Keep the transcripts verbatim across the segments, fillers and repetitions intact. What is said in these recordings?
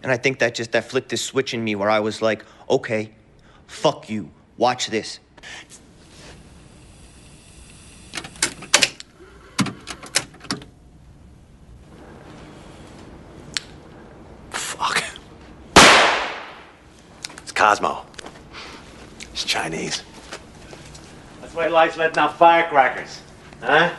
And I think that just, that flicked this switch in me where I was like, okay, fuck you, watch this. Fuck. It's Cosmo. It's Chinese. That's why he likes letting out firecrackers, huh?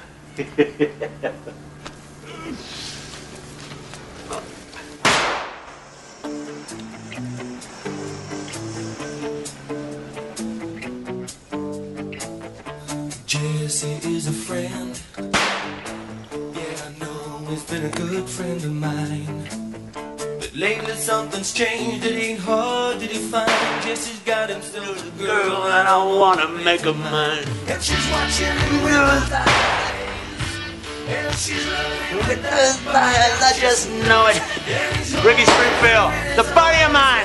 Jesse is a friend. Yeah, I know he's been a good friend of mine. But lately something's changed. It ain't hard to define. Jesse's got himself a girl, and I wanna make her mine. And she's watching him with her eyes. And she's loving with those eyes. I just know it. Ricky Springfield, the buddy of mine.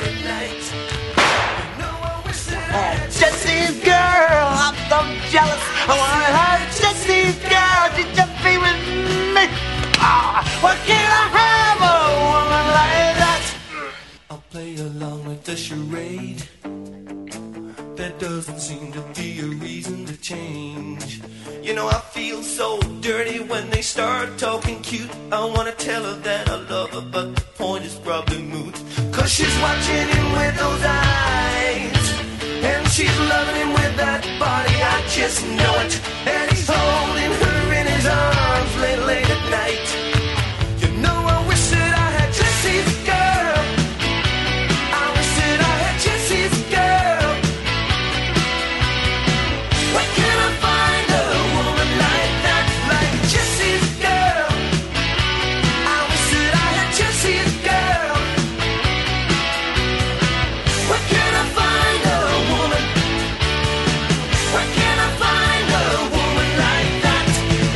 Jesse's girl, I'm so jealous. I wanna have Jesse's girl. She just be with me. Ah, why can't I have a woman like that? I'll play along with the charade. There doesn't seem to be a reason to change. You know, I feel so dirty when they start talking cute. I wanna tell her that I love her, but the point is probably moot. Cause she's watching him with those eyes. And she's loving him with that body, I just know it. And he's holding her in his arms late, late at night. You know, I wish that I had Jesse's girl. I wish that I had Jesse's girl. Where can I find a woman like that, like Jesse's girl? I wish that I had Jesse's girl. Where can I find a woman? Where can I find a woman like that?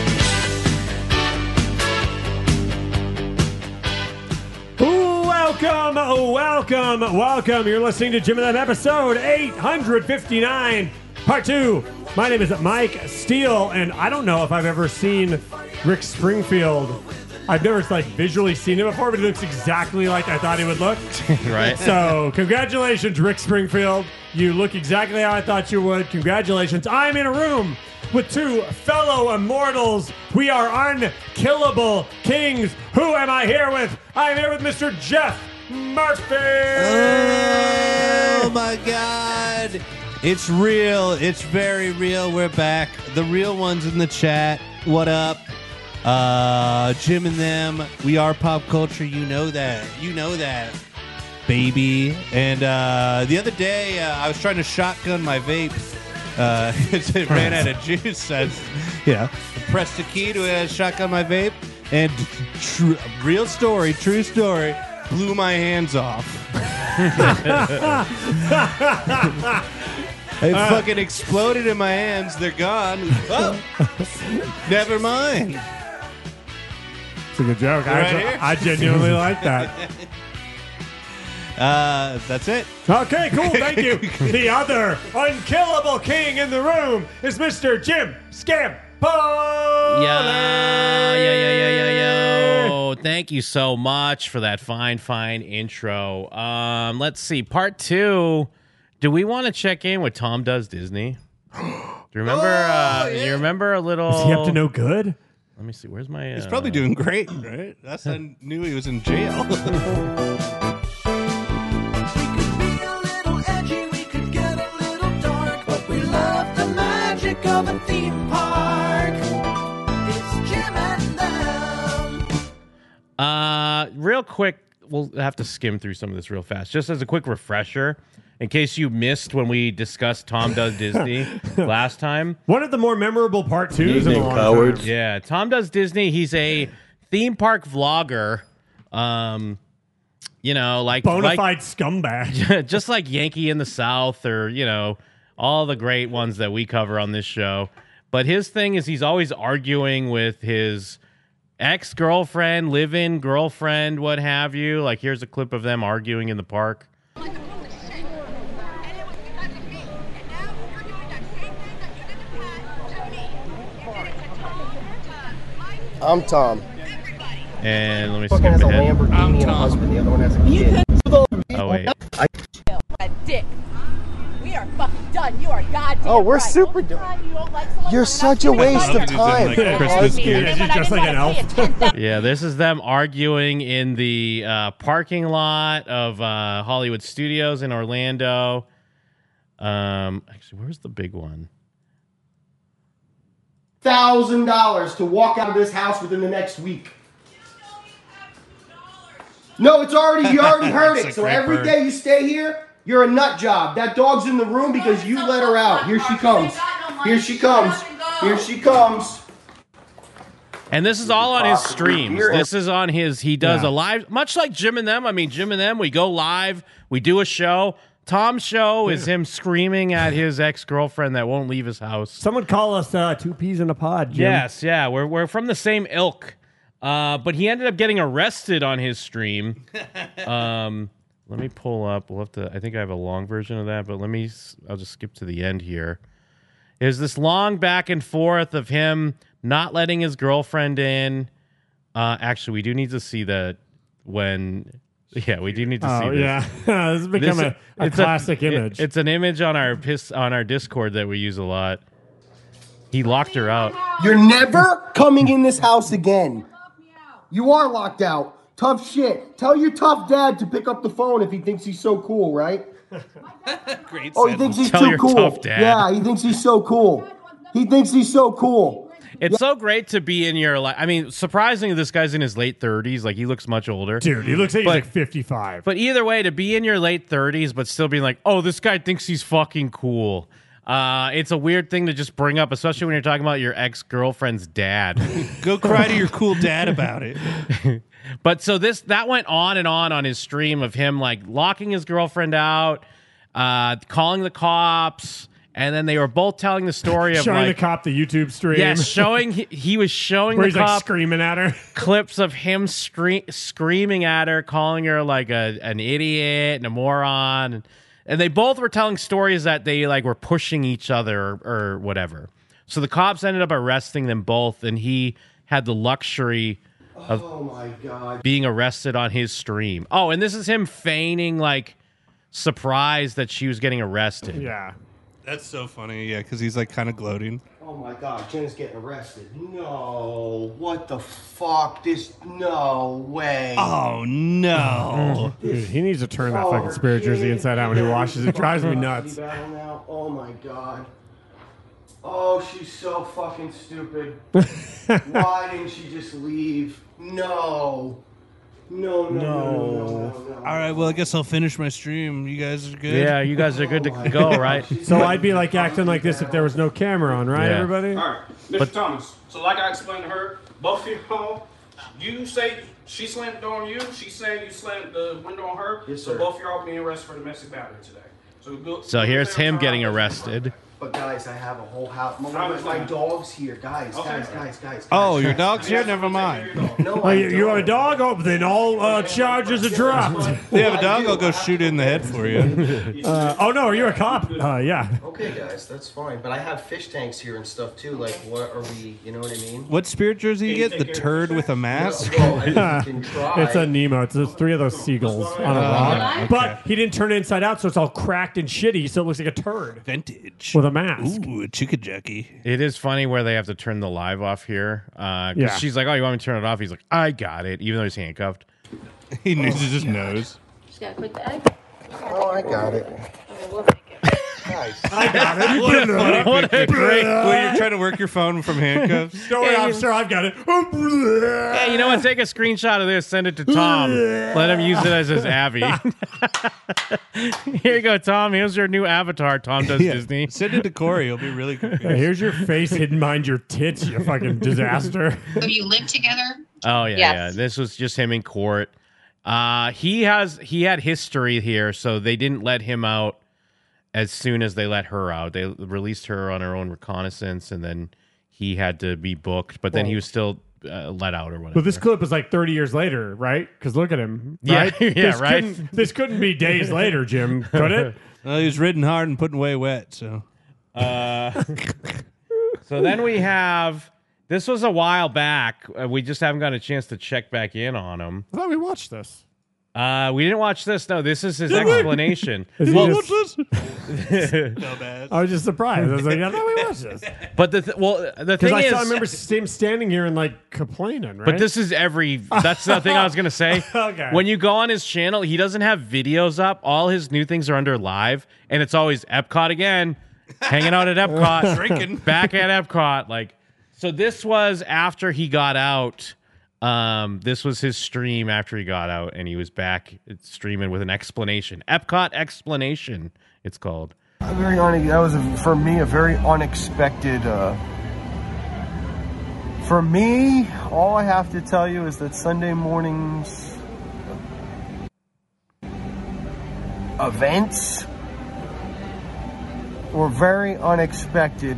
Ooh, welcome, welcome, welcome. You're listening to Jim and Them episode eight fifty-nine, part two. My name is Mike Steele, and I don't know if I've ever seen Rick Springfield. I've never like visually seen him before, but he looks exactly like I thought he would look. Right. So, congratulations, Rick Springfield. You look exactly how I thought you would. Congratulations. I'm in a room with two fellow immortals. We are unkillable kings. Who am I here with? I'm here with Mister Jeff Murphy. Oh my God. It's real. It's very real. We're back. The real ones in the chat. What up? Uh, Jim and Them. We are pop culture. You know that. You know that, baby. And uh, the other day, uh, I was trying to shotgun my vape. Uh, it ran out of juice. I, yeah. Pressed the key to uh, shotgun my vape. And tr- real story, true story, blew my hands off. It fucking exploded in my hands. They're gone. Oh. Never mind. It's a good joke. I, Right here. I genuinely like that. Uh, that's it. Okay, cool. Thank you. The other unkillable king in the room is Mister Jim Scampoli. Yeah, yeah, yeah, yeah, yeah, yo. Thank you so much for that fine, fine intro. Um, let's see. Part two. Do we want to check in with Tom Does Disney? Do you remember? Oh, uh, yeah. You remember a little? Is he up to no good? Let me see. Where's my? Uh... He's probably doing great, right? That's I knew he was in jail. Of a theme park. It's Jim and Them. Uh, real quick, we'll have to skim through some of this real fast. Just as a quick refresher, in case you missed when we discussed Tom Does Disney last time. One of the more memorable part twos in a long cowards. time. Yeah, Tom Does Disney. He's a theme park vlogger. Um, you know, like Bona like, fide scumbag. just like Yankee in the South, or you know, all the great ones that we cover on this show. But his thing is he's always arguing with his ex-girlfriend, live-in girlfriend, what have you. Like, here's a clip of them arguing in the park. I'm Tom. And let me Fucking skip has a ahead. Lamborghini and a husband. The other one has a kid. Oh wait. A dick. We are fucking done. You are goddamn Oh, we're right. super Only done. time you don't like someone You're long such enough, a you waste invite of them. time. Like And Christmas when I gear. didn't She's just like an wanna pay elf. attention- Yeah, this is them arguing in the uh, parking lot of uh, Hollywood Studios in Orlando. Um, actually, where's the big one? Thousand dollars to walk out of this house within the next week. No, it's already you already heard That's it. a So great every bird. day you stay here, you're a nut job. That dog's in the room because you let her out. Here she comes. Here she comes. Here she comes. And this is all on his streams. This is on his. He does Yeah. a live, much like Jim and them. I mean, Jim and them. We go live. We do a show. Tom's show is him screaming at his ex girlfriend that won't leave his house. Someone call us uh, two peas in a pod, Jim. Yes, yeah, we're we're from the same ilk. Uh, but he ended up getting arrested on his stream. Um, let me pull up. We'll have to. I think I have a long version of that, but let me. s- I'll just skip to the end here. There's this long back and forth of him not letting his girlfriend in. Uh, actually, we do need to see that when. Yeah, we do need to see Oh this. yeah, this has become This- a, a it's classic it- image. it's an image on our piss on our Discord that we use a lot. He locked her out. You're never coming in this house again. You are locked out. Tough shit. Tell your tough dad to pick up the phone if he thinks he's so cool, right? Great Oh, he sentence. thinks he's Tell too your cool. tough dad. Yeah, he thinks he's so cool. He thinks he's so cool. It's so great to be in your life. I mean, surprisingly, this guy's in his late thirties. Like, he looks much older. Dude, he looks like he's But- like fifty-five. But either way, to be in your late thirties, but still being like, oh, this guy thinks he's fucking cool. Uh, it's a weird thing to just bring up, especially when you're talking about your ex-girlfriend's dad. Go cry to your cool dad about it. But so this that went on and on on his stream of him like locking his girlfriend out, uh, calling the cops, and then they were both telling the story of Showing like the cop the YouTube stream. yes, showing he, he was showing where the he's like cop screaming at her. clips of him scree- screaming at her, calling her like a an idiot and a moron, and, and they both were telling stories that they like were pushing each other or, or whatever. So the cops ended up arresting them both, and he had the luxury of Oh my god. being arrested on his stream. Oh, and this is him feigning like surprised that she was getting arrested. Yeah. That's so funny. Yeah, because he's like kind of gloating. Oh my god, Jenna's getting arrested. No. What the fuck? This no way. Oh no! Dude, he needs to turn that Oh, fucking spirit jersey kid. inside out when he washes it. Drives me nuts. Battle now? Oh my god. Oh, she's so fucking stupid. Why didn't she just leave? No. No, no, no, no, no, no, no. All right, well, I guess I'll finish my stream. You guys are good. Yeah, you guys are good to go, right? So I'd be like acting like this if there was no camera on, right, Yeah. everybody? All right, Mister Thomas. So, like I explained to her, both of y'all, you say she slammed the door on you. She saying you slammed the window on her. Yes, so sir. both of y'all being arrested for domestic battery today. So, go, So here's him getting arrested. But guys, I have a whole house. My, I my, my understand. dog's here, guys. Okay. Guys, guys, guys, guys. Oh, your guys. dog's here? Never mind. No, Oh, I you, you have a don't. dog? Oh, then all uh, charges are dropped. They have a dog. I'll go shoot it in the head for you. Uh, oh no, are you a cop? Uh, yeah. Okay, guys, that's fine. But I have fish tanks here and stuff too. Like, what are we? You know what I mean? What spirit jersey you get? The turd with a mask? Well, I mean, you can try. It's a Nemo. It's, it's three of those seagulls on a rock. okay. But he didn't turn it inside out, so it's all cracked and shitty, so it looks like a turd Vintage. with a mask. Ooh, a chicka jockey. It is funny where they have to turn the live off here. Uh, 'cause Yeah. she's like, oh, you want me to turn it off? He's like, I got it, even though he's handcuffed. He uses his nose. Just gotta click the egg. Oh, I got it. Okay, we'll make it. Guys, I got it. What a funny What a picture. great- When you're trying to work your phone from handcuffs. Don't worry, Yeah, you- officer, I've got it. Hey, you know what? Take a screenshot of this, send it to Tom. Let him use it as his Abby. Here you go, Tom. Here's your new avatar. Tom does Yeah. Disney. Send it to Corey. He'll be really confused. Hey, here's your face hidden behind your tits, you fucking disaster. So you live together? Oh yeah, Yes. yeah. This was just him in court. Uh, he has he had history here, so they didn't let him out as soon as they let her out. They released her on her own reconnaissance, and then he had to be booked. But then he was still uh, let out or whatever. But this clip is like thirty years later, right? Because look at him. Yeah, Right? yeah, this right. Couldn't, this couldn't be days later, Jim. Could it? Well, he was ridden hard and putting away wet, so. Uh, so then we have This was a while back. Uh, we just haven't got a chance to check back in on him. I thought we watched this. Uh, we didn't watch this. No, this is his Did we? explanation. Is he Well, just- I was just surprised. I was like, I thought we watched this. But the th- well, the Because thing I, is, saw- I remember him standing here and like complaining, right? but this is every. That's the thing I was gonna say. Okay. When you go on his channel, he doesn't have videos up. All his new things are under live, and it's always Epcot again, hanging out at Epcot, Drinking. back at Epcot. Like, so this was after he got out. Um, this was his stream after he got out, and he was back streaming with an explanation. Epcot explanation, it's called. A very une- that was a, for me a very unexpected. Uh, for me, all I have to tell you is that Sunday mornings events were very unexpected.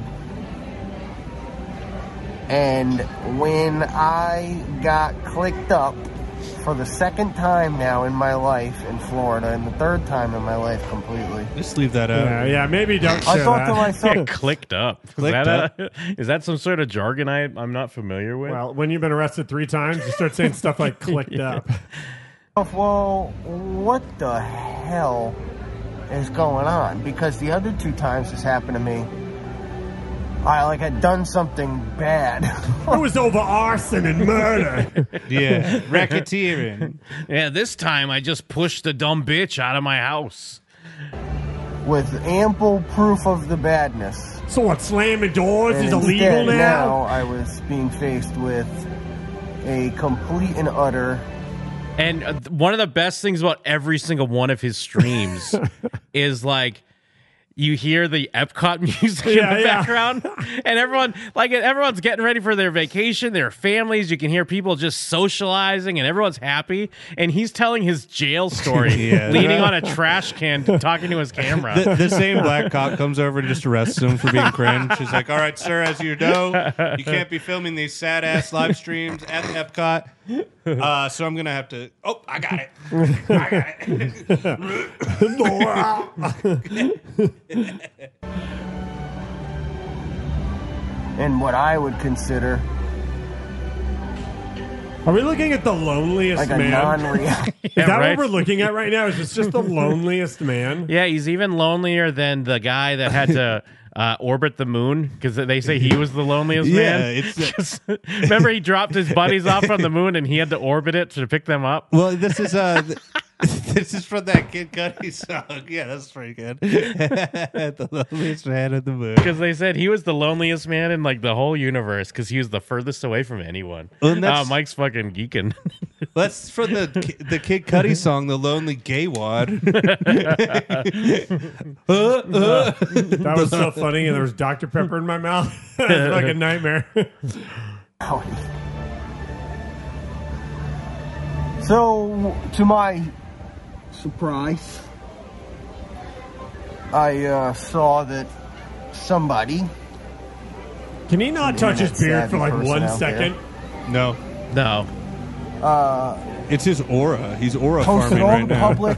And when I got clicked up for the second time now in my life in Florida, and the third time in my life completely. Just leave that out. Yeah, yeah, maybe don't I share thought that. to myself, Yeah, clicked up. Is, Clicked that a- is that some sort of jargon I, I'm not familiar with? Well, when you've been arrested three times, you start saying stuff like clicked up. well, what the hell is going on? Because the other two times this happened to me, I like had done something bad. It was over arson and murder. Yeah, racketeering. Yeah, this time I just pushed the dumb bitch out of my house. With ample proof of the badness. So what, slamming doors And is instead, illegal now? now I was being faced with a complete and utter. And uh, one of the best things about every single one of his streams is like you hear the Epcot music in Yeah, the yeah. background, and everyone like everyone's getting ready for their vacation, their families. You can hear people just socializing, and everyone's happy. And he's telling his jail story, Yeah. leaning on a trash can, talking to his camera. The, the same black cop comes over and just arrests him for being cringe. She's like, all right, sir, as you know, you can't be filming these sad-ass live streams at Epcot. Uh, so I'm going to have to... Oh, I got it. I got it. And what I would consider Are we looking at the loneliest like a man? non-reality. Is Yeah, that right? what we're looking at right now? Is this just the loneliest man? Yeah, he's even lonelier than the guy that had to uh, orbit the moon because they say he was the loneliest Yeah, man. it's- 'Cause remember, he dropped his buddies off on the moon and he had to orbit it to pick them up. Well, this is uh, th- this is from that Kid Cudi song. Yeah, that's pretty good. The loneliest man at the moon. Because they said he was the loneliest man in like the whole universe because he was the furthest away from anyone. Well, and that's- Uh, Mike's fucking geeking. That's from the the Kid Cudi song, "The Lonely Gay Wad." uh, uh. That was so funny, and there was Doctor Pepper in my mouth. It was like a nightmare. So, to my surprise, I uh, saw that somebody. Can he not touch his beard for like Savvy one person out second? No, No. Uh, it's his aura. He's aura posted farming all right the now. public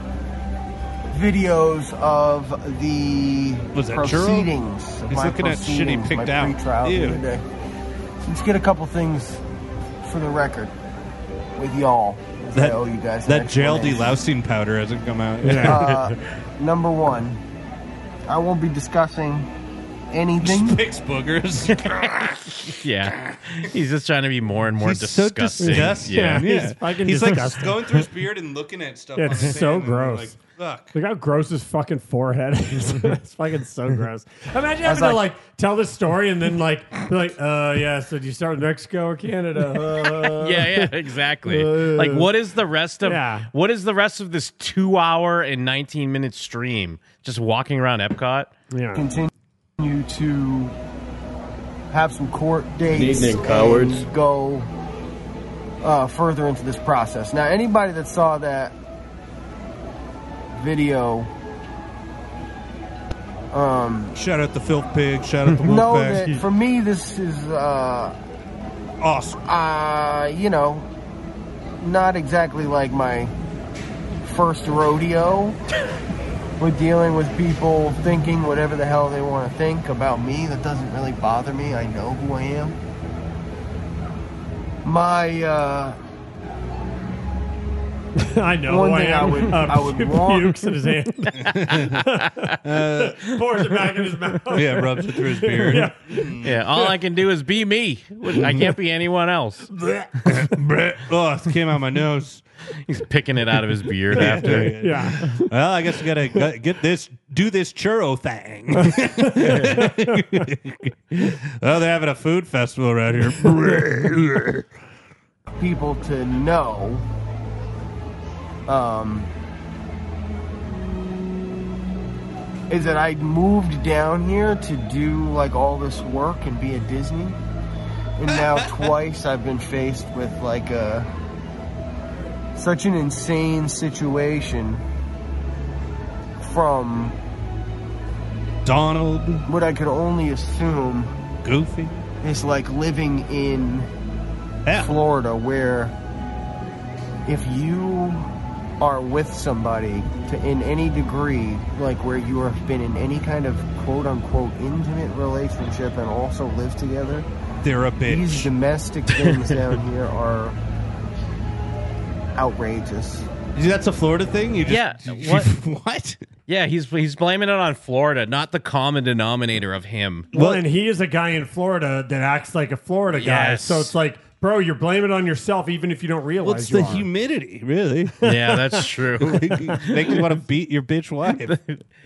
videos of the Was that churro? proceedings. of He's my looking at shit he proceedings, picked my out. pre-trial the Ew. other day. Let's get a couple things for the record with y'all. as I That, owe you guys an that gel explanation. delousing powder hasn't come out. Uh, number one, I won't be discussing anything. Picks boogers. Yeah. He's just trying to be more and more He's so disgusting. disgusting. Yeah. He's Yeah. fucking He's like disgusting. going through his beard and looking at stuff. Yeah, on it's his so hand, and gross. Like, fuck. Look how gross his fucking forehead is. It's fucking so gross. Imagine I was having to like- like tell this story and then like be like, uh, yeah. So do you start with Mexico or Canada? Uh, Yeah, yeah, exactly. Uh, Like, what is the rest of Yeah. what is the rest of this two hour and nineteen minute stream? Just walking around Epcot? yeah. Continue to have some court dates Evening, cowards. and go uh, further into this process. Now, anybody that saw that video um, Shout out the filth pig. Shout out the wolf know bag. that for me this is uh, Awesome. uh, you know, not exactly like my first rodeo with dealing with people thinking whatever the hell they want to think about me. That doesn't really bother me. I know who I am. My, uh... I know. One who thing I, I am. would- uh, I would want- pukes in his hand. Uh, Pours it back in his mouth. Yeah, rubs it through his beard. Yeah. Yeah, all I can do is be me. I can't be anyone else. Oh, it came out my nose. He's picking it out of his beard after. Yeah. Well, I guess we gotta go- get this, do this churro thing. Well, they're having a food festival around here. people to know um, is that I moved down here to do like all this work and be at Disney, and now twice I've been faced with like a such an insane situation from Donald, what I could only assume Goofy, is like living in yeah. Florida, where if you are with somebody to in any degree, like where you have been in any kind of quote-unquote intimate relationship and also live together, they're a bitch. These domestic things down here are outrageous. That's a Florida thing? You just, Yeah, what? What? Yeah, he's he's blaming it on Florida, not the common denominator of him. Well, and he is a guy in Florida that acts like a Florida guy. Yes. So it's like, bro, you're blaming it on yourself even if you don't realize What's you the are. humidity, really? Yeah, that's true. Makes you want to beat your bitch wife.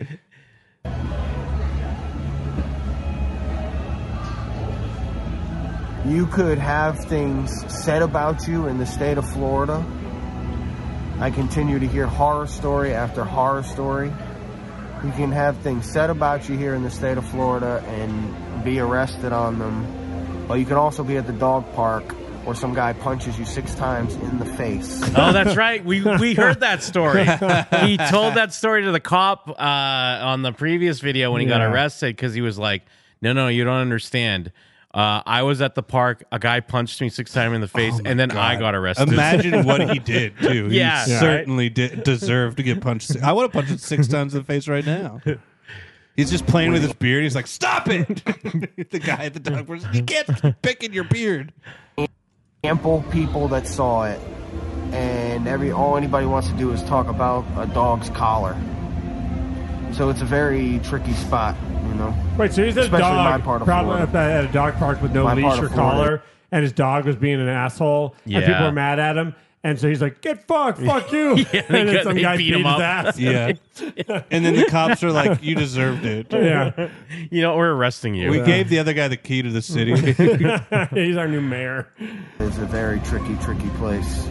You could have things said about you in the state of Florida. I continue to hear horror story after horror story. You can have things said about you here in the state of Florida and be arrested on them. But you can also be at the dog park where some guy punches you six times in the face. Oh, that's right. We we heard that story. He told that story to the cop uh, on the previous video when he got Yeah. arrested because he was like, no, no, you don't understand. Uh, I was at the park. A guy punched me six times in the face, and then I got arrested. Imagine what he did, too. He Yeah. Yeah. certainly did deserve to get punched. I want to punch him six times in the face right now. He's just playing with his beard. He's like, stop it. The guy at the dog was, you can't keep picking your beard. Ample people that saw it, and every all anybody wants to do is talk about a dog's collar. So it's a very tricky spot, you know. Wait, so he's a Especially dog, my part of probably Florida. at a dog park with no My part leash or of Florida. collar, and his dog was being an asshole, and Yeah. people were mad at him, and so he's like, "Get fucked, fuck you," Yeah, they and then got- some they guy beat beat him his up. ass. Yeah. And then the cops are like, you deserved it. Yeah, You know, we're arresting you. We gave the other guy the key to the city. he's our new mayor. It's a very tricky, tricky place.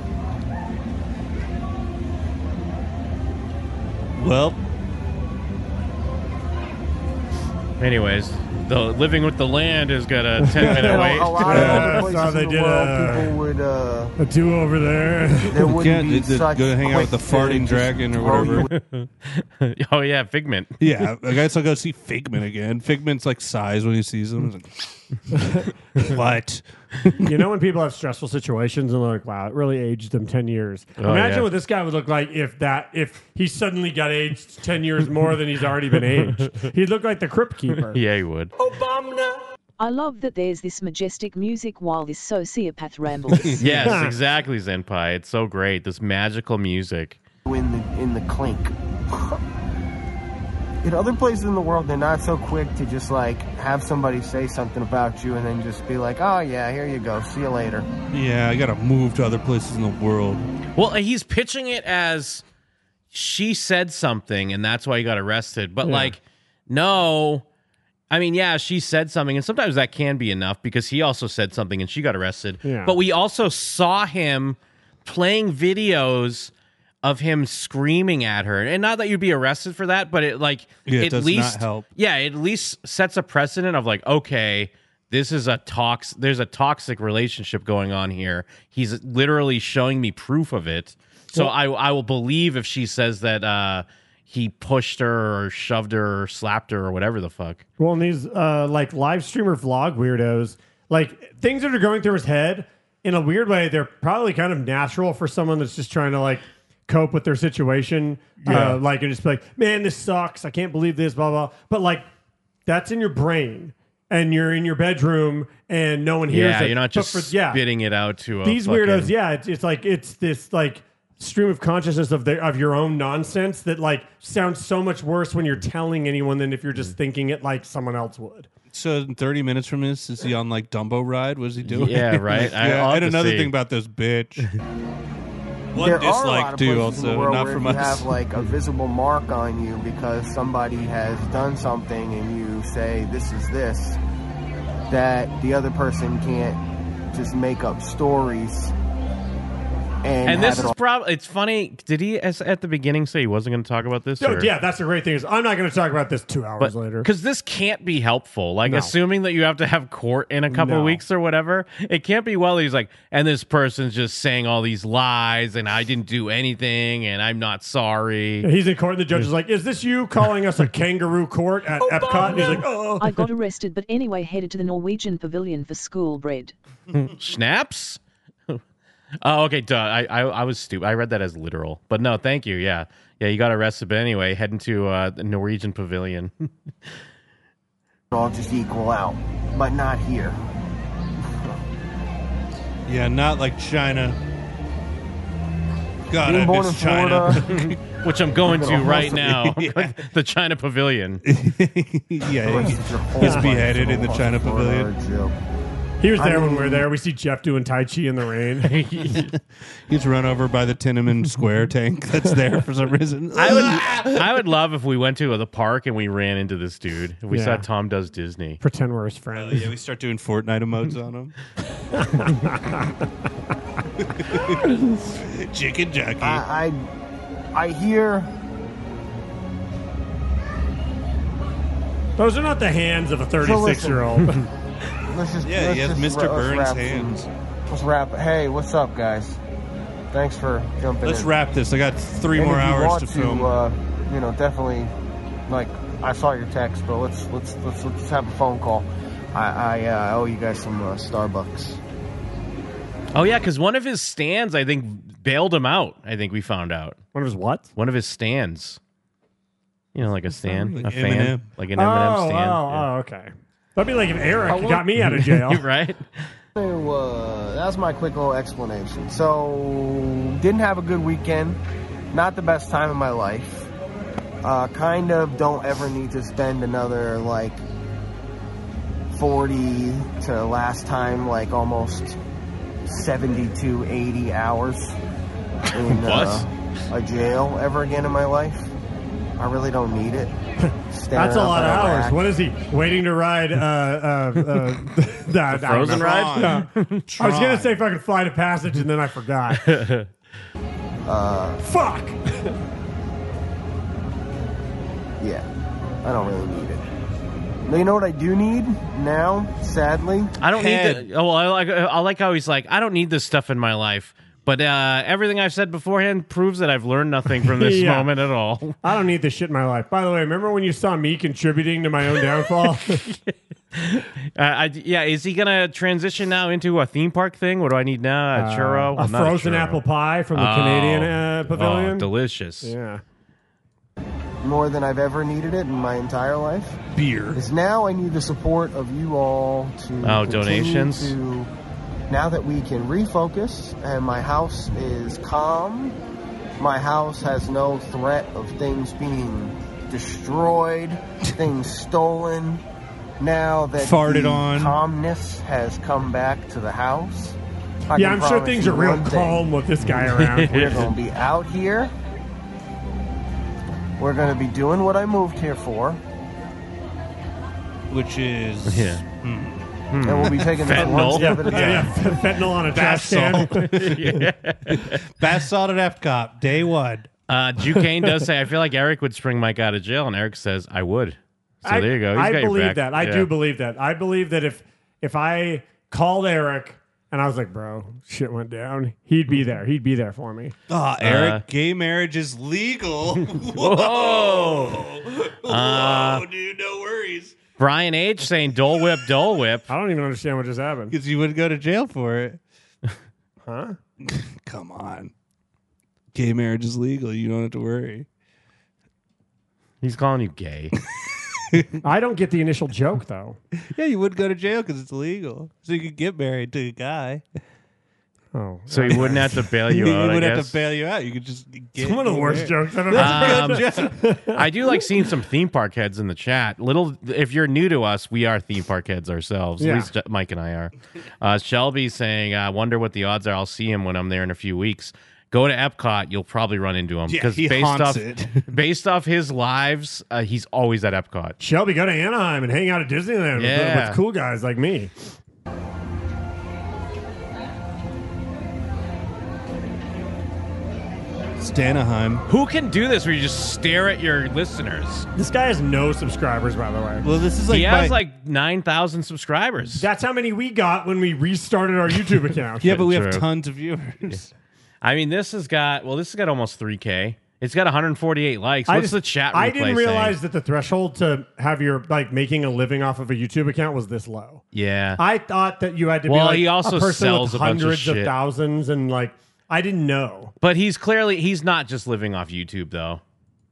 Well, Anyways, the living with the land has got a ten minute And wait. a, a lot Yeah, of I other saw places they in the did world, a- people would, uh, A two over there. there wouldn't yeah, be they- they such go hang out with the quick to farting just dragon or throw you whatever. Oh yeah, Figment. Yeah, I guess I'll go see Figment again. Figment's like sighs when he sees him. He's like, what? You know when people have stressful situations and they're like, wow, it really aged them ten years. Oh, Imagine yeah. what this guy would look like if that if he suddenly got aged ten years more than he's already been aged. He'd look like the Crypt Keeper. Yeah, he would. I love that there's this majestic music while this sociopath rambles. Yes, exactly, Zenpai. It's so great. This magical music. in the in the clink. In other places in the world, they're not so quick to just like have somebody say something about you and then just be like, "Oh yeah, here you go, see you later." Yeah, I gotta move to other places in the world. Well, he's pitching it as she said something and that's why he got arrested. But Yeah. like, no. I mean, yeah, she said something, and sometimes that can be enough because he also said something and she got arrested. Yeah. But we also saw him playing videos of him screaming at her. And not that you'd be arrested for that, but it like Yeah, it at does least not help. Yeah, it at least sets a precedent of like, okay, this is a tox there's a toxic relationship going on here. He's literally showing me proof of it. So Well- I I will believe if she says that uh he pushed her or shoved her or slapped her or whatever the fuck. Well, and these uh, like live streamer vlog weirdos, like things that are going through his head in a weird way, they're probably kind of natural for someone that's just trying to like cope with their situation. Yeah. Uh, like and just be like, man, this sucks. I can't believe this, blah blah. But like that's in your brain. and you're in your bedroom and no one hears Yeah, it. you're not But just for- yeah, spitting it out to a these fucking- weirdos. Yeah, it's, it's like it's this like stream of consciousness of the of your own nonsense that like sounds so much worse when you're telling anyone than if you're just thinking it like someone else would. So in thirty minutes from this, is he on like Dumbo ride? What is he doing? Yeah, right. I- yeah, I'll and have to another see. thing about this bitch. One there are a lot dislike of too, places in the also world not where from if you us. have like a visible mark on you because somebody has done something and you say this is this, that the other person can't just make up stories. And, And have this it is all- probably, it's funny. Did he, as, at the beginning, say he wasn't going to talk about this? Oh, or- yeah, that's the great thing is I'm not going to talk about this two hours later. Because this can't be helpful. Like, No. assuming that you have to have court in a couple No. of weeks or whatever, it can't be well. He's like, and this person's just saying all these lies, and I didn't do anything, and I'm not sorry. He's in court, and the judge is like, "Is this you calling us a kangaroo court at Epcot?" And he's like, "Oh." I got arrested, but anyway headed to the Norwegian pavilion for school bread. Schnapps? Oh, okay. Duh. I, I I was stupid. I read that as literal, but no, thank you. Yeah, yeah. You got arrested, but anyway, heading to uh, the Norwegian pavilion. all just equal out, but not here. Yeah, not like China. God, Being I born miss in China. Florida, Which I'm going to Gonna right hustle- now. Yeah. The China pavilion. yeah, he- he's beheaded in the China pavilion. He was there I when mean- we were there. We see Jeff doing Tai Chi in the rain. He's run over by the Tiananmen Square tank that's there for some reason. I would, I would love if we went to the park and we ran into this dude. If we Yeah. saw Tom Does Disney. Pretend we're his friends. Oh, yeah, we start doing Fortnite emotes on him. Chicken jockey. I, I, I hear. Those are not the hands of a thirty-six-year-old. Let's just, Yeah, let's he has just Mister let's Burns wrap some- hands. Let's wrap. Hey, what's up, guys? Thanks for jumping Let's in. wrap this. I got three And more if you hours want to film. Uh, you know, definitely. Like, I saw your text, but let's let's let's let's have a phone call. I I uh, owe you guys some uh, Starbucks. Oh, yeah, because one of his stands, I think, bailed him out. I think we found out. One of his what? One of his stands. You know, like a stand, Like a fan, Eminem. like an Oh, Eminem oh, stand. oh, okay. That'd be like if Eric I got me out of jail. Yeah. Right? So, uh, that's my quick little explanation. So, didn't have a good weekend. Not the best time of my life. Uh, kind of don't ever need to spend another, like, forty to last time, like, almost seventy-two, eighty hours in uh, a jail ever again in my life. I really don't need it. That's a lot of hours. What is he waiting to ride? Uh, uh, uh, the, Frozen ride? No. I was gonna say fucking Flight of Passage, and then I forgot. uh, Fuck. Yeah, I don't really need it. But you know what I do need now? Sadly, I don't Head. need the. Oh, I like. I like how he's like. I don't need this stuff in my life. But uh, everything I've said beforehand proves that I've learned nothing from this Yeah. moment at all. I don't need this shit in my life. By the way, remember when you saw me contributing to my own downfall? Uh, I, yeah, is he gonna transition now into a theme park thing? What do I need now? A churro, a Well, not frozen churro. apple pie from the Oh. Canadian uh, pavilion. Oh, delicious. Yeah. more than I've ever needed it in my entire life. Beer. Is now I need the support of you all to Oh, continue donations? To, now that we can refocus and my house is calm, my house has no threat of things being destroyed, things stolen. Now that Farted the on. calmness has come back to the house. I Yeah, can I'm sure promise things you are real one thing. calm with this guy around. We're going to be out here. We're going to be doing what I moved here for. Which is Yeah. hmm. And we'll be taking this one Fentanyl. step at a Yeah, time. yeah, fentanyl on a trash Bath can. salt. Bath salt at Epcot, day one. Uh, Duquesne does say, I feel like Eric would spring Mike out of jail, and Eric says, I would. So I, there you go. He's I got your believe back. that. I Yeah. do believe that. I believe that if if I called Eric and I was like, bro, shit went down, he'd be there. He'd be there for me. Oh, Eric, Uh, gay marriage is legal. Whoa. Whoa, Uh, dude, no worries. Brian H. saying, Dole Whip, Dole Whip. I don't even understand what just happened. Because you wouldn't go to jail for it. Huh? Come on. Gay marriage is legal. You don't have to worry. He's calling you gay. I don't get the initial joke though. Yeah, you wouldn't go to jail because it's illegal. So you could get married to a guy. Oh, So he wouldn't have to bail you he out. would I have guess. to bail you out. You could just get. It's one of the worst married. jokes I've ever That's a good joke. I do like seeing some theme park heads in the chat. Little, if you're new to us, we are theme park heads ourselves. Yeah. At least Mike and I are. Uh, Shelby's saying, "I wonder what the odds are. I'll see him when I'm there in a few weeks." Go to Epcot, you'll probably run into him Yeah, he based haunts off it. based off his lives, uh, he's always at Epcot. Shelby, go to Anaheim and hang out at Disneyland with- Yeah. with cool guys like me. Stanaheim. Who can do this where you just stare at your listeners? This guy has no subscribers, by the way. Well, this is like he my- has like nine thousand subscribers. That's how many we got when we restarted our YouTube account. yeah, but we have True. tons of viewers. I mean, this has got, well, this has got almost three K. It's got one hundred forty-eight likes. I What's just- the chat I replay didn't realize saying? that the threshold to have your like making a living off of a YouTube account was this low. Yeah. I thought that you had to Well, be like he also a person sells with a bunch of hundreds of, shit. thousands, and like I didn't know. But he's clearly, he's not just living off YouTube, though.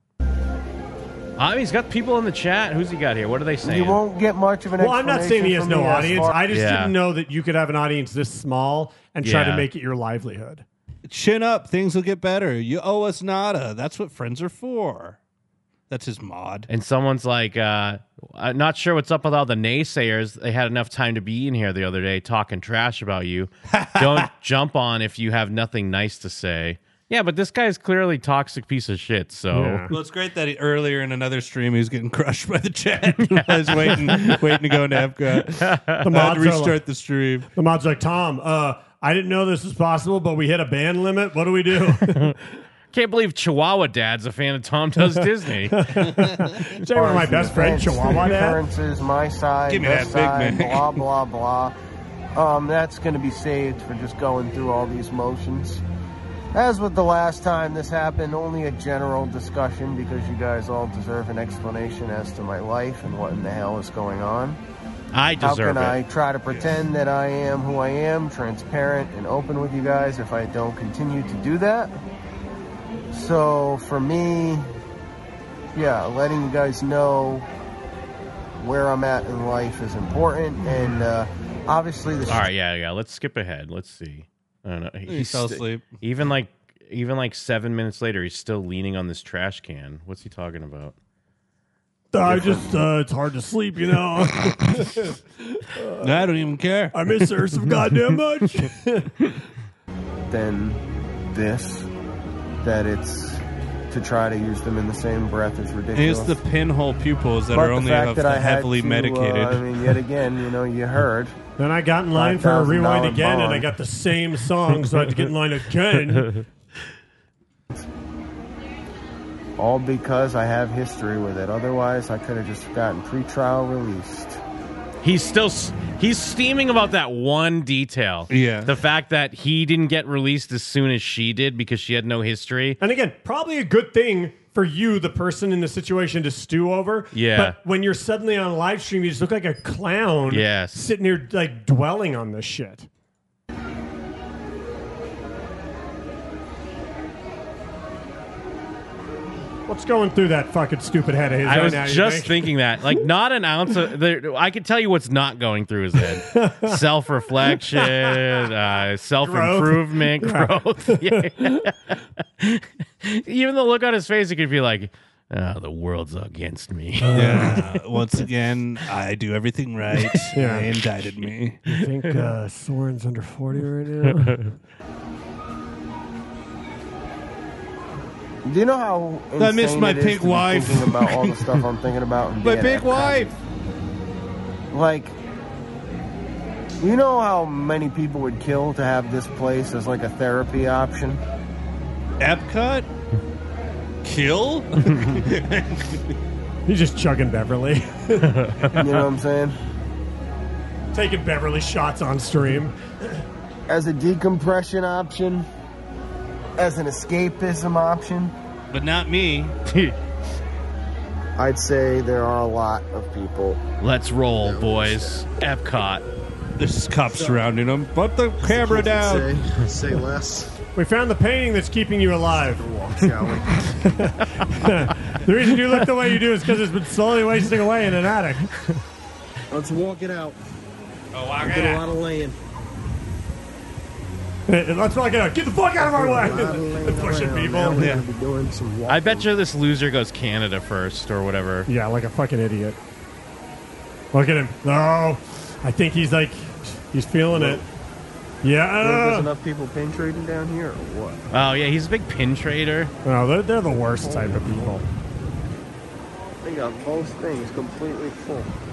I mean, he's got people in the chat. Who's he got here? What are they saying? You won't get much of an Well, I'm not saying he has explanation no from me as audience. far- I just Yeah. didn't know that you could have an audience this small and try to Yeah. make it your livelihood. Chin up, things will get better. You owe us nada. That's what friends are for. That's his mod. And someone's like, uh, I'm not sure what's up with all the naysayers. They had enough time to be in here the other day talking trash about you. Don't jump on if you have nothing nice to say. Yeah, but this guy's clearly a toxic piece of shit, so... Yeah. Well, it's great that he, earlier in another stream he was getting crushed by the chat. I was waiting, waiting to go into Epcot. The I had to mods are restart like, the stream. the mod's like, Tom, uh, I didn't know this was possible, but we hit a band limit. What do we do? Can't believe Chihuahua Dad's a fan of Tom Does Disney. Is that one of my best friend, Chihuahua Dad? Differences, my side, Give me this that Big side, Mac. blah blah blah. Um, that's going to be saved for just going through all these motions. As with the last time this happened, only a general discussion because you guys all deserve an explanation as to my life and what in the hell is going on. I How deserve can it. I try to pretend that I am who I am, transparent and open with you guys if I don't continue to do that? So for me, yeah, letting you guys know where I'm at in life is important, and uh, obviously the All right, yeah, yeah. Let's skip ahead. Let's see. I don't know. He fell st- asleep. Even like, even like seven minutes later, he's still leaning on this trash can. What's he talking about? I just, uh, it's hard to sleep, you know. I don't even care. I miss her so goddamn much. than this, that it's to try to use them in the same breath is ridiculous. Here's the pinhole pupils that But are the only fact of that I had heavily to, medicated. Uh, I mean, yet again, you know, you heard. Then I got in line for a rewind five thousand dollar again, and I bond. got the same song, so I had to get in line again. All because I have history with it. Otherwise, I could have just gotten pre-trial released. He's still s- he's steaming about that one detail. Yeah. The fact that he didn't get released as soon as she did because she had no history. And again, probably a good thing for you, the person in the situation, to stew over. Yeah. But when you're suddenly on a live stream, you just look like a clown. Yes. Sitting here like dwelling on this shit. What's going through that fucking stupid head of his I right was now, you just think? thinking that. Like, not an ounce of. There, I can tell you what's not going through his head: self-reflection, uh, self-improvement, growth. Growth. Yeah. Even the look on his face, it could be like, "Oh, the world's against me." Yeah. Once again, I do everything right. Yeah. They indicted me. You think uh, Soren's under forty right now? Do you know how insane I miss my it is pig to be wife. thinking about all the stuff I'm thinking about? and My being big at Epcot? wife. Like, you know how many people would kill to have this place as like a therapy option? Epcot? Kill? He's just chugging Beverly. You know what I'm saying? Taking Beverly shots on stream. As a decompression option, as an escapism option, But not me. I'd say there are a lot of people. Let's roll, boys. Epcot. There's cops surrounding him. Put the camera down. Say, say less. We found the painting that's keeping you alive. Shall we? The reason you look the way you do is because it's been slowly wasting away in an attic. Let's walk it out. Oh, walk Did a lot of laying. Hey, let's walk it out. Get the fuck out of our way. A lot of laying Pushing around. people. Now we're Yeah. gonna be doing some I bet you this loser goes Canada first or whatever. Yeah, like a fucking idiot. Look at him. No. I think he's like, he's feeling it. Yeah. There's enough people pin trading down here, or what? Oh, yeah, he's a big pin trader. No, they're, they're the worst type of people. They got both things completely full.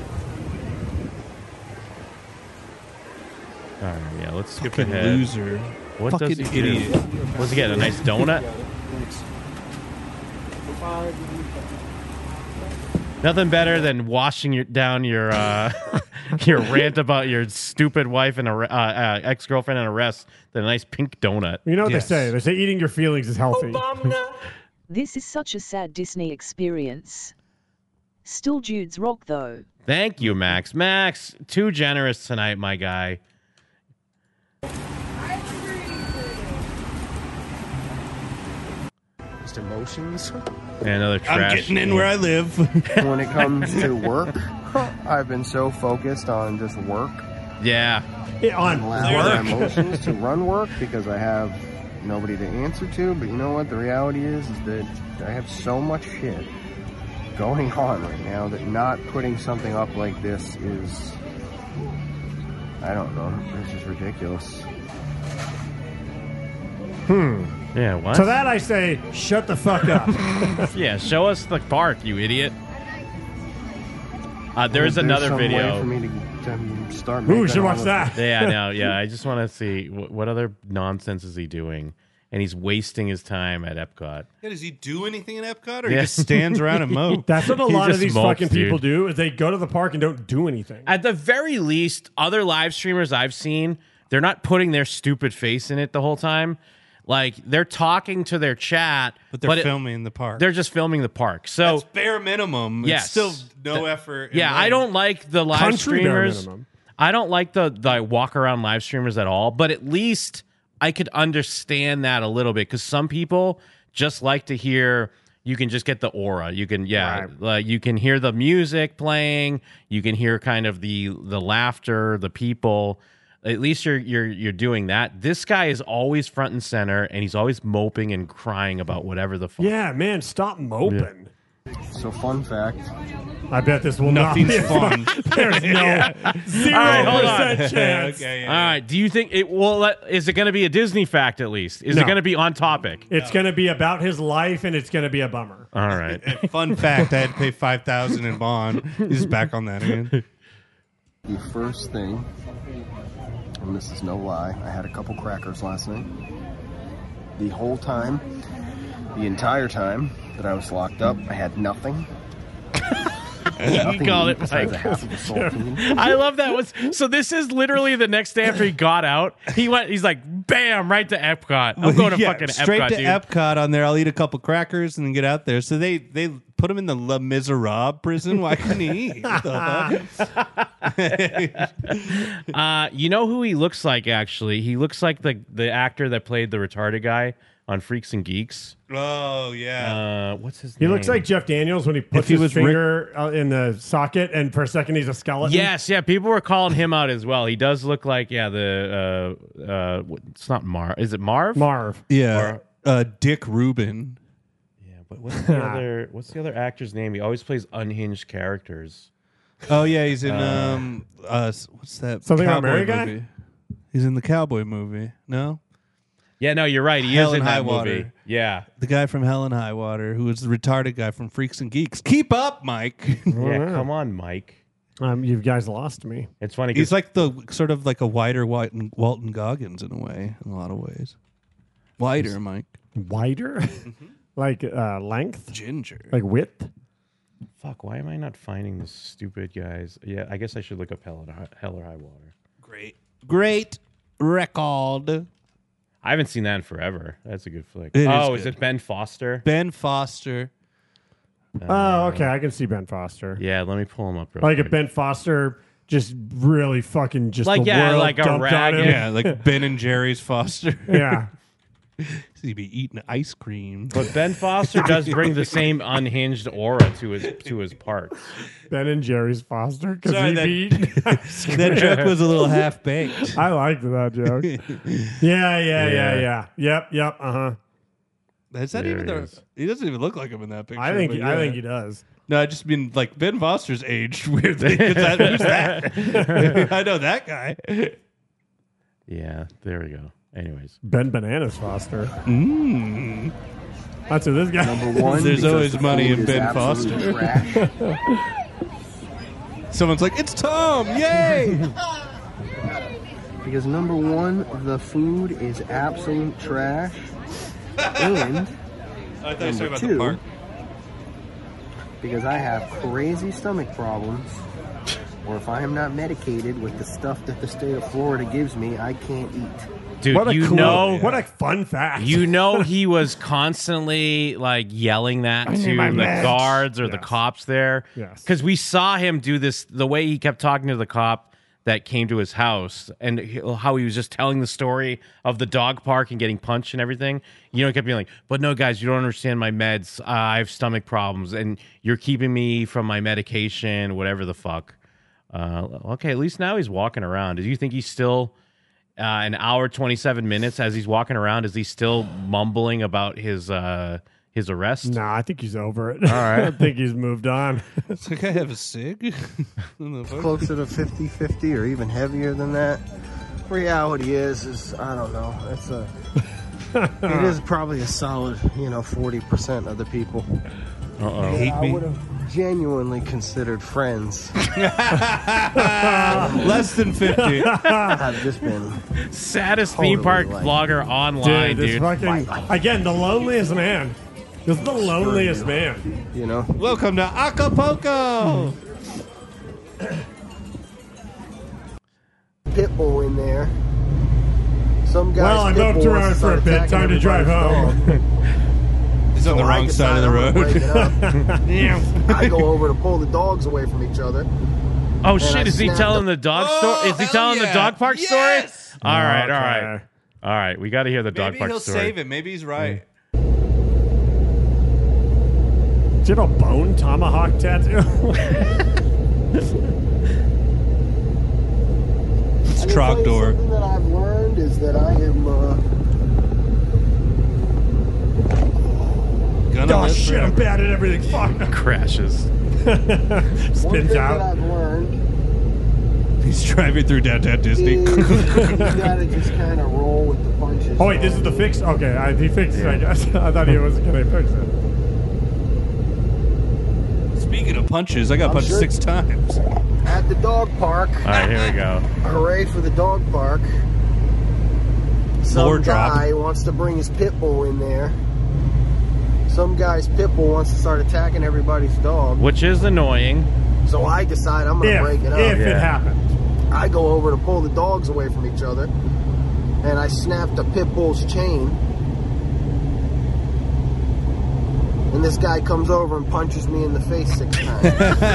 All right, yeah, let's skip Fucking ahead. loser. What Fucking does he idiot. do? What's he get? A nice donut? Nothing better than washing your, down your uh, your rant about your stupid wife and uh, uh, ex girlfriend and arrest than a nice pink donut. You know what Yes. they say? They say eating your feelings is healthy. This is such a sad Disney experience. Still dudes rock though. Thank you, Max. Max, too generous tonight, my guy. Just emotions. And another trash. I'm getting in where I live. When it comes to work, I've been so focused on just work. Yeah. Yeah, on Allow my work. emotions to run work because I have nobody to answer to. But you know what? The reality is, is that I have so much shit going on right now that not putting something up like this is, I don't know, it's just ridiculous. Hmm. Yeah, what? To that I say, shut the fuck up. Yeah, show us the park, you idiot. Uh, there's There's another some way video. for me to, to start Ooh, making should all watch of- that. Yeah, I know. Yeah, I just want to see what, what other nonsense is he doing, and he's wasting his time at Epcot. Yeah, does he do anything in Epcot, or Yeah. he just stands around and mopes? That's what a He lot of just these mopes, fucking people dude. do is they go to the park and don't do anything. At the very least, other live streamers I've seen, they're not putting their stupid face in it the whole time. Like they're talking to their chat, But they're it- filming the park. They're just filming the park. So That's bare minimum. Yes. It's still no Th- effort. and yeah, I money. don't like the live Country bare streamers. minimum. I don't like the the walk around live streamers at all. But at least I could understand that a little bit because some people just like to hear. You can just get the aura. You can, yeah, Right. like you can hear the music playing. You can hear kind of the the laughter, the people. At least you're you're you're doing that. This guy is always front and center, and he's always moping and crying about whatever the fuck. Yeah, man, stop moping. So fun fact, I bet this will Nothing's not be fun. There's no zero All right, hold on. percent chance. Okay, yeah, All right. Do you think it? Well, let- is it going to be a Disney fact at least? Is No. it going to be on topic? It's going to be about his life, and it's going to be a bummer. All right. yeah. Fun fact: I had to pay five thousand in bond. He's back on that again. the first thing, and this is no lie, I had a couple crackers last night. The whole time, the entire time that I was locked up, I had nothing. You called it besides a Mike. half of a saltine. I love that. Was so. This is literally the next day after he got out. He went. He's like, bam, right to Epcot. I'm going to Yeah, fucking straight Epcot, to dude. Epcot on there. I'll eat a couple crackers and then get out there. So they they put him in the Les Miserables prison. Why couldn't he eat? What the fuck? Uh, you know who he looks like? Actually, he looks like the the actor that played the retarded guy on Freaks and Geeks. Oh yeah. Uh, what's his He name? looks like Jeff Daniels when he puts he his was Rick- finger uh, in the socket, and for a second he's a skeleton. Yes, yeah. People were calling him out as well. He does look like yeah. The uh, uh, it's not Marv. Is it Marv? Marv. yeah. Uh, Dick Rubin. Yeah, but what's the other? What's the other actor's name? He always plays unhinged characters. Oh yeah, he's in Uh, um uh what's that? Something About cowboy Mary Guy? movie? He's in the cowboy movie. No, Yeah, no, you're right. He Hell is in and that High movie. Water. Yeah, the guy from Hell and High Water, who was the retarded guy from Freaks and Geeks. Keep up, Mike. yeah. Come on, Mike. Um, you guys lost me. It's funny. 'cause- He's like the sort of like a wider Walton, Walton Goggins in a way, in a lot of ways. Wider, Mike. Wider, like uh, length, Ginger. like width. fuck. Why am I not finding this stupid guys? Yeah, I guess I should look up Hell, and High- Hell or High Water. Great. Great record. I haven't seen that in forever. That's a good flick. It is oh, is, good. it Ben Foster? Ben Foster. Oh, okay, I can see Ben Foster. Yeah, let me pull him up. Real Like quick. if Ben Foster just really fucking just Like, the yeah, world like a dumped rag- on him. Yeah, like Ben and Jerry's Foster. Yeah. He'd be eating ice cream. But Ben Foster does bring the same unhinged aura to his to his park. Ben and Jerry's Foster because Sorry, he that- beat. That joke was a little half baked. I liked that joke. Yeah, yeah, yeah, Yeah. yeah. Yep, yep. Uh huh. Is that There even he the? is. He doesn't even look like him in that picture. I think but I yeah. think he does. No, I just mean like Ben Foster's aged weirdly. 'Cause that, who's that? I know that guy. Yeah, there we go. Anyways, Ben Bananas Foster. Mm. That's who this guy. Number one, There's because always the money food in is Ben absolute Foster. trash. Someone's like, "It's Tom! Yay!" Because number one, the food is absolute trash. And I thought you were talking number about the two, park. because I have crazy stomach problems, or if I am not medicated with the stuff that the state of Florida gives me, I can't eat. dude, What a you cool, know, what a fun fact. you know, he was constantly like yelling that I to need my the meds. guards or the Yes. cops there. Yes. Because we saw him do this. The way he kept talking to the cop that came to his house, and he- how he was just telling the story of the dog park and getting punched and everything. You know, he kept being like, "But no, guys, you don't understand my meds. Uh, I have stomach problems, and you're keeping me from my medication, whatever the fuck." Uh, okay, at least now he's walking around. Do you think he's still uh, an hour twenty-seven minutes as he's walking around? Is he still mumbling about his uh, his arrest? Nah, I think he's over it. All right. I think he's moved on. It's like I have a cig. Closer to fifty fifty or even heavier than that. Reality is, is I don't know. It's a, it is probably a solid, you know, forty percent of the people. Uh-oh. that Hate I me. would have genuinely considered friends. Less than fifty. Have just been Saddest theme Totally park like- vlogger online, Dude, this dude. fucking again the loneliest man. This is the loneliest man. you know. Welcome to Acapulco. Pitbull in there. Some guy's Well, I'm pitbull up to wants around for a start bit. attacking Time to drive everybody's home. dog. He's on the So I wrong side of the decide I'm road. gonna break it up. I go over to pull the dogs away from each other. Oh And shit! I Is he snapped telling the- the dog Oh, story? Is he hell telling the yeah. dog park Yes! story? All right, all right, Okay. all right. We got to hear the dog Maybe park he'll story. save it. Maybe he's right. Do you have a bone tomahawk tattoo? It's I can tell you Trogdor. Something that I've learned is that I am. Uh, Gonna oh live shit! I'm forever. bad at everything. Fuck. Crashes. one Spins thing that out. I've learned He's driving through downtown Disney. is you gotta just kind of roll with the punches. Oh wait, this is the fix. Okay, I, he fixed it. I guess I thought he was gonna fix it. Speaking of punches, I got I'm punched sure- six times. At the dog park. All right, here we go. Hooray for the dog park. Some Floor drop. guy wants to bring his pit bull in there. Some guy's pit bull wants to start attacking everybody's dog. Which is annoying. So I decide I'm going to If, break it up. if Yeah. it happened. I go over to pull the dogs away from each other, and I snap the pit bull's chain. And this guy comes over and punches me in the face six times.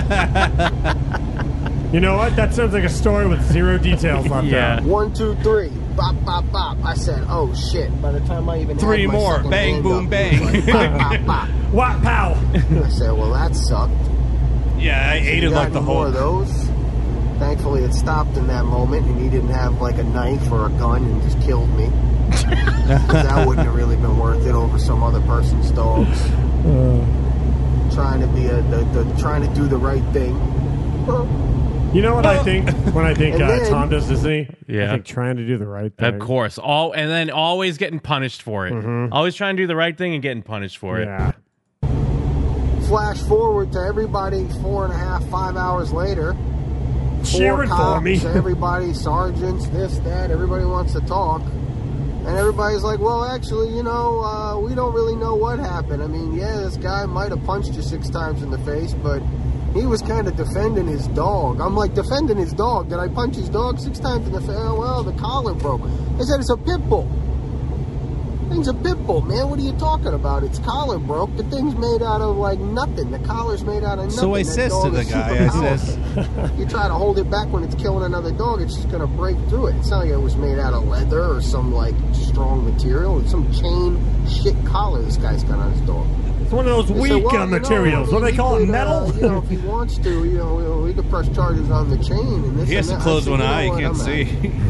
You know what? That sounds like a story with zero details left Yeah. out. One, two, three. Bop, bop, bop. I said, oh shit. By the time I even had Three my more. second Bang, hand boom, up, bang. it was like, bop, bop, bop. What pow? I said, well, that sucked. Yeah, I ate You it got like the any more whole. of those. Thankfully, it stopped in that moment, and he didn't have like a knife or a gun and just killed me. That wouldn't have really been worth it over some other person's dogs. Trying to be a, the, the trying to do the right thing. You know what I think when I think And uh, then- Tom does Disney? Yeah. I think trying to do the right thing. Of course. All and then always getting punished for it. Always trying to do the right thing and getting punished for it. Yeah. Flash forward to everybody four and a half, five hours later. Four Cheering for cops, me. everybody, sergeants, this, that. Everybody wants to talk. And everybody's like, well, actually, you know, uh, we don't really know what happened. I mean, yeah, this guy might have punched you six times in the face, but he was kind of defending his dog. I'm like, defending his dog? Did I punch his dog six times in the face? Oh, well, the collar broke. I said, it's a pit bull. Thing's a pit bull, man. What are you talking about? Its collar broke. The thing's made out of like nothing. The collar's made out of nothing. So I That says to dog the is guy, super I powerful. says, You try to hold it back when it's killing another dog, it's just gonna break through it. It's not like it was made out of leather or some like strong material. It's some chain shit collar this guy's got on his dog. It's one of those They weak said, well, uh, you know, materials. I What do mean, they he call it? could, Metal? Uh, you know, if he wants to, you know, you know, he could press charges on the chain and this he has to and that. close I said, one you know eye, you what, can't I'm see. out.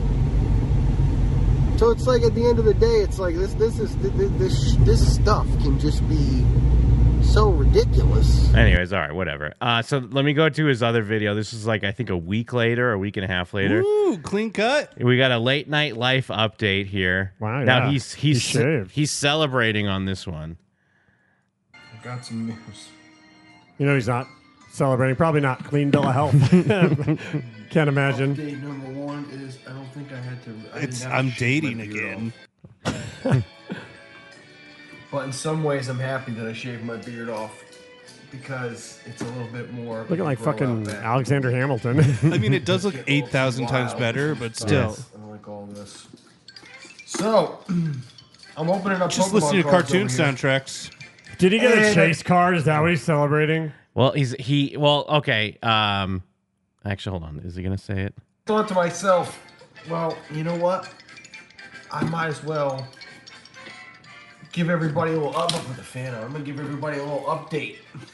So it's like at the end of the day, it's like this, this is this, this, this stuff can just be so ridiculous. Anyways, all right, whatever. Uh, so let me go to his other video. This is like I think a week later, a week and a half later. Ooh, clean cut. We got a late night life update here. Wow, now yeah. he's he's He shaved. he's celebrating on this one. I got some news. You know he's not celebrating. Probably not clean bill of health. Can't imagine. Update number one is I don't think I had to. I It's didn't have I'm to shave my dating beard again. off. But in some ways, I'm happy that I shaved my beard off because it's a little bit more. Looking like grow out fucking back. Alexander Hamilton. I mean, it does look eight thousand times better, but still. I like all this. So, I'm opening up. Just Pokemon listening to cards cartoon over here. soundtracks. Did he get a And- chase card? Is that what he's celebrating? Well, he's he well okay. Um, actually, hold on. Is he gonna say it? Thought to myself, well, you know what? I might as well give everybody a little up with the fan on. I'm gonna give everybody a little update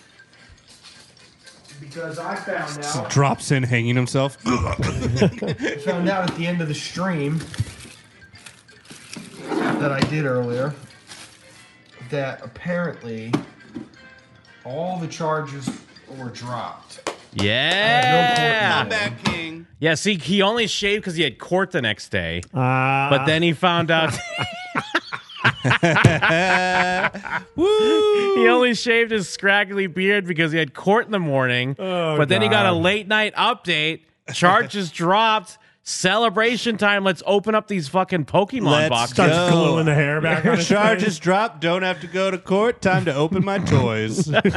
because I found out. Drops in hanging himself. I found out at the end of the stream that I did earlier that apparently all the charges were dropped. Yeah. Comeback king. Yeah. See, he only shaved because he had court the next day, Uh, but then he found out. Woo! He only shaved his scraggly beard because he had court in the morning. Oh, but then he got a God. late night update. Charges dropped. Celebration time. Let's open up these fucking Pokemon Let's boxes. starts go. gluing the hair back on his Charges face. dropped. Don't have to go to court. Time to open my toys. Let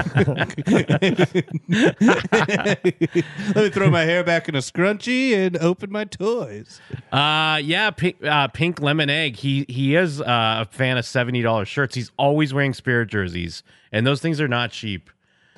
me throw my hair back in a scrunchie and open my toys. Uh, yeah, Pink, uh, Pink Lemon Egg. He he is uh, a fan of seventy dollars shirts. He's always wearing Spirit jerseys, and those things are not cheap.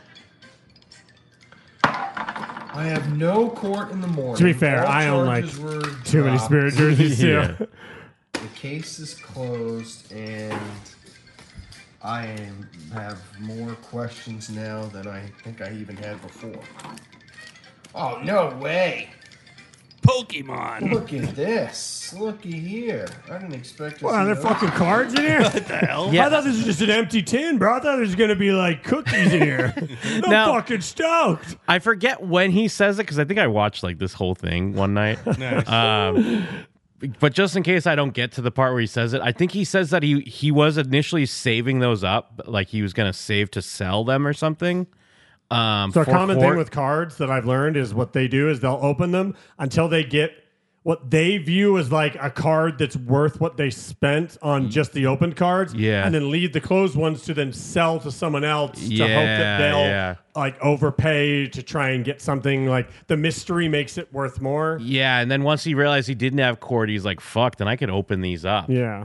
I have no court in the morning. To be fair, All I own like charges were too many dropped. Spirit jerseys too. Yeah. The case is closed, and I am, have more questions now than I think I even had before. Oh, no way. Pokemon. Look at this. Looky here. I didn't expect to What, see are there those. fucking cards in here? What the hell? Yeah. I thought this was just an empty tin, bro. I thought there was going to be like cookies in here. I'm Now- fucking stoked. I forget when he says it because I think I watched like this whole thing one night. Nice. Um, but just in case I don't get to the part where he says it, I think he says that he he was initially saving those up, like he was going to save to sell them or something. Um, So a for common court. thing with cards that I've learned is what they do is they'll open them until they get what they view as like a card that's worth what they spent on just the opened cards. Yeah. And then leave the closed ones to then sell to someone else to hope Yeah, that they'll yeah. like overpay to try and get something like the mystery makes it worth more. Yeah, and then once he realized he didn't have court, he's like, "Fuck!" Then I could open these up. Yeah.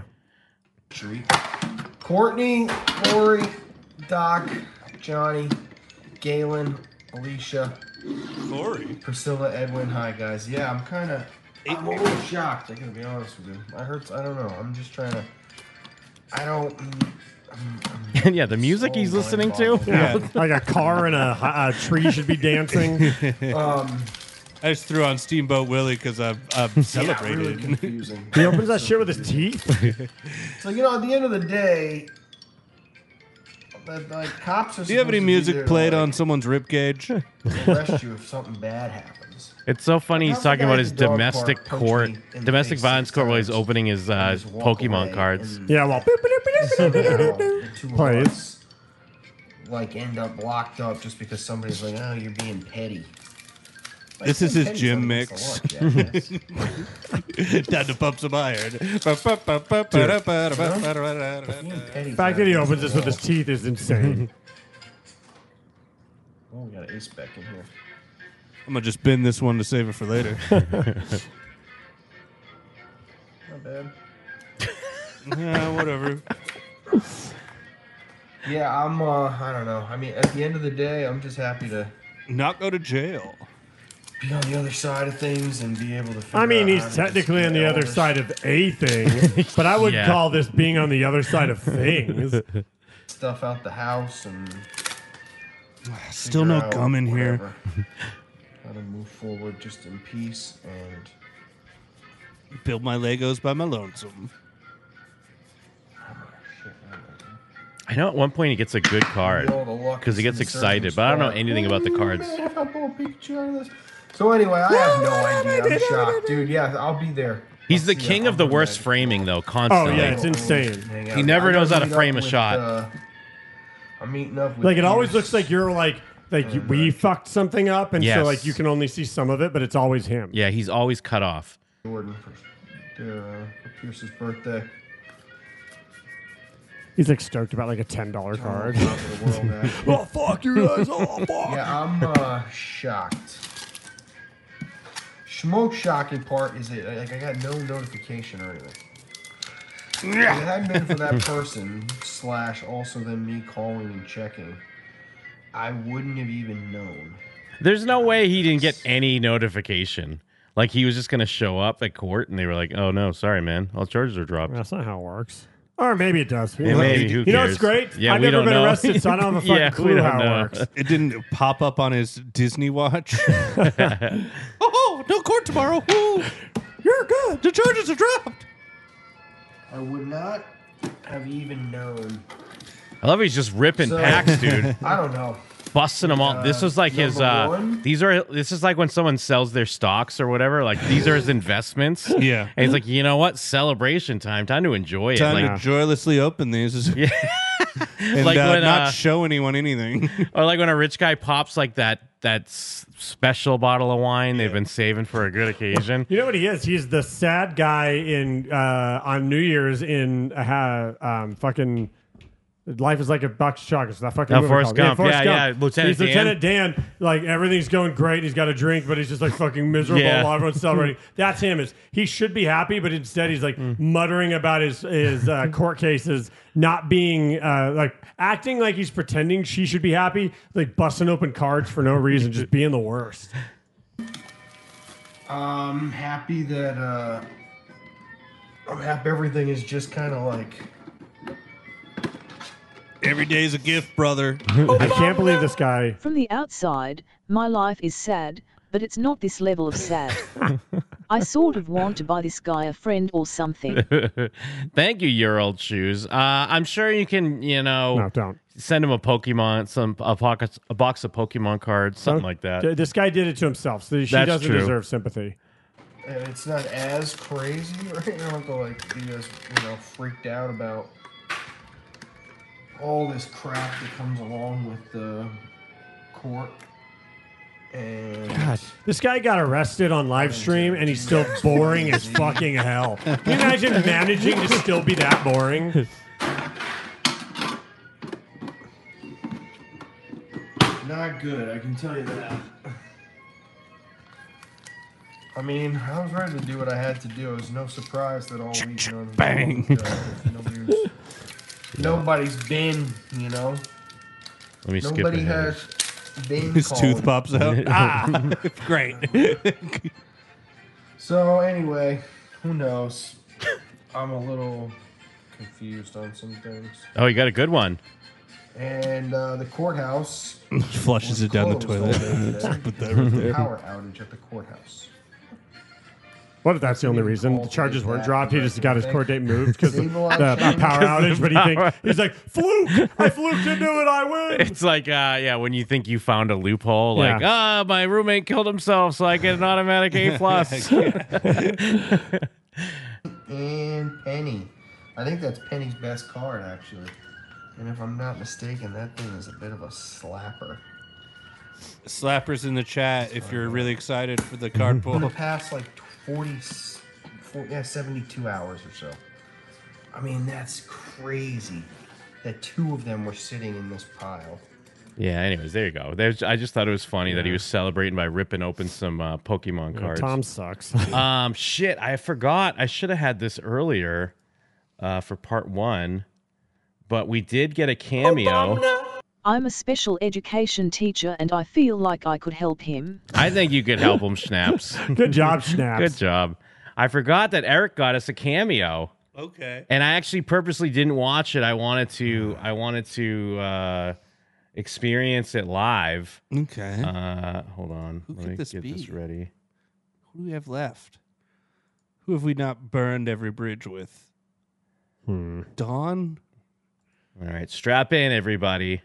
Courtney, Lori, Doc, Johnny, Galen, Alicia, Corey. Priscilla, Edwin. Hi, guys. Yeah, I'm kind of... I'm a little shocked, I'm going to be honest with you. I heard... I don't know. I'm just trying to... I don't... And yeah, the music he's listening to. Yeah. Like a car and a, a tree should be dancing. Um, I just threw on Steamboat Willie because I'm, I'm yeah, celebrated. really confusing. He opens that shit with his teeth. So, you know, at the end of the day... That, like, cops are Do you have any supposed to be music there to, played like, on someone's ribcage? arrest you if something bad happens. It's so funny. He's How's the talking guy about at his the dog domestic park punch court, me in the domestic face violence six court while he's times opening his uh, and just walk Pokemon away cards. and- Yeah, well, the two of Plays. us, like, end up locked up just because somebody's like, "Oh, you're being petty." Like, This is being his petty's gym not mix. against the law, jackass. Time to pump some iron. Being petty's the fact not that he against opens the this with law. his teeth is insane. Oh, we got an ace back in here. I'm gonna just bin this one to save it for later. Not bad. Yeah, whatever. Yeah, I'm. Uh, I don't know. I mean, at the end of the day, I'm just happy to not go to jail, be on the other side of things, and be able to. Figure I mean, out he's how to technically just on the get other all this side of a thing, but I wouldn't Yeah. call this being on the other side of things. stuff out the house and. Still figure no out gum in here. whatever. How to move forward just in peace and. Build my Legos by my lonesome. I know at one point he gets a good card All the luck because he gets in excited, Surgeon's but I don't know Park. anything about the cards. Man, if I pull a Pikachu out of this. So anyway, I have no idea. I'm shocked, dude. Yeah, I'll be there. He's I'll the see ya. king I'll of the be worst there. framing, though, Oh constantly. yeah, it's insane. Hang out. He never I knows gotta how to meet frame up a with, shot. uh, I'm meeting up with Like it always Pierce looks like you're like like you, we fucked something up, and so Yes. like you can only see some of it, but it's always him. Yeah, he's always cut off. Jordan for, uh, for Pierce's birthday. He's like stoked about like a ten dollar card. Top of the world, actually. Oh fuck you guys! Oh fuck! Yeah, I'm uh, shocked. Most shocking part is that like I got no notification or anything. If it hadn't been for that person slash also then me calling and checking, I wouldn't have even known. There's no way he didn't get any notification. Like he was just going to show up at court and they were like, oh no, sorry, man. All charges are dropped. That's not how it works. Or maybe it does. Who Yeah, knows? maybe. Who you know cares? what's great? Yeah, I've we never don't been know. arrested, so I don't have a fucking Yeah, we clue don't how know. it works. It didn't pop up on his Disney watch. Oh, no court tomorrow. Ooh, you're good. The charges are dropped. I would not have even known. I love he's just ripping So- packs, dude. I don't know. Busting them all. This Uh, was like his. number Uh, one? these are. This is like when someone sells their stocks or whatever. Like these are his investments. Yeah. And he's like, you know what? Celebration time. Time to enjoy it. Time Like, to joylessly open these. Yeah. and Like uh, when, not uh, show anyone anything. or like when a rich guy pops like that that s- special bottle of wine they've been saving for a good occasion. You know what he is? He's the sad guy in uh, on New Year's in uh, um, fucking Life is Like a Box of Chocolates. That fucking Oh, movie Forrest called. Gump. Yeah, yeah, Lieutenant He's Dan. Lieutenant Dan. Like everything's going great. He's got a drink, but he's just like fucking miserable Yeah. while everyone's celebrating. That's him. Is he should be happy, but instead he's like muttering about his his uh, court cases, not being uh, like acting like he's pretending she should be happy, like busting open cards for no reason, just being the worst. I'm happy that uh, I'm happy everything is just kind of like. Every day's a gift, brother. I can't believe this guy. From the outside, my life is sad, but it's not this level of sad. I sort of want to buy this guy a friend or something. Thank you, your old shoes. Uh, I'm sure you can, you know, No, don't. send him a Pokemon, some a, pocket, a box of Pokemon cards, something like that. D- This guy did it to himself, so she That's doesn't true. deserve sympathy. And it's not as crazy, right? I don't have to like be as you know freaked out about all this crap that comes along with the court. And God, this guy got arrested on live stream, and he's still boring as fucking hell. Can you imagine managing to still be that boring? not good, I can tell you that. I mean, I was ready to do what I had to do. It was no surprise that all week, you know, Bang. uh, nobody was, nobody's been, you know. Let me skip Nobody ahead. has been His called. tooth pops out. Ah, great. So anyway, who knows? I'm a little confused on some things. Oh, you got a good one. And uh, the courthouse Flushes was it down the closed all toilet. day today. Put that right there. Power outage at the courthouse. What if that's the only reason the charges weren't dropped? He just got his court date moved because of Save a the lot of uh, change. power outage. But he think, he's like, fluke! I fluked into it. I win. It's like, uh, yeah, when you think you found a loophole, like, Yeah. ah, my roommate killed himself, so I get an automatic A plus. And Penny. I think that's Penny's best card, actually. And if I'm not mistaken, that thing is a bit of a slapper. Slappers in the chat if you're really excited for the card In the pull. past, like forty, forty, yeah, seventy-two hours or so. I mean, that's crazy that two of them were sitting in this pile. Yeah, anyways, there you go. There's, I just thought it was funny that he was celebrating by ripping open some uh, Pokemon Yeah, cards. Tom sucks. um, shit, I forgot. I should have had this earlier. uh, for part one, but we did get a cameo. I'm a special education teacher and I feel like I could help him. I think you could help him, Schnaps. Good job, Schnaps. Good job. I forgot that Eric got us a cameo. Okay. And I actually purposely didn't watch it. I wanted to I wanted to uh, experience it live. Okay. Uh, hold on. Who Let could me this get be? this ready. Who do we have left? Who have we not burned every bridge with? Hmm. Dawn? All right, strap in, everybody.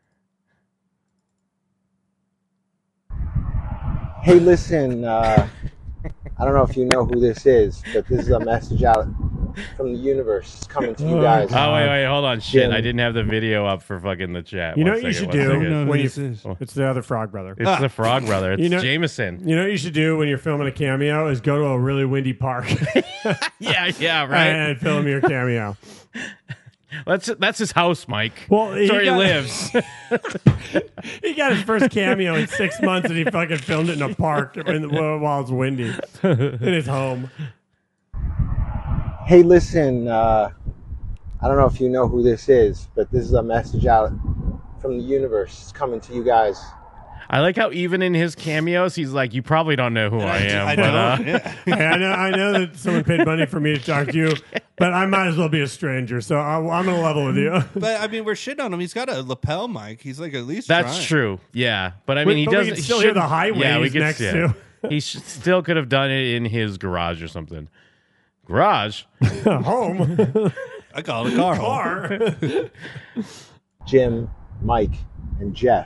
Hey, listen, uh, I don't know if you know who this is, but this is a message out from the universe. It's coming to you guys. Oh, wait, wait, hold on. Shit, Jim. I didn't have the video up for fucking the chat. You know One what you second, should one do second. when you, this is. it's the other Frog Brother. It's the Frog Brother. It's You know- Jameson. You know what you should do when you're filming a cameo is go to a really windy park Yeah, yeah, right. and film your cameo. That's that's his house, Mike. Well, That's where he got- lives. He got his first cameo in six months, and he fucking filmed it in a park in the, while it's windy in his home. Hey, listen, uh, I don't know if you know who this is, but this is a message out from the universe. It's coming to you guys. I like how even in his cameos, he's like, "You probably don't know who I am." I but, know. uh, yeah. Hey, I know, I know that someone paid money for me to talk to you, but I might as well be a stranger, so I, I'm gonna level with you. But I mean, we're shitting on him. He's got a lapel mic. He's like at least That's trying. true. Yeah, but I But- mean, he but we doesn't. can he still hear the shouldn't- highway yeah, we he's could- next yeah. to. He sh- still could have done it in his garage or something. Garage. Home I call it a car. hole. car. Jim, Mike, and Jeff.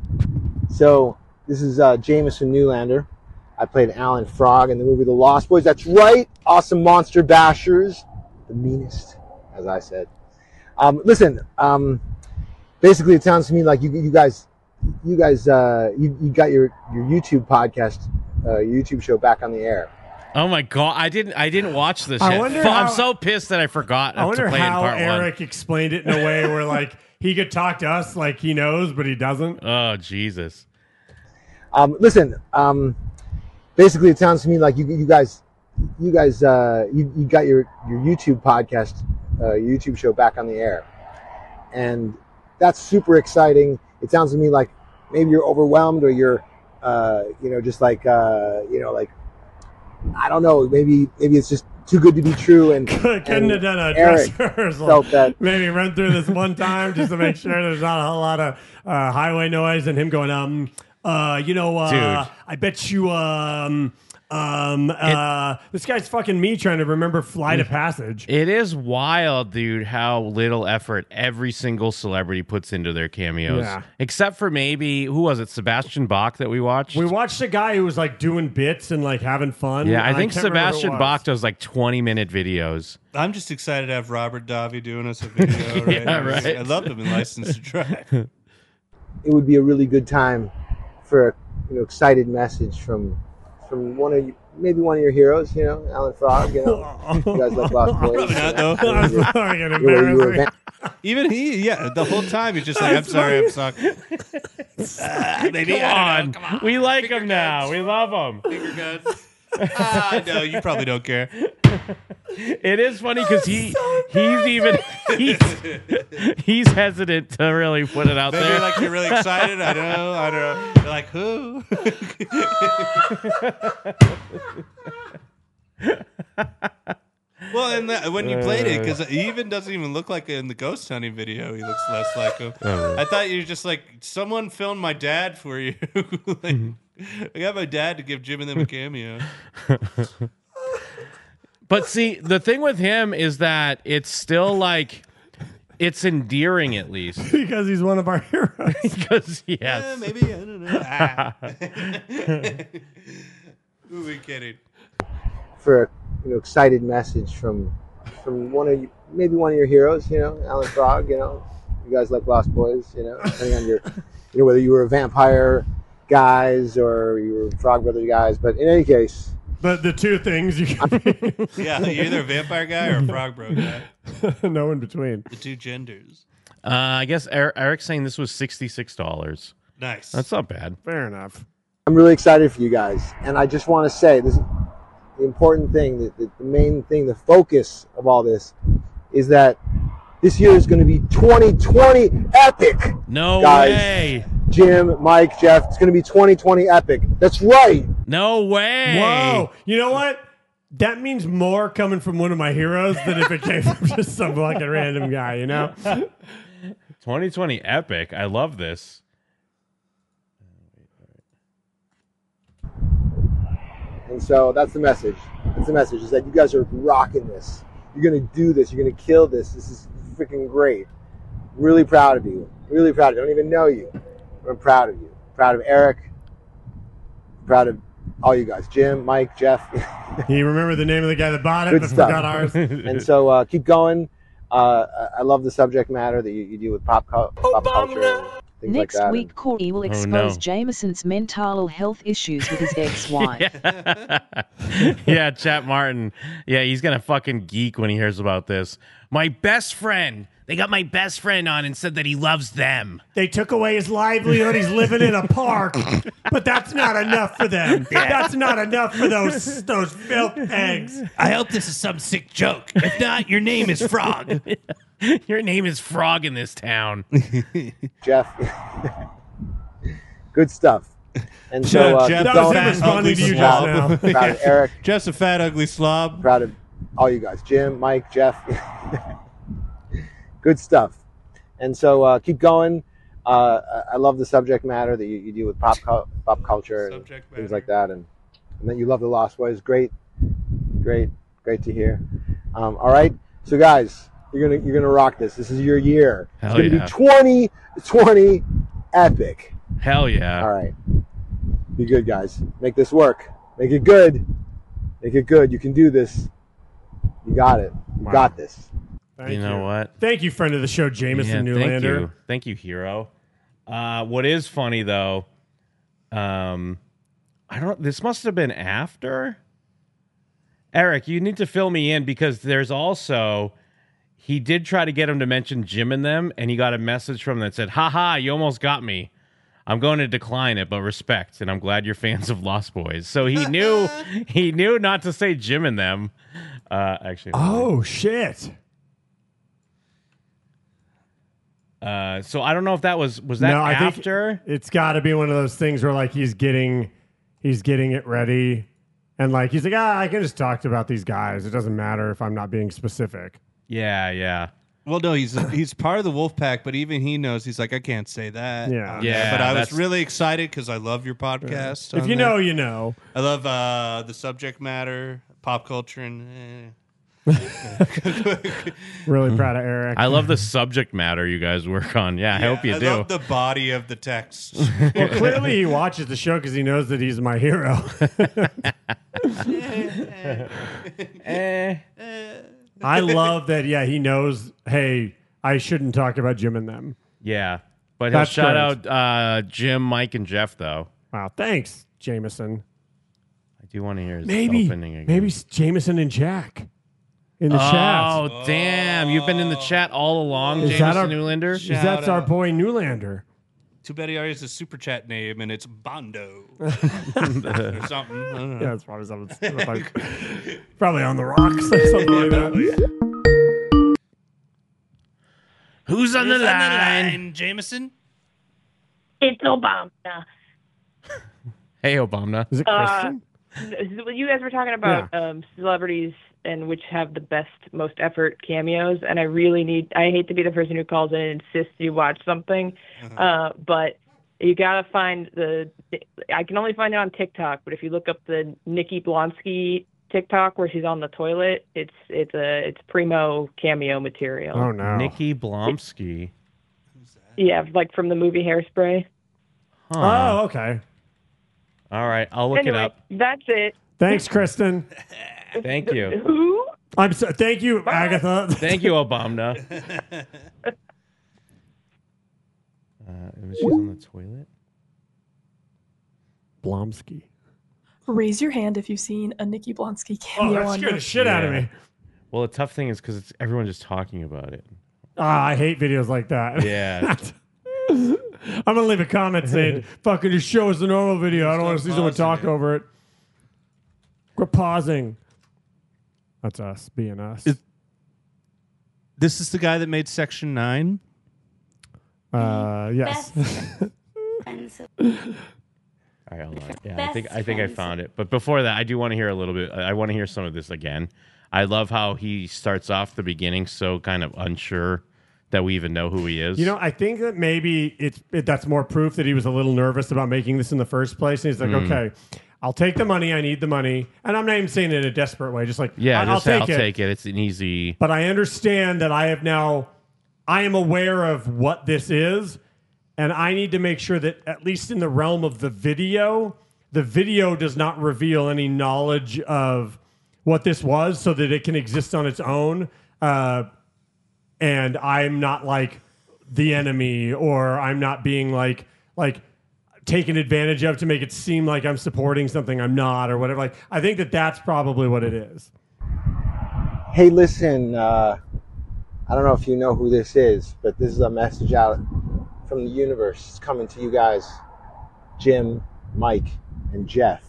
So this is uh, Jameson Newlander. I played Alan Frog in the movie The Lost Boys. That's right, awesome monster bashers, the meanest, as I said. Um, listen, um, basically, it sounds to me like you, you guys, you guys, uh, you, you got your, your YouTube podcast, uh, your YouTube show back on the air. Oh my god! I didn't. I didn't watch this I yet. wonder Fu- how- I'm so pissed that I forgot I to wonder play in how part Eric explained it in a way where like he could talk to us like he knows, but he doesn't. one. Oh Jesus! Um, listen, um, basically, it sounds to me like you, you guys, you guys, uh, you, you got your, your YouTube podcast, uh, your YouTube show back on the air, and that's super exciting. It sounds to me like maybe you're overwhelmed or you're, uh, you know, just like, uh, you know, like I don't know, maybe maybe it's just too good to be true. And Couldn't and have done a Eric dress rehearsal. felt that. Maybe run through this one time just to make sure there's not a whole lot of uh, highway noise and him going, um, uh, you know, uh, Dude. I bet you, um, um, uh, this guy's fucking me trying to remember Flight of Passage. It is wild, dude, how little effort every single celebrity puts into their cameos. Yeah. Except for maybe who was it? Sebastian Bach that we watched. We watched a guy who was like doing bits and like having fun. yeah, I think can't remember who it Sebastian was. Bach does like twenty minute videos. I'm just excited to have Robert Davi doing us a video. Right? Yeah, right. I loved him in License to Drive. It would be a really good time for a you know excited message from from one of you, maybe one of your heroes, you know, Alan Frog. You know, you guys like Lost Boys. Probably not, though. You know, That's you're- fucking you were- you were embarrassing. a- Even he, yeah, the whole time he's just like, I'm sorry, I'm sorry. Ah, maybe, Come I on. don't know, come on. We like Finger him now. guns. We love him. Finger guns. Ah, no, you probably don't care. It is funny because he he's even he's, he's hesitant to really put it out Maybe there. like you're really excited. I don't know. I don't know. You're like, who? Well, and the, when you played it, because he even doesn't even look like in the ghost hunting video. He looks less like him. Oh. I thought you were just like, someone filmed my dad for you. Like, I got my dad to give Jim and them a cameo. But see, the thing with him is that it's still like it's endearing at least because he's one of our heroes. because yes, Eh, maybe I don't know. Ah. Who are we kidding? for a you know excited message from from one of you, maybe one of your heroes, you know, Alan Frog. You know, you guys like Lost Boys, you know, depending on your, you know, whether you were a vampire guys or you were Frog Brother guys. But in any case, The the two things you can Yeah, you're either a vampire guy or a frog bro guy. no in between. The two genders. uh, I guess Eric, Eric's saying this was sixty six dollars. Nice. That's not bad. Fair enough. I'm really excited for you guys, and I just want to say this: the important thing, the, the, the main thing, the focus of all this is that this year is going to be twenty twenty epic. No guys. way. Jim, Mike, Jeff, it's going to be twenty twenty epic. That's right. No way. Whoa. You know what? That means more coming from one of my heroes than if it came from just some fucking random guy, you know? twenty twenty epic. I love this. And so that's the message. That's the message, is that you guys are rocking this. You're going to do this. You're going to kill this. This is freaking great. Really proud of you. Really proud of you. I don't even know you. I'm proud of you. Proud of Eric. Proud of all you guys. Jim, Mike, Jeff. You remember the name of the guy that bought it Good but stuff. forgot ours? And so uh, keep going. Uh, I love the subject matter that you, you deal with pop, cu- pop culture and things Next like that. week, Corey will Oh, expose no. Jameson's mental health issues with his ex-wife. Yeah, Chat Martin. Yeah, he's gonna fucking geek when he hears about this. My best friend. They got my best friend on and said that he loves them. They took away his livelihood. He's living in a park, but that's not enough for them. That's not enough for those those filth eggs. I hope this is some sick joke. If not, your name is Frog. Your name is Frog in this town. Jeff. Good stuff. And so uh, Jeff, keep That was going. him responding to you just Proud, now. proud of Eric. Jeff's a fat, ugly slob. Proud of all you guys. Jim, Mike, Jeff. Good stuff. And so uh, keep going. Uh, I love the subject matter that you, you deal with pop cu- pop culture and Subject things matter. like that, and, and that you love the Lost Boys. Great, great, great to hear. Um, all right, so guys, you're gonna you're gonna rock this. This is your year. Hell it's gonna yeah. be twenty twenty epic. Hell yeah. All right, be good, guys. Make this work. Make it good. Make it good. You can do this. You got it. You Wow. got this. Thank You know what? Thank you, friend of the show, Jameson Yeah, thank Newlander. you. Thank you, hero. Uh, what is funny though, um, I don't. This must have been after. Eric, you need to fill me in because there's also he did try to get him to mention Jim and them, and he got a message from them that said, "Ha ha, you almost got me. I'm going to decline it, but respect, and I'm glad you're fans of Lost Boys." So he knew he knew not to say Jim and them. Uh, actually, Oh shit! Uh, so I don't know if that was was that No, I think after. it's got to be one of those things where like he's getting he's getting it ready, and like he's like, ah, I can just talk about these guys. It doesn't matter if I'm not being specific. Yeah, yeah. Well, no, he's he's part of the wolf pack, but even he knows he's like, I can't say that. Yeah. on Yeah, there. But I was that's- really exciexcited because I love your podcast. If on you there. know, you know. I love uh, the subject matter, pop culture, and eh. Really proud of Eric. I love the subject matter you guys work on. Yeah, I hope you I do. love the body of the text. Well, clearly he watches the show because he knows that he's my hero. Eh. I love that. Yeah, he knows. Hey, I shouldn't talk about Jim and them. Yeah, but he'll That's shout great. out uh, Jim, Mike, and Jeff though. Wow, thanks, Jameson. I do want to hear his Maybe, opening again. maybe it's Jameson and Jack in the oh, chat. damn! You've been in the chat all along, Is that Jameson our- Newlander. Is that's our boy Newlander? Too bad he already has a super chat name, and it's Bondo or something. I don't know. Yeah, it's probably something. like- probably on the rocks or something like that. Who's on the Who's line? Jameson? It's Obama. Hey, Obama. Is it Uh, Christian? you guys were talking about um, celebrities and which have the best, most effort cameos, and I really need. I hate to be the person who calls in and insists you watch something, uh, but you gotta find the. I can only find it on TikTok, but if you look up the Nikki Blonsky TikTok where she's on the toilet, it's it's a it's primo cameo material. Oh no, Nikki Blonsky. Yeah, like from the movie Hairspray. Huh. Oh, okay. All right, I'll look anyway, it up. that's it. Thanks, Kristen. Thank you. Who? I'm so. Thank you, Agatha. Thank you, Obama. Uh, she's on the toilet. Blonsky. Raise your hand if you've seen a Nikki Blonsky Oh, cameo that on scared your- the shit out of me. Well, the tough thing is because it's everyone just talking about it. Ah, I hate videos like that. Yeah. I'm gonna leave a comment saying, "Fucking just show us the normal video. I don't want to see someone talk over it." We're pausing. That's us being us. Is- This is the guy that made Section Nine. Uh, yes. All right, hold on. Yeah, I think I think I found it. But before that, I do want to hear a little bit. I want to hear some of this again. I love how he starts off the beginning so kind of unsure that we even know who he is. You know, I think that maybe it's it, that's more proof that he was a little nervous about making this in the first place. And he's like, Mm. okay, I'll take the money. I need the money. And I'm not even saying it in a desperate way. Just like, yeah, I- just I'll I'll take it. take it. It's an easy. But I understand that I have now, I am aware of what this is. And I need to make sure that, at least in the realm of the video, the video does not reveal any knowledge of what this was so that it can exist on its own. Uh, and I'm not like the enemy, or I'm not being like, like taken advantage of to make it seem like I'm supporting something I'm not, or whatever. Like, I think that that's probably what it is. Hey, listen, uh, I don't know if you know who this is, but this is a message out from the universe. It's coming to you guys, Jim, Mike, and Jeff.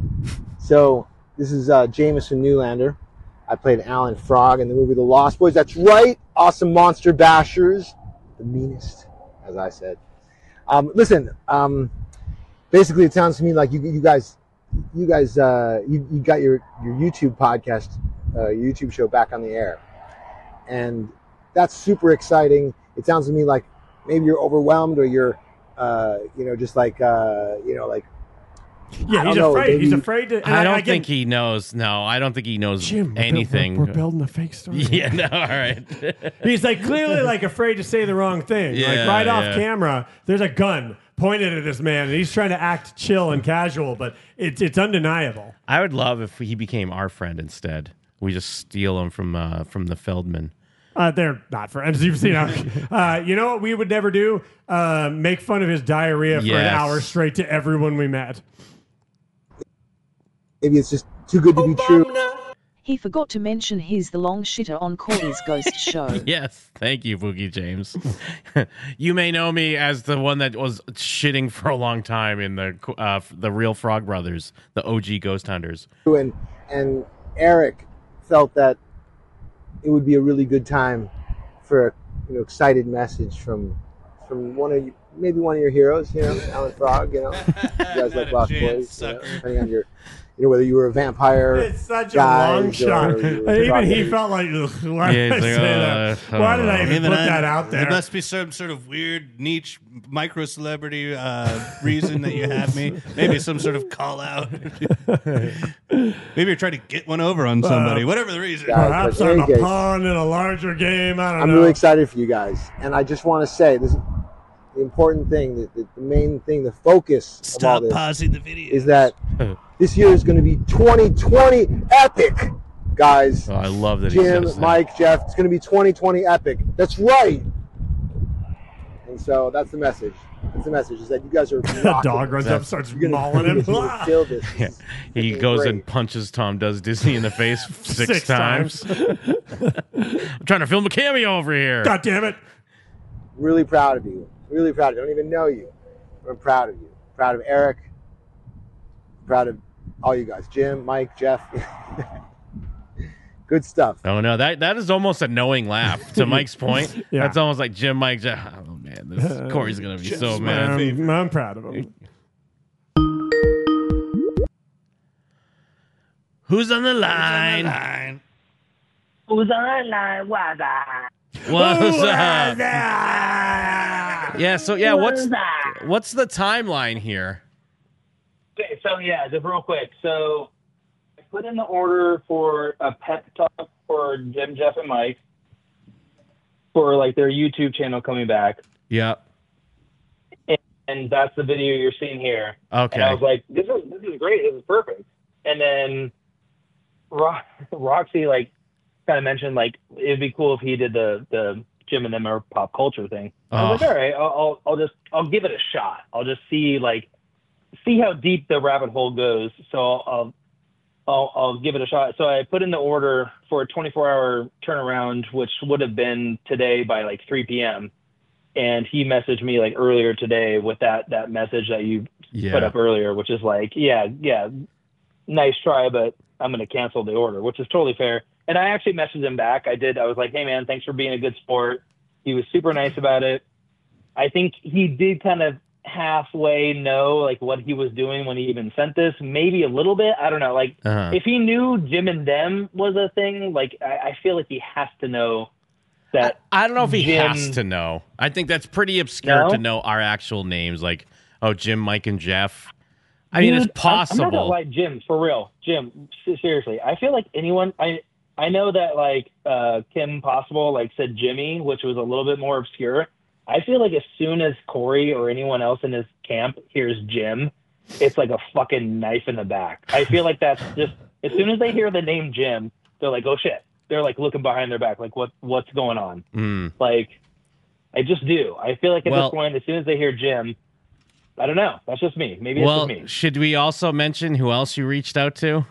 So this is uh, Jameson Newlander. I played Alan Frog in the movie The Lost Boys. That's right, awesome monster bashers, the meanest, as I said. Um, listen, um, basically, it sounds to me like you, you guys, you guys, uh, you, you got your your YouTube podcast, uh, your YouTube show back on the air, and that's super exciting. It sounds to me like maybe you're overwhelmed, or you're, uh, you know, just like, uh, you know, like. Yeah, I he's don't know, afraid. He's maybe- afraid to. and I don't again, think he knows. No, I don't think he knows Jim, we're buil- anything. We're, we're building a fake story. Yeah, no, all right. He's like clearly like afraid to say the wrong thing. like Yeah, right off yeah. camera, there's a gun pointed at this man, and he's trying to act chill and casual, but it's it's undeniable. I would love if he became our friend instead. We just steal him from uh, from the Feldman. Uh, they're not friends. You've seen how. Uh, you know what we would never do? Uh, make fun of his diarrhea for an Yes. hour straight to everyone we met. Maybe it's just too good to be true. He forgot to mention he's the long shitter on Corey's Ghost Show. Yes, thank you, Boogie James. You may know me as the one that was shitting for a long time in the uh, the real Frog Brothers, the O G Ghost Hunters. And and Eric felt that it would be a really good time for a you know excited message from from one of you, maybe one of your heroes, you know, Alan Frog. You know, you guys like Lost Boys, you know, depending on your. You know, whether you were a vampire, It's such a guys, long shot. or you were Even he fucking- felt like, ugh, why Yeah, did I he's say like, that? uh, Why did I even Even put I- that out there? There must be some sort of weird niche micro celebrity uh, reason that you have me. Maybe some sort of call out. Maybe you're trying to get one over on somebody. Uh, Whatever the reason. Perhaps but I'm any a case- pawn in a larger game. I don't I'm know. really excited for you guys, and I just want to say this: the important thing, the, the, the main thing, the focus of all Stop this pausing the video. is that this year is going to be twenty twenty epic, guys. Oh, I love that he Jim, says that. Mike, Jeff. It's going to be twenty twenty epic. That's right. And so that's the message. That's the message: is that you guys are. A rocking dog it. runs up, starts You're gonna- mauling him. you're gonna kill this. Yeah. This is He fucking goes great. and punches Tom Does Disney in the face six, Six times. I'm trying to film a cameo over here. God damn it. Really proud of you. Really proud of you. I don't even know you. But I'm proud of you. Proud of Eric. Proud of all you guys. Jim, Mike, Jeff. Good stuff. Oh no, that that is almost a knowing laugh. To Mike's point, Yeah. that's almost like Jim, Mike, Jeff. Oh man, this Corey's gonna be so mad. I'm, I'm proud of him. Who's on the line? Who's on the line? What's that? What's Who up? was that? Yeah. So yeah, what's Who's that? what's the timeline here? Okay, so yeah, just real quick. So I put in the order for a pep talk for Jim, Jeff, and Mike for like their YouTube channel coming back, Yeah. and, and that's the video you're seeing here. Okay. And I was like, this is this is great. This is perfect. And then Ro- Roxy like kind of mentioned like it'd be cool if he did the the Jim and them or pop culture thing. I was Oh. like, all right, I'll, I'll I'll just I'll give it a shot. I'll just see like see how deep the rabbit hole goes. So I'll I'll I'll give it a shot. So I put in the order for a twenty-four hour turnaround, which would have been today by like three p.m. And he messaged me like earlier today with that that message that you Yeah. put up earlier, which is like, yeah, yeah, nice try, but I'm going to cancel the order, which is totally fair. and I actually messaged him back. I did. I was like, hey man, thanks for being a good sport. He was super nice about it. I think he did kind of halfway know like what he was doing when he even sent this, maybe a little bit. I don't know. Like Uh-huh. if he knew Jim and Them was a thing, like I, I feel like he has to know that. I don't know if he Jim, has to know. I think that's pretty obscure No? to know our actual names, like oh Jim, Mike, and Jeff. I mean, Dude, it's possible. I'm, I'm not gonna lie, Jim, for real, Jim. s- Seriously, I feel like anyone. I I know that like uh, Kim Possible like said Jimmy, which was a little bit more obscure. I feel like as soon as Corey or anyone else in his camp hears Jim, it's like a fucking knife in the back. I feel like that's just as soon as they hear the name Jim, they're like, oh shit. They're like looking behind their back, like what what's going on? Mm. Like, I just do. I feel like at Well- this point, as soon as they hear Jim, I don't know. That's just me. Maybe Well, it's just me. should we also mention who else you reached out to?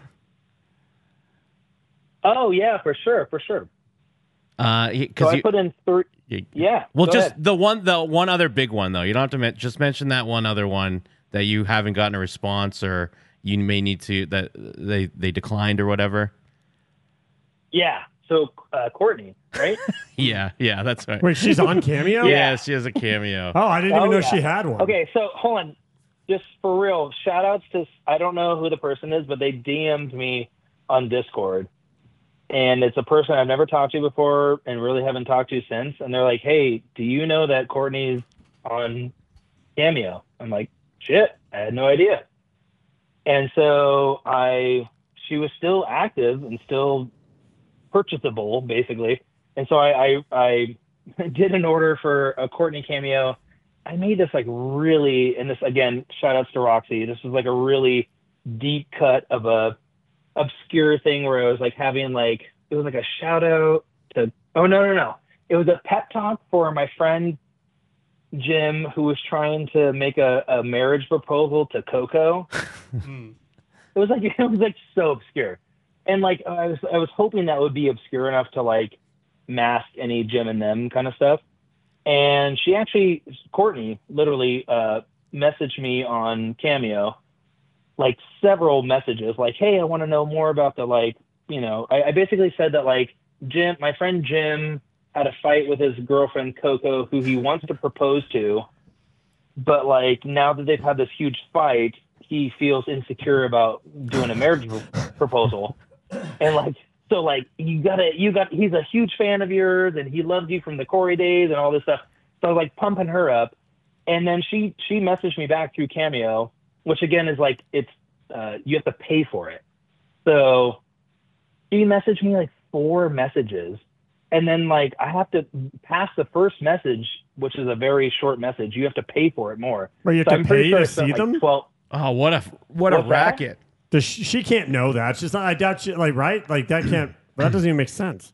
Oh yeah, for sure, for sure. Uh, So because I you, put in three. you- Yeah. well, go just ahead. the one, the one other big one though. You don't have to men- just mention that one other one that you haven't gotten a response, or you may need to that they they declined or whatever. Yeah. So uh, Courtney, right? Yeah, yeah, that's right. Wait, she's on Cameo? Yeah, she has a cameo. Oh, I didn't even Oh, know yeah. she had one. Okay, so hold on. Just for real, shout outs to, I don't know who the person is, but they D M'd me on Discord. And it's a person I've never talked to before and really haven't talked to since. And they're like, hey, do you know that Courtney's on Cameo? I'm like, shit, I had no idea. And so I, she was still active and still purchasable, basically. And so I, I, I did an order for a Courtney Cameo. I made this like really, and this again, shout outs to Roxy. This was like a really deep cut of a obscure thing where I was like having like, it was like a shout out to, oh no, no, no. It was a pep talk for my friend Jim, who was trying to make a, a marriage proposal to Coco. It was like, it was like so obscure. And like, I was, I was hoping that would be obscure enough to like mask any Jim and Them kind of stuff. And she actually, Courtney, literally uh, messaged me on Cameo, like several messages, like, hey, I want to know more about the, like, you know, I, I basically said that, like, Jim, my friend Jim had a fight with his girlfriend, Coco, who he wants to propose to. But, like, now that they've had this huge fight, he feels insecure about doing a marriage pro- proposal. And, like, so, like, you gotta, you got, he's a huge fan of yours, and he loved you from the Corey days and all this stuff. So I was, like, pumping her up. And then she, she messaged me back through Cameo, which, again, is, like, it's, uh, you have to pay for it. So she messaged me, like, four messages. And then, like, I have to pass the first message, which is a very short message. You have to pay for it more. Well, you have So to I'm pretty pay sure to I spent, see like, them? twelve Oh, what a what a What's that? racket! Does she, she can't know that. She's not. I doubt she. Like, right? Like that can't. That doesn't even make sense.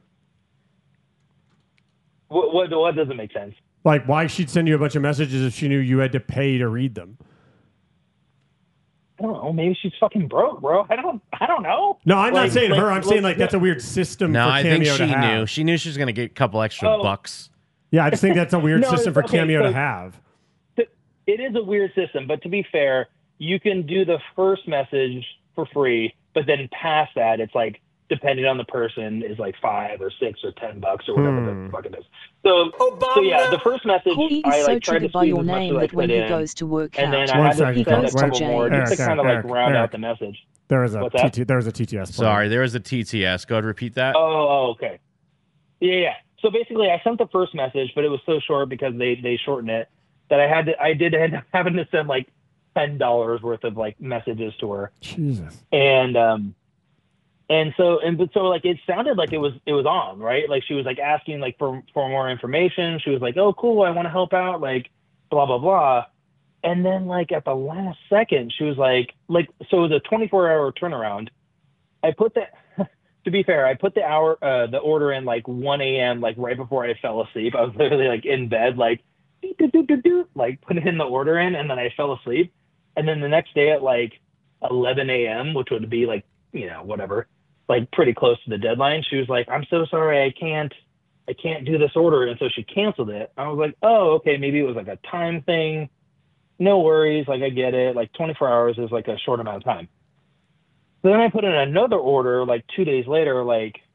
What, what, what doesn't make sense? Like, why she'd send you a bunch of messages if she knew you had to pay to read them? I don't know. Maybe she's fucking broke, bro. I don't. I don't know. No, I'm Like- not saying like, her. I'm saying like look- that's a weird system No, for I think Cameo she to have. knew. She knew she was going to get a couple extra Oh. bucks. Yeah, I just think that's a weird No, system for okay, Cameo to so- have. It is a weird system, but to be fair, you can do the first message for free, but then past that, it's like depending on the person is like five or six or ten bucks or whatever Hmm. the fuck it is. So, so yeah, the first message Corey I is so like tried to triggered by squeeze your as much name as I that when could he in, goes to work and then out, I One had to second, send a Wait, couple more Eric, just to kind of Eric, like round Eric. out the message. There was a What's that? T T, there was a T T S. Sorry, there was a T T S. Go ahead, repeat that. Oh, oh, okay. Yeah, yeah. So basically, I sent the first message, but it was so short because they they shortened it that I had to. I did end up having to send like ten dollars worth of like messages to her. Jesus. And um, and so and but so like it sounded like it was it was on, right? Like she was like asking like for for more information. She was like, "Oh, cool, I want to help out," like blah blah blah. And then like at the last second, she was like like so the twenty-four hour turnaround. I put the to be fair, I put the hour uh the order in like one a.m. like right before I fell asleep. I was literally like in bed like doo, doo, doo, doo, doo, like putting in the order in, and then I fell asleep. And then the next day at like eleven a.m., which would be like, you know, whatever, like pretty close to the deadline, she was like, "I'm so sorry, I can't, I can't do this order." And so she canceled it. I was like, "Oh, okay, maybe it was like a time thing. No worries, like I get it. Like twenty-four hours is like a short amount of time." So then I put in another order like two days later, like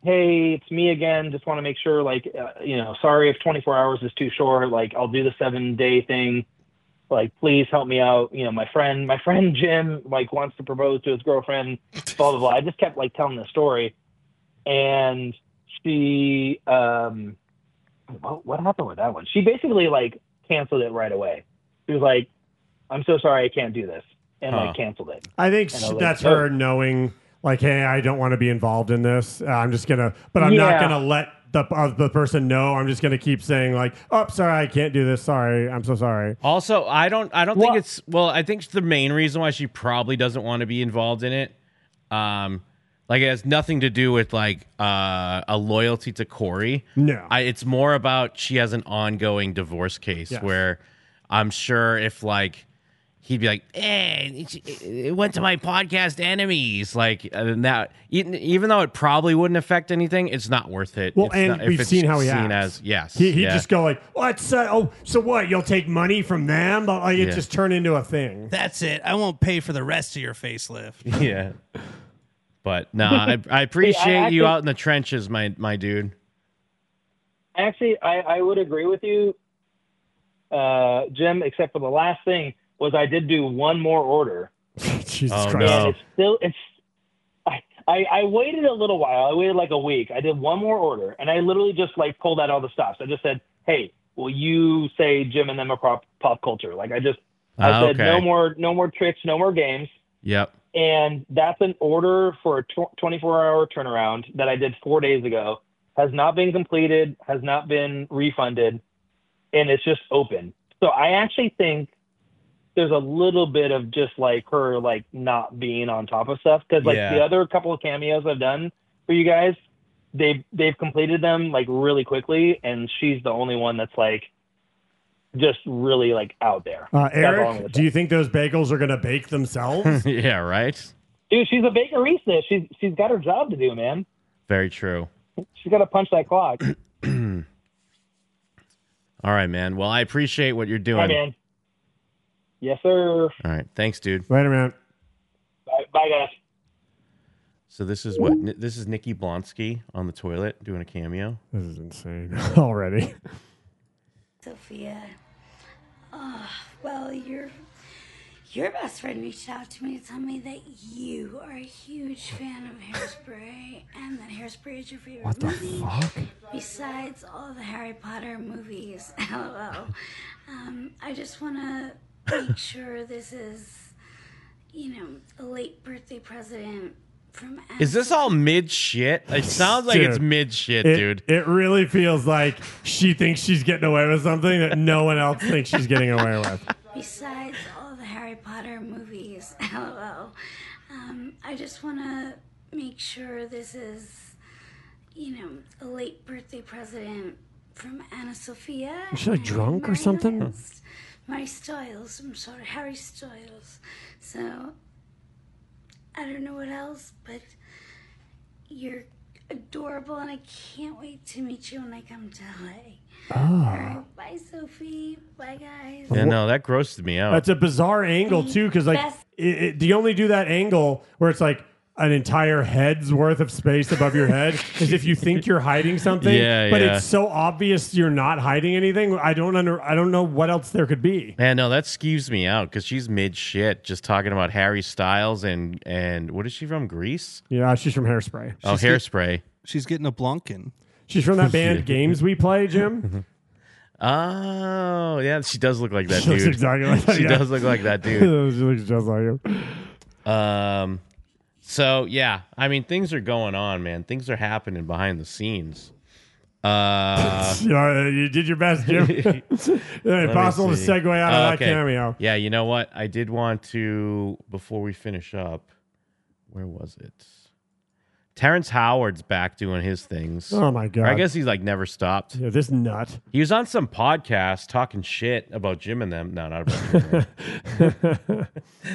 hey, it's me again. Just want to make sure, like, uh, you know, sorry if twenty-four hours is too short. Like, I'll do the seven day thing. Like, please help me out. You know, my friend, my friend Jim, like, wants to propose to his girlfriend, blah, blah, blah. I just kept, like, telling the story. And she, um, what, what happened with that one? She basically, like, canceled it right away. She was like, I'm so sorry, I can't do this. And, Huh. like, canceled it. I think And sh- I was that's like, her knowing, like, hey, I don't want to be involved in this. Uh, I'm just gonna, but I'm not Yeah. gonna let the uh, the person know. I'm just gonna keep saying like, oh, sorry, I can't do this. Sorry, I'm so sorry. Also, I don't I don't think it's well, I think the main reason why she probably doesn't want to be involved in it, um, like it has nothing to do with like uh, a loyalty to Corey. No. I, it's more about she has an ongoing divorce case Yes. where I'm sure if like he'd be like, eh, it, it went to my podcast enemies. Like uh, that, even, even though it probably wouldn't affect anything, it's not worth it. Well, It's and not- if we've it's seen how he seen acts. as yes. He he yeah. just go like, what's uh, oh, so what? You'll take money from them, but like it Yeah. just turned into a thing. That's it. I won't pay for the rest of your facelift. Yeah. But no, I, I appreciate Hey, I you actually- out in the trenches, my my dude. Actually, I, I would agree with you, uh, Jim, except for the last thing was I did do one more order. Jesus Oh, Christ. no. And it's still, it's, I, I, I waited a little while. I waited like a week. I did one more order, and I literally just like pulled out all the stops. I just said, hey, will you say Jim and them are pop, pop culture? Like I just, I Ah, said, okay. no more, no more tricks, no more games. Yep. And that's an order for a tw- twenty-four hour turnaround that I did four days ago. Has not been completed, has not been refunded, and it's just open. So I actually think there's a little bit of just like her like not being on top of stuff, because like Yeah. the other couple of cameos I've done for you guys, they've they've completed them like really quickly, and she's the only one that's like just really like out there. Uh, That's all I'm Eric, gonna do you think those bagels are gonna bake themselves? Yeah, right. Dude, she's a bakerista. She's she's got her job to do, man. Very true. She's got to punch that clock. All right, man. Well, I appreciate what you're doing. Hi, man. Yes, sir. All right. Thanks, dude. Later, man. Bye, bye guys. So this is what Ni- this is Nikki Blonsky on the toilet doing a cameo. This is insane already. Sophia, oh, well, your your best friend reached out to me to tell me that you are a huge fan of Hairspray and that Hairspray is your favorite What the movie. fuck? Besides all the Harry Potter movies. LOL. Um, I just want to make sure this is, you know, a late birthday present from Is this all mid shit? It sounds like it's Dude, mid shit, it, dude. It really feels like she thinks she's getting away with something that no one else thinks she's getting away with. Besides all the Harry Potter movies. LOL. Um, I just want to make sure this is, you know, a late birthday present from Anna Sophia. Is she like and drunk or Mary something? Styles. Mary Styles. I'm sorry, Harry Styles. So, I don't know what else, but you're adorable, and I can't wait to meet you when I come to L A. Oh. All right, bye, Sophie. Bye, guys. Yeah, no, that grossed me out. That's a bizarre angle too, because like, Best- it, it, do you only do that angle where it's like an entire head's worth of space above your head, as if you think you're hiding something? Yeah, but yeah. it's so obvious you're not hiding anything. I don't under. I don't know what else there could be. Man, no, that skews me out because she's mid shit, just talking about Harry Styles and and what is she from? Greece? Yeah, she's from Hairspray. Oh, She's get- Hairspray. She's getting a blunkin. She's from that band Games We Play, Jim. Oh, yeah, she does look like that She looks dude. exactly like that, She yeah. does look like that dude. She looks just like him. Um, so yeah, I mean, things are going on, man. Things are happening behind the scenes. Uh, Yeah, you did your best, Jim. let me Impossible to see. segue out of Oh, that okay. cameo. Yeah, you know what? I did want to before we finish up. Where was it? Terrence Howard's back doing his things. Oh, my God. Or I guess he's like never stopped. Yeah, this nut. He was on some podcast talking shit about Jim and them. No, not about Jim and them.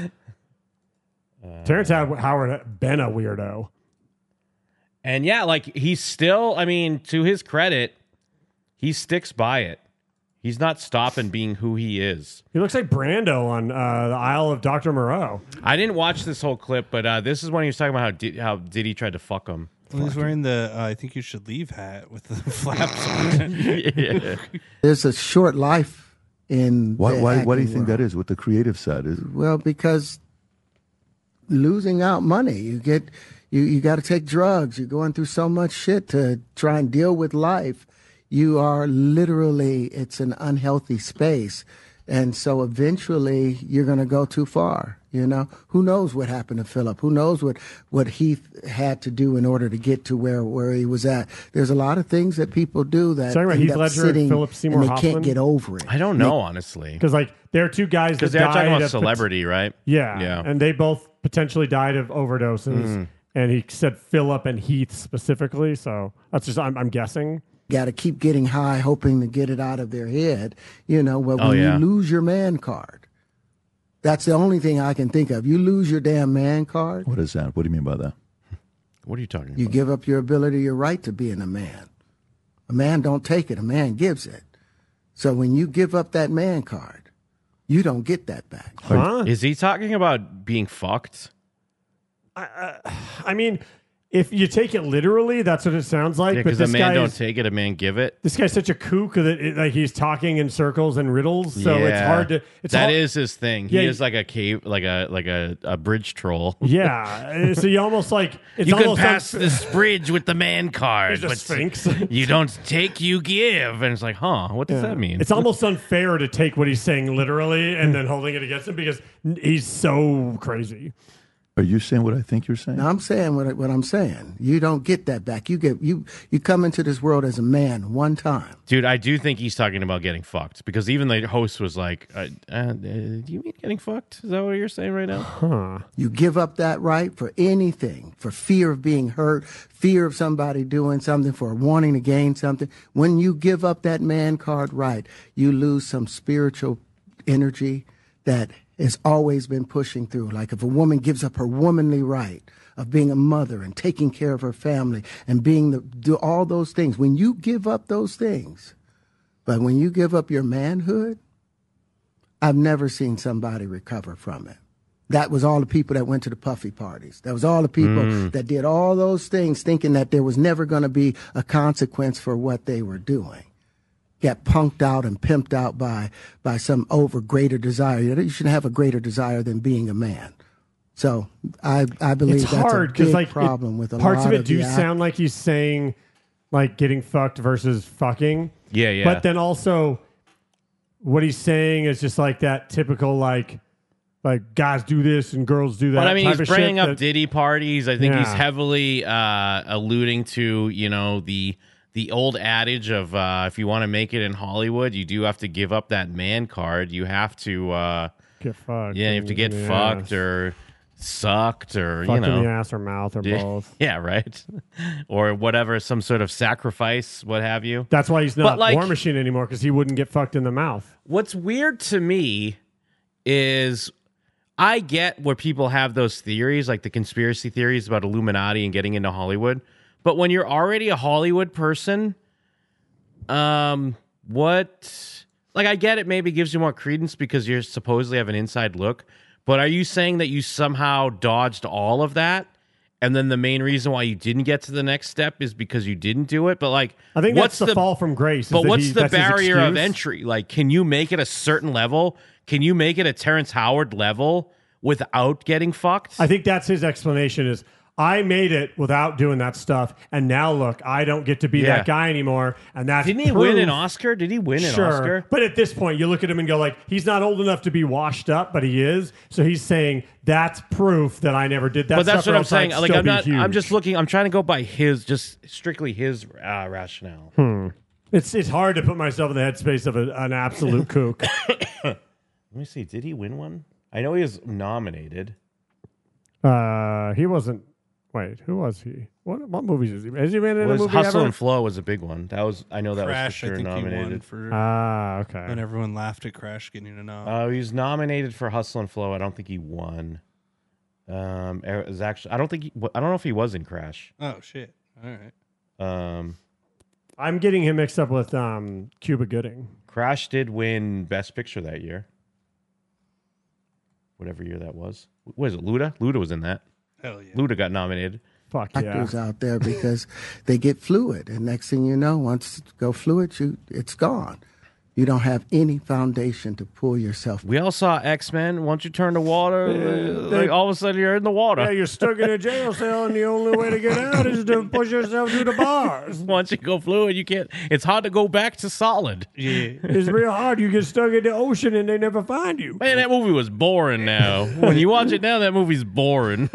Uh, Terrence How- Howard been a weirdo. And yeah, like he's still, I mean, to his credit, he sticks by it. He's not stopping being who he is. He looks like Brando on uh, the Isle of Doctor Moreau. I didn't watch this whole clip, but uh, this is when he was talking about how Did, how Diddy tried to fuck him. Well, he's wearing the uh, I think you should leave hat with the flaps on it. Yeah. There's a short life in Why, the why, why do you acting think world. that is with the creative side? Is Well, because losing out money, you get you you got to take drugs. You're going through so much shit to try and deal with life. You are literally, it's an unhealthy space. And so eventually you're going to go too far. You know, who knows what happened to Philip? Who knows what, what Heath had to do in order to get to where, where he was at? There's a lot of things that people do that Talking about end Heath up Ledger and sitting Philip Seymour and they Hoffman? can't get over it. I don't know, honestly. Because like there are two guys that Because they're talking died about of pot- celebrity, right? Yeah, Yeah. and they both potentially died of overdoses. Mm. And he said Philip and Heath specifically. So that's just I'm, I'm guessing. Got to keep getting high, hoping to get it out of their head. You know, well, Oh, when yeah. you lose your man card, that's the only thing I can think of. You lose your damn man card, what is that? What do you mean by that? What are you talking you about? give up your ability, your right to being a man. A man don't take it, a man gives it. So when you give up that man card, you don't get that back. Huh? Is he talking about being fucked? I mean, if you take it literally, that's what it sounds like. Yeah, but because a this man guy don't is, take it, a man give it. this guy's such a kook that it, like he's talking in circles and riddles. So Yeah. it's hard to. It's That hard, is his thing. He Yeah, is like a cave, like a like a, a bridge troll. Yeah. So you almost like it's you can almost pass unf- this bridge with the man card, He's a but sphinx. you don't take, you give, and it's like, huh? What does Yeah. that mean? It's almost unfair to take what he's saying literally and then holding it against him because he's so crazy. Are you saying what I think you're saying? Now, I'm saying what, I- what I'm saying. You don't get that back. You get you you come into this world as a man one time. Dude, I do think he's talking about getting fucked because even the host was like, uh, uh, "Do you mean getting fucked? Is that what you're saying right now?" Huh. You give up that right for anything, for fear of being hurt, fear of somebody doing something, for wanting to gain something. When you give up that man card right, you lose some spiritual energy that has always been pushing through. Like if a woman gives up her womanly right of being a mother and taking care of her family and being the, do all those things. When you give up those things, but when you give up your manhood, I've never seen somebody recover from it. That was all the people that went to the puffy parties. That was all the people Mm. that did all those things thinking that there was never going to be a consequence for what they were doing. Got punked out and pimped out by by some over greater desire. You shouldn't have a greater desire than being a man. So I I believe It's that's hard a because big like it- problem with a parts lot of it of do the act- sound like he's saying like getting fucked versus fucking. Yeah, yeah. But then also what he's saying is just like that typical like like guys do this and girls do that. But I mean, type he's of bringing shit up that- Diddy parties. I think he's Yeah. heavily uh, alluding to, you know, the the old adage of uh, if you want to make it in Hollywood, you do have to give up that man card. You have to uh, get fucked. Yeah, you have to get in the fucked ass. or sucked or Fucked you know in the ass or mouth or yeah, both. Yeah, right. Or whatever, some sort of sacrifice, what have you. That's why he's But, not like- War Machine anymore because he wouldn't get fucked in the mouth. What's weird to me is I get where people have those theories, like the conspiracy theories about Illuminati and getting into Hollywood. But when you're already a Hollywood person, um, what? Like, I get it. Maybe gives you more credence because you supposedly have an inside look. But are you saying that you somehow dodged all of that? And then the main reason why you didn't get to the next step is because you didn't do it. But like, I think what's that's the, fall from grace. is But that what's he- the that's his barrier of excuse. entry? Like, can you make it a certain level? Can you make it a Terrence Howard level without getting fucked? I think that's his explanation is I made it without doing that stuff. And now look, I don't get to be Yeah. that guy anymore. And that's Didn't he win proof- an Oscar? Did he win an Sure. Oscar? But at this point, you look at him and go like, he's not old enough to be washed up, but he is. So he's saying that's proof that I never did that but that's stuff, what or I'm else I'd saying. Like, still I'm be not. I'm huge. just looking. I'm trying to go by his, just strictly his uh, rationale. Hmm. It's it's hard to put myself in the headspace of a, an absolute kook. Let me see. Did he win one? I know he was nominated. Uh, he wasn't. Wait, who was he? What what movies is he? Has he been in a Was movie Hustle ever? and Flow was a big one. That was. I know that Crash, was for I sure think he won nominated. for. Ah, okay. When everyone laughed at Crash getting a nom. Uh, he was nominated for Hustle and Flow. I don't think he won. Um, it was actually. I don't think. He, I don't know if he was in Crash. Oh shit! All right. Um, I'm getting him mixed up with um, Cuba Gooding. Crash did win Best Picture that year. Whatever year that was. What is it? Luda? Luda was in that. Hell yeah. Luda got nominated. Fuck yeah. actors out there because they get fluid, and next thing you know, once it go fluid, you it's gone. You don't have any foundation to pull yourself. We all saw X-Men. Once you turn to water, uh, like all of a sudden you're in the water. Yeah, you're stuck in a jail cell, and the only way to get out is to push yourself through the bars. Once you go fluid, you can't. It's hard to go back to solid. Yeah, it's real hard. You get stuck in the ocean, and they never find you. Man, that movie was boring. Now, when you watch it now, that movie's boring.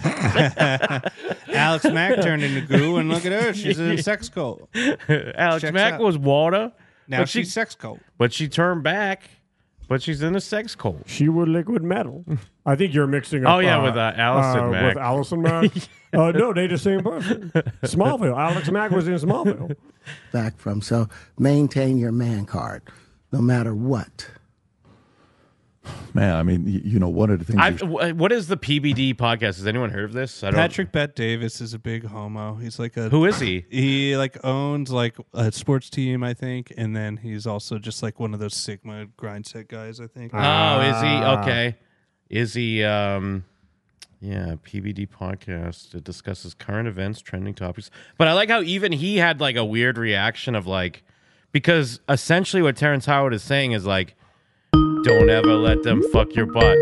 Alex Mack turned into goo, and look at her. She's in a sex cult. Alex Checks Mack out. was water. Now but she's she, sex cult. But she turned back. But she's in a sex cult. She was liquid metal. I think you're mixing up. Oh, yeah, uh, with, uh, Allison uh, Mack. With Allison Mack. uh, no, they the same person. Smallville. Alex Mack was in Smallville. Back from so maintain your man card, no matter what. Man, I mean, y- you know, one of the things. I, you're- w- what is the P B D podcast? Has anyone heard of this? I don't. Patrick Bet Davis is a big homo. He's like a Who is he? He like owns like a sports team, I think, and then he's also just like one of those Sigma grind set guys, I think. Oh, is he? Okay. Is he, um, yeah, P B D podcast. It discusses current events, trending topics. But I like how even he had like a weird reaction of like, because essentially what Terrence Howard is saying is like, don't ever let them fuck your butt.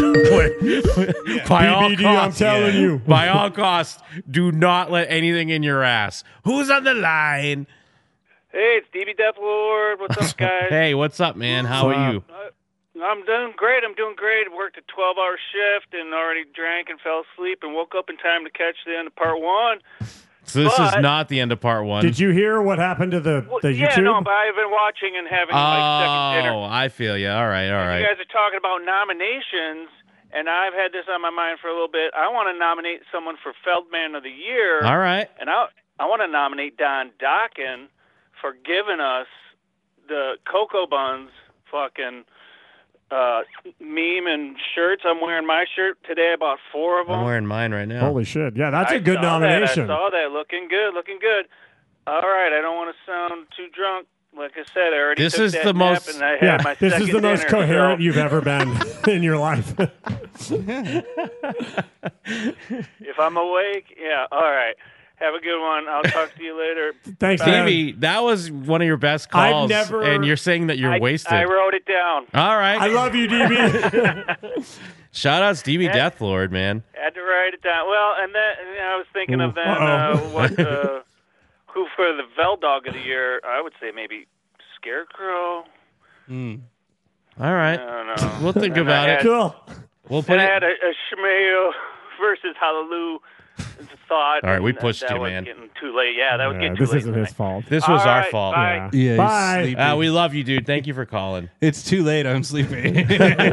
By all P B D, I'm costs, telling you. By all costs, do not let anything in your ass. Who's on the line? Hey, it's D B Death Lord. What's up, guys? Hey, what's up, man? How are you? Uh, I'm doing great. I'm doing great. Worked a twelve-hour shift and already drank and fell asleep and woke up in time to catch the end of part one. So this But- is not the end of part one. Did you hear what happened to the, the yeah, YouTube? no, but I've been watching and having like second dinner. Oh, I feel you. All right, all You right. guys are talking about nominations, and I've had this on my mind for a little bit. I want to nominate someone for Feldman of the Year. All right. And I I want to nominate Don Dokken for giving us the Cocoa Buns fucking uh, meme and shirts. I'm wearing my shirt today. I bought four of them. I'm wearing mine right now. Holy shit. Yeah, that's a I good saw nomination. That. I saw that. Looking good. Looking good. All right. I don't want to sound too drunk. Like I said, I already This took is that the nap most- and I had Yeah, my this is second the most dinner, coherent so- you've ever been in your life. If I'm awake, yeah. All right. Have a good one. I'll talk to you later. Thanks, Bye. Stevie, that was one of your best I've calls. never- And you're saying that you're I, wasted. I wrote it down. All right. I love you, D B. Shout out Stevie Deathlord, man. Had to write it down. Well, and then you know, I was thinking of then uh, Uh-oh. what uh, who for the Vel Dog of the Year. I would say maybe Scarecrow. All right. I don't know. We'll think And about I it. had- Cool. We'll put and I it. had a, a Shmayo versus Hallelujah thought. All right, we and pushed that you, was man. Getting too late. Yeah, that was Yeah, getting too this late. isn't his fault. This was All our right, fault. bye. Yeah, he's Bye. sleepy. Uh, we love you, dude. Thank you for calling. It's too late. I'm sleeping.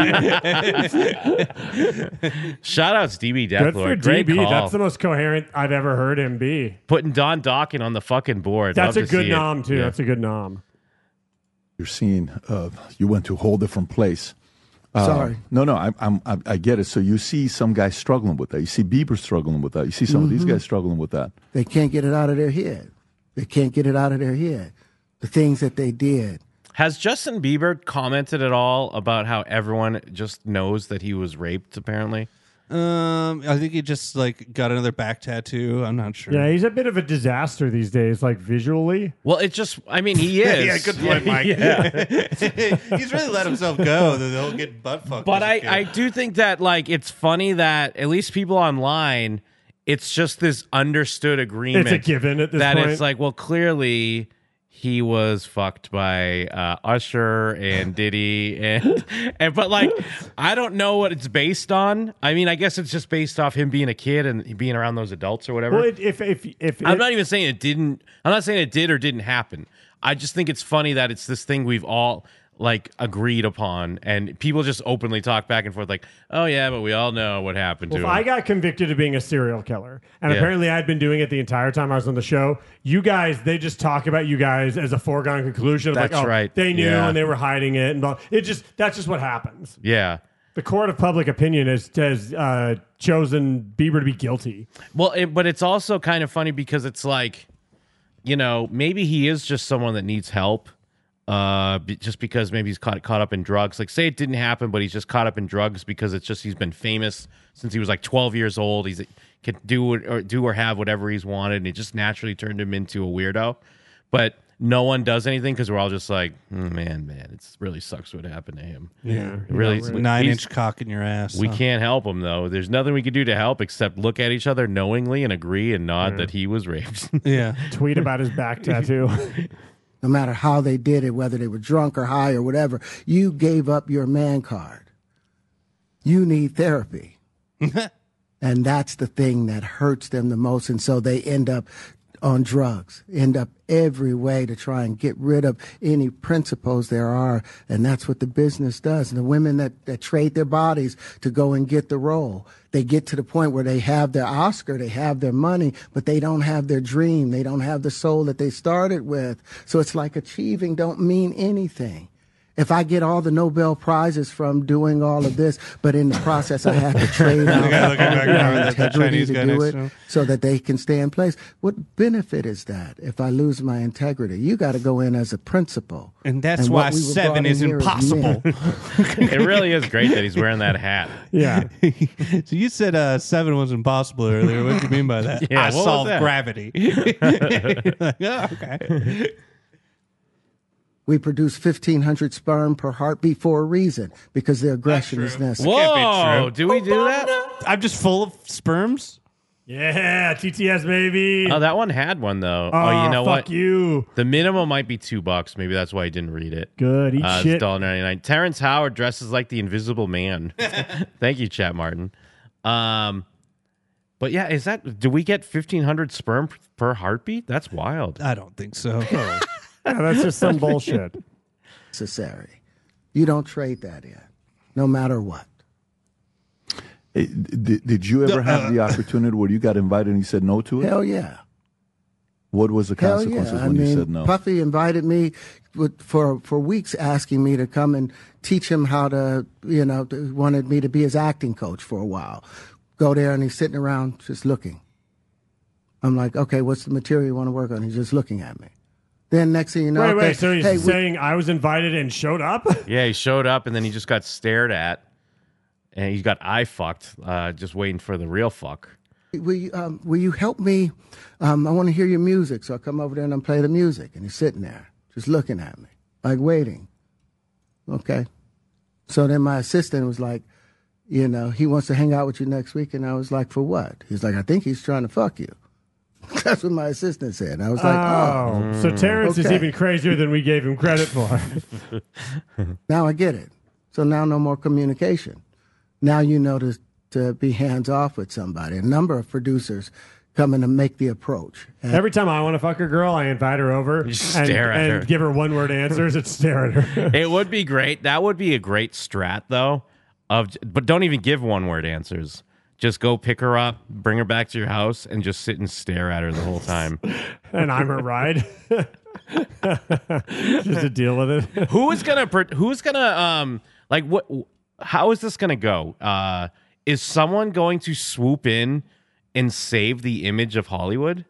Shout out Stevie Good for Deathlord. D Great B. call. That's the most coherent I've ever heard him be. Putting Don Dokken on the fucking board. That's Love a to good see it. nom, too. Yeah. That's a good nom. You're seeing, uh, you went to a whole different place. Uh, Sorry. No, no, I, I'm, I, I get it. So you see some guys struggling with that. You see Bieber struggling with that. You see some of these Mhm. guys struggling with that. They can't get it out of their head. They can't get it out of their head. The things that they did. Has Justin Bieber commented at all about how everyone just knows that he was raped, apparently? um, I think he just like got another back tattoo. I'm not sure. Yeah, he's a bit of a disaster these days, like visually. Well, it just, I mean, he is. Yeah, good point, Mike. Yeah. He's really let himself go. That he'll get butt fucked. But as a I, kid. I do think that, like, it's funny that at least people online, it's just this understood agreement. It's a given at this that point. it's like, well, clearly he was fucked by uh, Usher and Diddy, and and but like, I don't know what it's based on. I mean, I guess it's just based off him being a kid and being around those adults or whatever. Well, it, if if if I'm it- not even saying it didn't. I'm not saying it did or didn't happen. I just think it's funny that it's this thing we've all like agreed upon, and people just openly talk back and forth, like, "Oh yeah, but we all know what happened Well, to if him." I got convicted of being a serial killer, and Yeah. apparently I'd been doing it the entire time I was on the show, you guys, they just talk about you guys as a foregone conclusion. Of That's like, oh, right. they knew Yeah. and they were hiding it, and blah. It just that's just what happens. yeah. The court of public opinion has has uh, chosen Bieber to be guilty. Well, it, but it's also kind of funny because it's like, you know, maybe he is just someone that needs help. uh, be, just because maybe he's caught caught up in drugs. Like, say it didn't happen, but he's just caught up in drugs because it's just he's been famous since he was like twelve years old. He's can do it or do or have whatever he's wanted, and it just naturally turned him into a weirdo. But no one does anything because we're all just like, mm, man, man, it really sucks what happened to him. Yeah. It really, You know, nine inch cock in your ass. We huh? can't help him though. There's nothing we can do to help except look at each other knowingly and agree and nod Yeah. that he was raped. Yeah. Tweet about his back tattoo. No matter how they did it, whether they were drunk or high or whatever, you gave up your man card. You need therapy. And that's the thing that hurts them the most. And so they end up on drugs, end up every way to try and get rid of any principles there are. And that's what the business does. And the women that, that trade their bodies to go and get the role, they get to the point where they have their Oscar, they have their money, but they don't have their dream. They don't have the soul that they started with. So it's like achieving don't mean anything. If I get all the Nobel Prizes from doing all of this, but in the process I have to trade out guy looking back my there, that- that integrity Chinese to guy do next it to him. so that they can stay in place, what benefit is that if I lose my integrity? You got to go in as a principal. And that's what why we were seven brought in is here as impossible. men. It really is great that he's wearing that hat. Yeah. So you said uh, seven was impossible earlier. What do you mean by that? Yeah, I what was solved that? gravity. Like, oh, okay. We produce fifteen hundred sperm per heartbeat for a reason, because the aggression is necessary. Whoa, do we do that? I'm just full of sperms. Yeah, T T S baby. Oh, that one had one though. Oh, Oh, you know fuck what? you. The minimum might be two bucks. Maybe that's why I didn't read it. Good, eat uh, shit. one dollar ninety-nine. Terrence Howard dresses like the Invisible Man. Thank you, Chat Martin. Um, but yeah, is that? Do we get fifteen hundred sperm per heartbeat? That's wild. I don't think so. Yeah, that's just some bullshit. Necessary. You don't trade that in, no matter what. Hey, did, did you ever have the opportunity where you got invited and you said no to it? Hell yeah. What was the Hell consequences yeah. I when mean, you said no? Puffy invited me with, for for weeks, asking me to come and teach him how to, you know, to, wanted me to be his acting coach for a while. Go there and he's sitting around just looking. I'm like, okay, what's the material you want to work on? He's just looking at me. Then next thing you know, Wait, okay, wait. So he's hey, we- saying I was invited and showed up? Yeah, he showed up and then he just got stared at, and he got eye fucked, uh, just waiting for the real fuck. Will you, um, will you help me? Um, I want to hear your music. So I come over there and I play the music. And he's sitting there just looking at me, like waiting. Okay. So then my assistant was like, you know, he wants to hang out with you next week. And I was like, for what? He's like, I think he's trying to fuck you. That's what my assistant said. And I was like, oh. So Terrence is okay. even crazier than we gave him credit for. Now I get it. So now no more communication. Now you know to, to be hands off with somebody. A number of producers come in to make the approach. And Every time I want to fuck a girl, I invite her over and, stare at and her. give her one word answers and stare at her. It would be great. That would be a great strat, though. Of but don't even give one word answers. Just go pick her up, bring her back to your house, and just sit and stare at her the whole time. And I'm her ride. Just to deal with it. Who is gonna? pr- Who's gonna? Um, like what? How is this gonna go? Uh, is someone going to swoop in and save the image of Hollywood?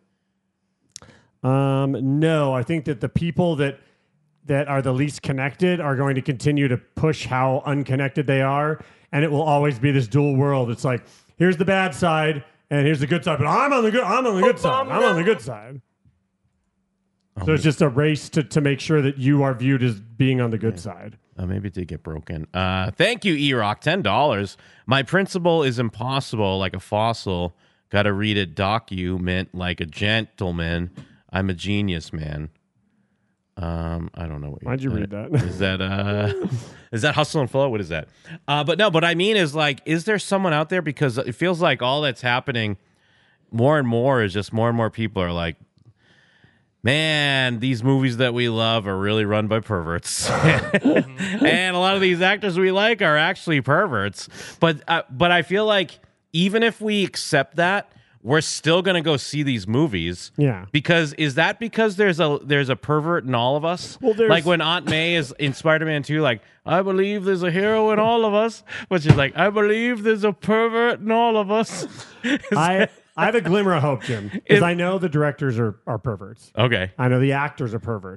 Um, no, I think that the people that that are the least connected are going to continue to push how unconnected they are, and it will always be this dual world. It's like, here's the bad side and here's the good side, but I'm on the good. I'm on the good side. I'm on the good side. So it's just a race to, to make sure that you are viewed as being on the good side. Uh, maybe it did get broken. Uh, thank you, E-Rock. ten dollars. My principle is impossible, like a fossil. Got to read it document like a gentleman. I'm a genius, man. Um, I don't know what. Why'd you read that? Is that uh, is that Hustle and Flow? What is that? Uh, but no, but I mean is like, is there someone out there? Because it feels like all that's happening more and more is just more and more people are like, man, these movies that we love are really run by perverts, and a lot of these actors we like are actually perverts. But uh, but I feel like even if we accept that, we're still gonna go see these movies. Yeah. Because is that because there's a there's a pervert in all of us? Well, there's- like when Aunt May is in Spider-Man two, like, I believe there's a hero in all of us, but she's like, I believe there's a pervert in all of us. I I have a glimmer of hope, Jim, because I know the directors are, are perverts. Okay. I know the actors are perverts.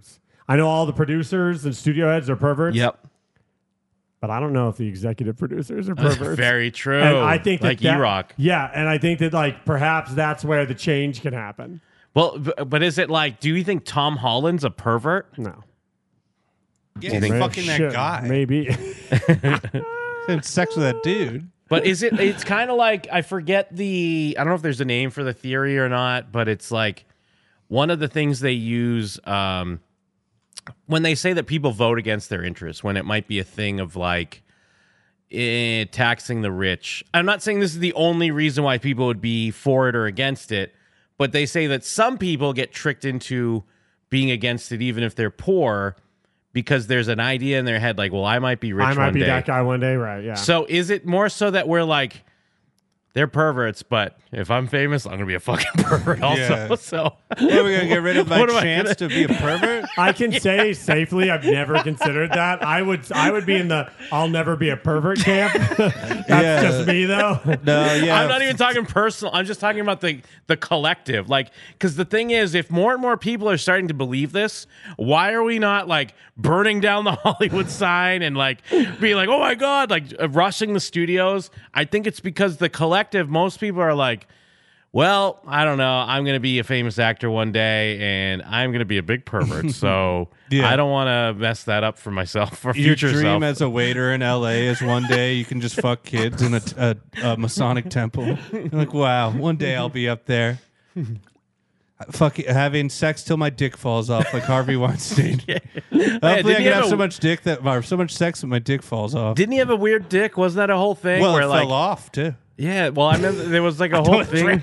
I know all the producers and studio heads are perverts. Yep. But I don't know if the executive producers are perverts. Very true. And I think that like that, E-Rock. Yeah, and I think that like perhaps that's where the change can happen. Well, b- but is it like? Do you think Tom Holland's a pervert? No. Yeah, Do you he's think- fucking that Shit, guy. Maybe. Had sex with that dude. But is it? It's kind of like I forget the. I don't know if there's a name for the theory or not. But it's like one of the things they use um, when they say that people vote against their interests. When it might be a thing of like eh, taxing the rich. I'm not saying this is the only reason why people would be for it or against it. But they say that some people get tricked into being against it, even if they're poor, because there's an idea in their head, like, well, I might be rich I might one be day. that guy one day, right? Yeah. So is it more so that we're like, they're perverts, but if I'm famous, I'm going to be a fucking pervert also. Yeah. So What, are we gonna get rid of my What am I chance gonna- to be a pervert? I can say safely, I've never considered that. I would, I would be in the I'll never be a pervert camp. That's Yeah. just me, though. No, yeah. I'm not even talking personal. I'm just talking about the the collective. Like, because the thing is, if more and more people are starting to believe this, why are we not like burning down the Hollywood sign and like being like, oh my god, like uh, rushing the studios? I think it's because the collective, most people are like, well, I don't know. I'm going to be a famous actor one day, and I'm going to be a big pervert. So Yeah. I don't want to mess that up for myself, for Your future dream self. as a waiter in L A is one day you can just fuck kids in a, a, a Masonic temple. You're like, wow, one day I'll be up there. Fuck having sex till my dick falls off, like Harvey Weinstein. Hopefully, didn't I he can have have a- so much dick that, or so much sex that my dick falls off. Didn't he have a weird dick? Wasn't that a whole thing? Well, where it like, fell off too. Yeah, well, I remember there was like a whole thing.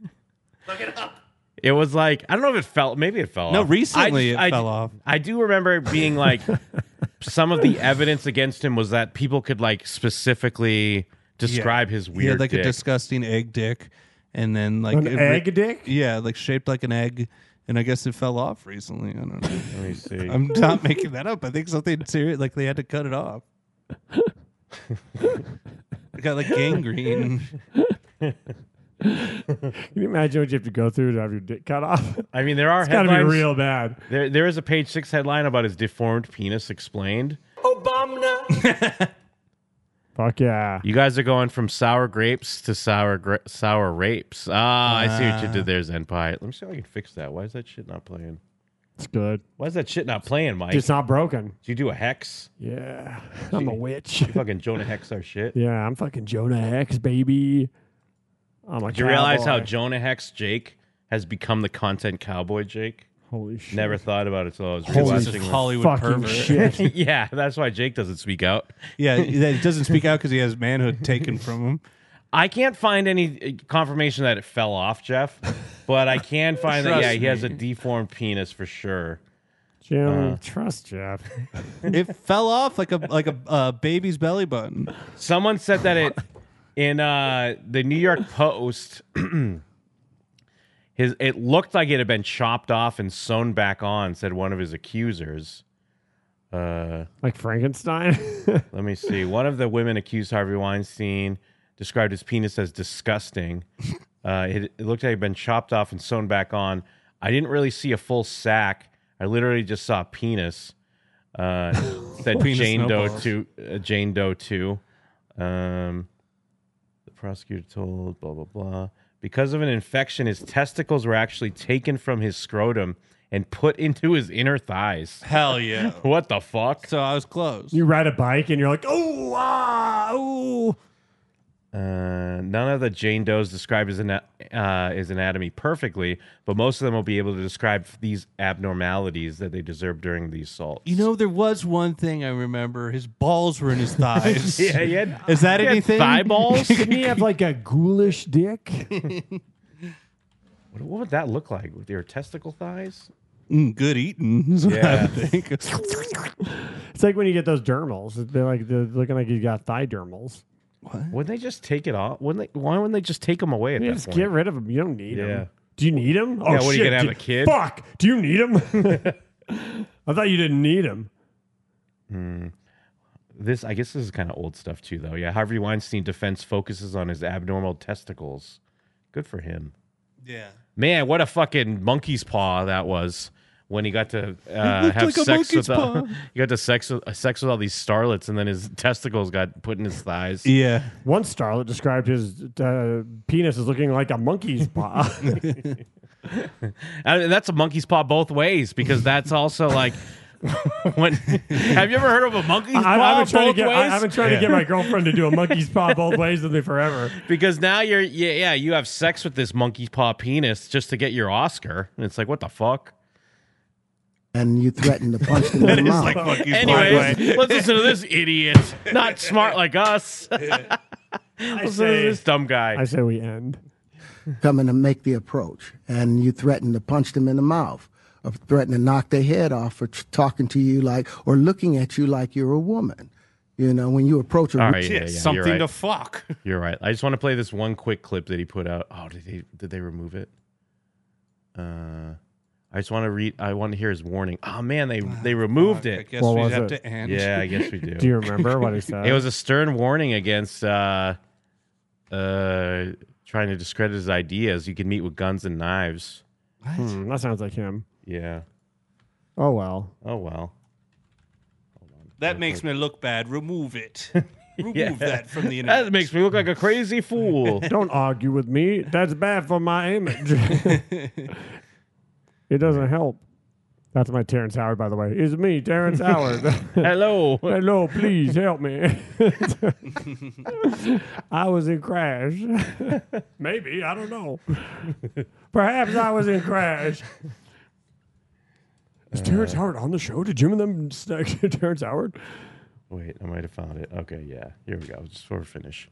It was like, I don't know if it fell. Maybe it fell No, off. recently I, it I, fell off. I do remember it being like some of the evidence against him was that people could like specifically describe his He weird had like dick. a disgusting egg dick, and then like An it egg dick? Yeah, like shaped like an egg, and I guess it fell off recently. I don't know. Let me see. I'm not making that up. I think something serious, like they had to cut it off. It got like gangrene. Can you imagine what you have to go through to have your dick cut off? I mean, there are It's got to be headlines. real bad. There, there is a page six headline about his deformed penis explained. Obama. Fuck yeah. You guys are going from sour grapes to sour gra- sour rapes. Ah, I see what you did there, Zenpai. Let me see if I can fix that. Why is that shit not playing? It's good. Why is that shit not playing, Mike? It's not broken. Did you do a hex? Yeah. I'm a witch. You fucking Jonah Hex our shit. Yeah, I'm fucking Jonah Hex, baby. I'm a Did you realize how cowboy. Jonah Hex Jake has become the content cowboy Jake? Holy shit. Never thought about it until I was Holy rewatching Hollywood fucking pervert. shit. Yeah, that's why Jake doesn't speak out. Yeah, he doesn't speak out because he has manhood taken from him. I can't find any uh, confirmation that it fell off, Jeff, but I can find that, Trust yeah, he has me. a deformed penis for sure. Jim, Uh, trust Jeff. It fell off like a like a uh, baby's belly button. Someone said that it in uh, the New York Post. His it looked like it had been chopped off and sewn back on. Said one of his accusers. Uh, Like Frankenstein? let me see. One of the women accused Harvey Weinstein described his penis as disgusting. Uh, it, it looked like it had been chopped off and sewn back on. I didn't really see a full sack. I literally just saw penis. Uh, said Penis Jane Doe snowballs. two. Uh, Jane Doe two. Um, the prosecutor told blah blah blah. Because of an infection, his testicles were actually taken from his scrotum and put into his inner thighs. Hell yeah. What the fuck? So I was close. You ride a bike and you're like, oh, ah, oh. Uh, none of the Jane Does describe his, ana- uh, his anatomy perfectly, but most of them will be able to describe these abnormalities that they deserve during the assault. You know, there was one thing I remember. His balls were in his thighs. Yeah, he had- Is that he had anything? thigh balls? Didn't he have like a ghoulish dick? What, what would that look like with your testicle thighs? Mm, good eating. Is what I Yeah. would think. It's like when you get those dermals. They're like they're looking like you got thigh dermals. Wouldn't they just take it off? Wouldn't they? Why wouldn't they just take them away at You that just point? get rid of them. You don't need Yeah. them. Do you need them? Oh, Yeah, what, are you shit. gonna have Do- a kid? Fuck. Do you need them? I thought you didn't need them. Hmm. This, I guess, this is kind of old stuff too, though. Yeah, Harvey Weinstein defense focuses on his abnormal testicles. Good for him. Yeah. Man, what a fucking monkey's paw that was. when he got to uh, looked have like a sex with monkey's all, paw. he got to sex with, uh, sex with all these starlets, and then his testicles got put in his thighs. Yeah. One starlet described his uh, penis as looking like a monkey's paw. And that's a monkey's paw both ways, because that's also like when. Have you ever heard of a monkey's I, paw I've been trying to both get. ways? I, I've been trying Yeah. to get my girlfriend to do a monkey's paw both ways with me forever. Because now you're yeah yeah you have sex with this monkey's paw penis just to get your Oscar, and it's like, what the fuck? And you threaten to punch them in the That is mouth. like monkey's Anyways, let's listen to this idiot, not smart like us. I Listen to say, this dumb guy. I say we end. Coming to make the approach, and you threaten to punch them in the mouth, or threaten to knock their head off for t- talking to you like, or looking at you like you're a woman. You know, when you approach a All right, yeah, yeah, you're right. to fuck. You're right. I just want to play this one quick clip that he put out. Oh, did they did they remove it? Uh, I just want to read. I want to hear his warning. Oh man, they they removed I it. guess What we was have it? to end. Yeah, I guess we do. Do you remember what he said? It was a stern warning against uh, uh, trying to discredit his ideas. You can meet with guns and knives. Hmm, that sounds like him. Yeah. Oh well. Oh well. That makes me look bad. Remove it. Remove Yeah. that from the internet. That makes me look like a crazy fool. Don't argue with me. That's bad for my image. It doesn't help. That's my Terrence Howard, by the way. It's me, Terrence Howard. Hello. Hello, please help me. I was in Crash. Maybe, I don't know. Perhaps I was in Crash. Is Terrence Howard on the show? Did Jim and them snack Terrence Howard? Wait, I might have found it. Okay, yeah. Here we go. Just for a finish.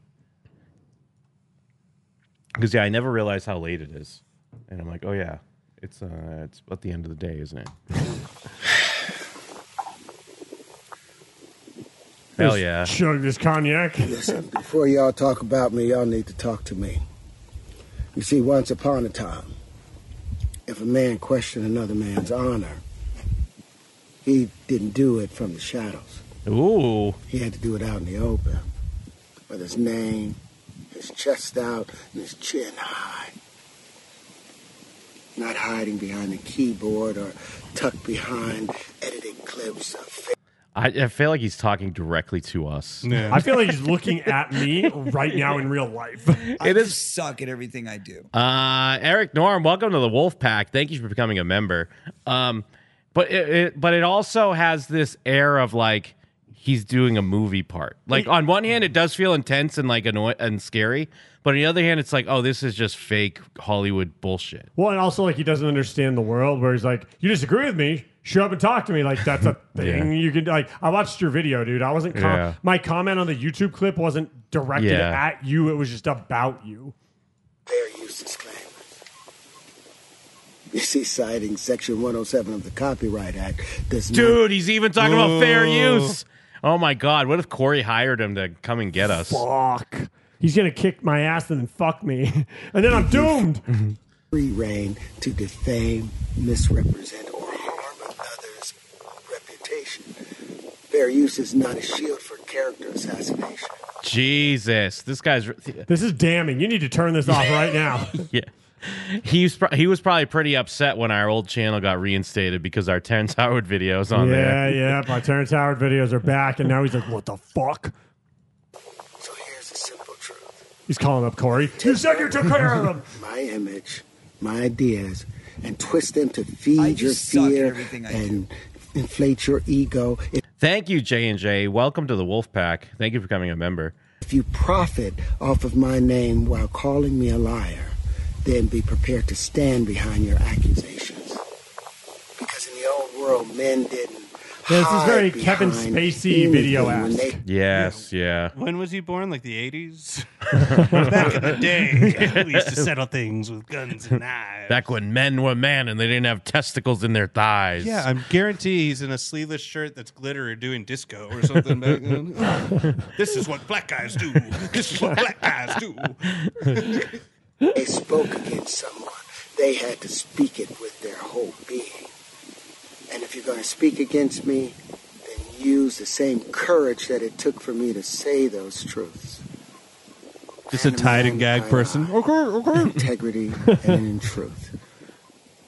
Because, yeah, I never realized how late it is. And I'm like, oh, yeah. It's uh, it's at the end of the day, isn't it? Hell Just yeah. Chug this cognac. Listen, before y'all talk about me, y'all need to talk to me. You see, once upon a time, if a man questioned another man's honor, he didn't do it from the shadows. Ooh. He had to do it out in the open, with his name, his chest out, and his chin high. Not hiding behind the keyboard or tucked behind editing clips of I, I feel like he's talking directly to us. I feel like he's looking at me right now in real life. I just suck at everything I do. Uh, Eric Norm, welcome to the Wolf Pack. Thank you for becoming a member. Um, but it, it but it also has this air of like he's doing a movie part. Like on one hand, it does feel intense and like annoy- and scary, but on the other hand, it's like, oh, this is just fake Hollywood bullshit. Well, and also like he doesn't understand the world where he's like, you disagree with me? Show up and talk to me. Like that's a thing. Yeah. You can like. I watched your video, dude. I wasn't. Com- Yeah. My comment on the YouTube clip wasn't directed Yeah. at you. It was just about you. fair use disclaimers. You see, citing Section one oh seven of the Copyright Act does not... Dude, he's even talking about fair use. Oh my God! What if Corey hired him to come and get us? Fuck. He's gonna kick my ass and then fuck me, and then I'm doomed. Free reign to defame, misrepresent, or harm another's reputation. Fair use is not a shield for character assassination. Jesus, this guy's. This is damning. You need to turn this off right now. Yeah. He's pro- he was probably pretty upset when our old channel got reinstated because our Terrence Howard videos on yeah, there. yeah. My Terrence Howard videos are back, and now he's like, "What the fuck?" So here's the simple truth. He's calling up Corey. You said you took care of them. My image, my ideas, and twist them to feed your just suck at fear everything I and inflate your ego. If, Thank you, J and J. Welcome to the Wolf Pack. Thank you for becoming a member. if you profit off of my name while calling me a liar, then be prepared to stand behind your accusations. Because in the old world, men didn't. Yeah, this is hide very Kevin behind Spacey anything video-esque. when they- Yes, yeah. When was he born? Like the eighties? Back in the day, we used to settle things with guns and knives. Back when men were men and they didn't have testicles in their thighs. Yeah, I'm guarantee he's in a sleeveless shirt that's glitter or doing disco or something back then. This is what black guys do. This is what black guys do. They spoke against someone. They had to speak it with their whole being. And if you're going to speak against me, then use the same courage that it took for me to say those truths. Just a tied and gag person. Okay, okay. Integrity and in truth. I've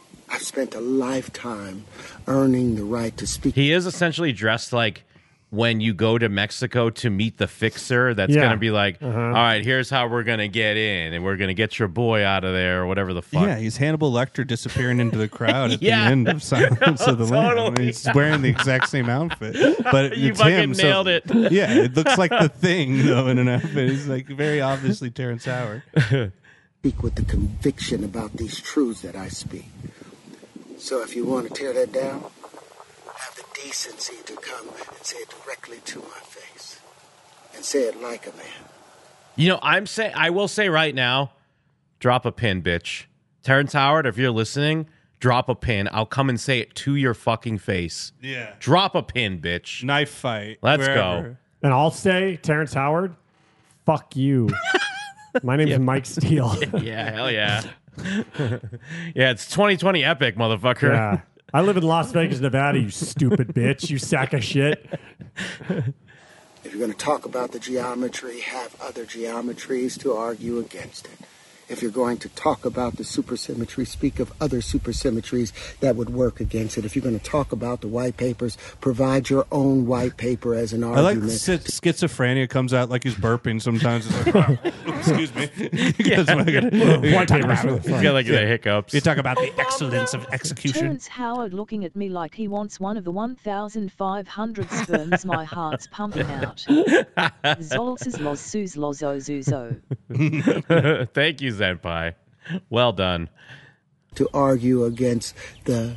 spent a lifetime earning the right to speak. He is essentially dressed like when you go to Mexico to meet the fixer. That's Yeah. going to be like, Uh-huh. all right, here's how we're going to get in, and we're going to get your boy out of there, or whatever the fuck. Yeah, he's Hannibal Lecter disappearing into the crowd at Yeah. the end of Silence of the Totally. Lambs. He's wearing the exact same outfit, but You it's fucking him. so- nailed it. Yeah, it looks like the Thing though in an outfit. He's like very obviously Terrence Howard. Speak with the conviction about these truths that I speak. So if you want to tear that down, have the decency to come and say it directly to my face. And say it like a man. You know, I'm say I will say right now, drop a pin, bitch. Terrence Howard, if you're listening, drop a pin. I'll come and say it to your fucking face. Yeah. Drop a pin, bitch. Knife fight. Let's wherever. go. And I'll say, Terrence Howard, fuck you. My name's Yeah. Mike Steele. Yeah, hell yeah. Yeah, it's twenty twenty epic, motherfucker. Yeah. I live in Las Vegas, Nevada, you stupid bitch. You sack of shit. If you're going to talk about the geometry, have other geometries to argue against it. If you're going to talk about the supersymmetry, speak of other supersymmetries that would work against it. If you're going to talk about the white papers, provide your own white paper as an I like argument. schi- schizophrenia comes out like he's burping sometimes. It's like, excuse me. Because when I gotta- White talk papers. about- He's got like the hiccups. You talk about the excellence of execution. Terrence Howard looking at me like he wants one of the one thousand five hundred sperms my heart's pumping out. Zolzes los sus los ozuzo. Thank you, Zenpai. Well done. To argue against the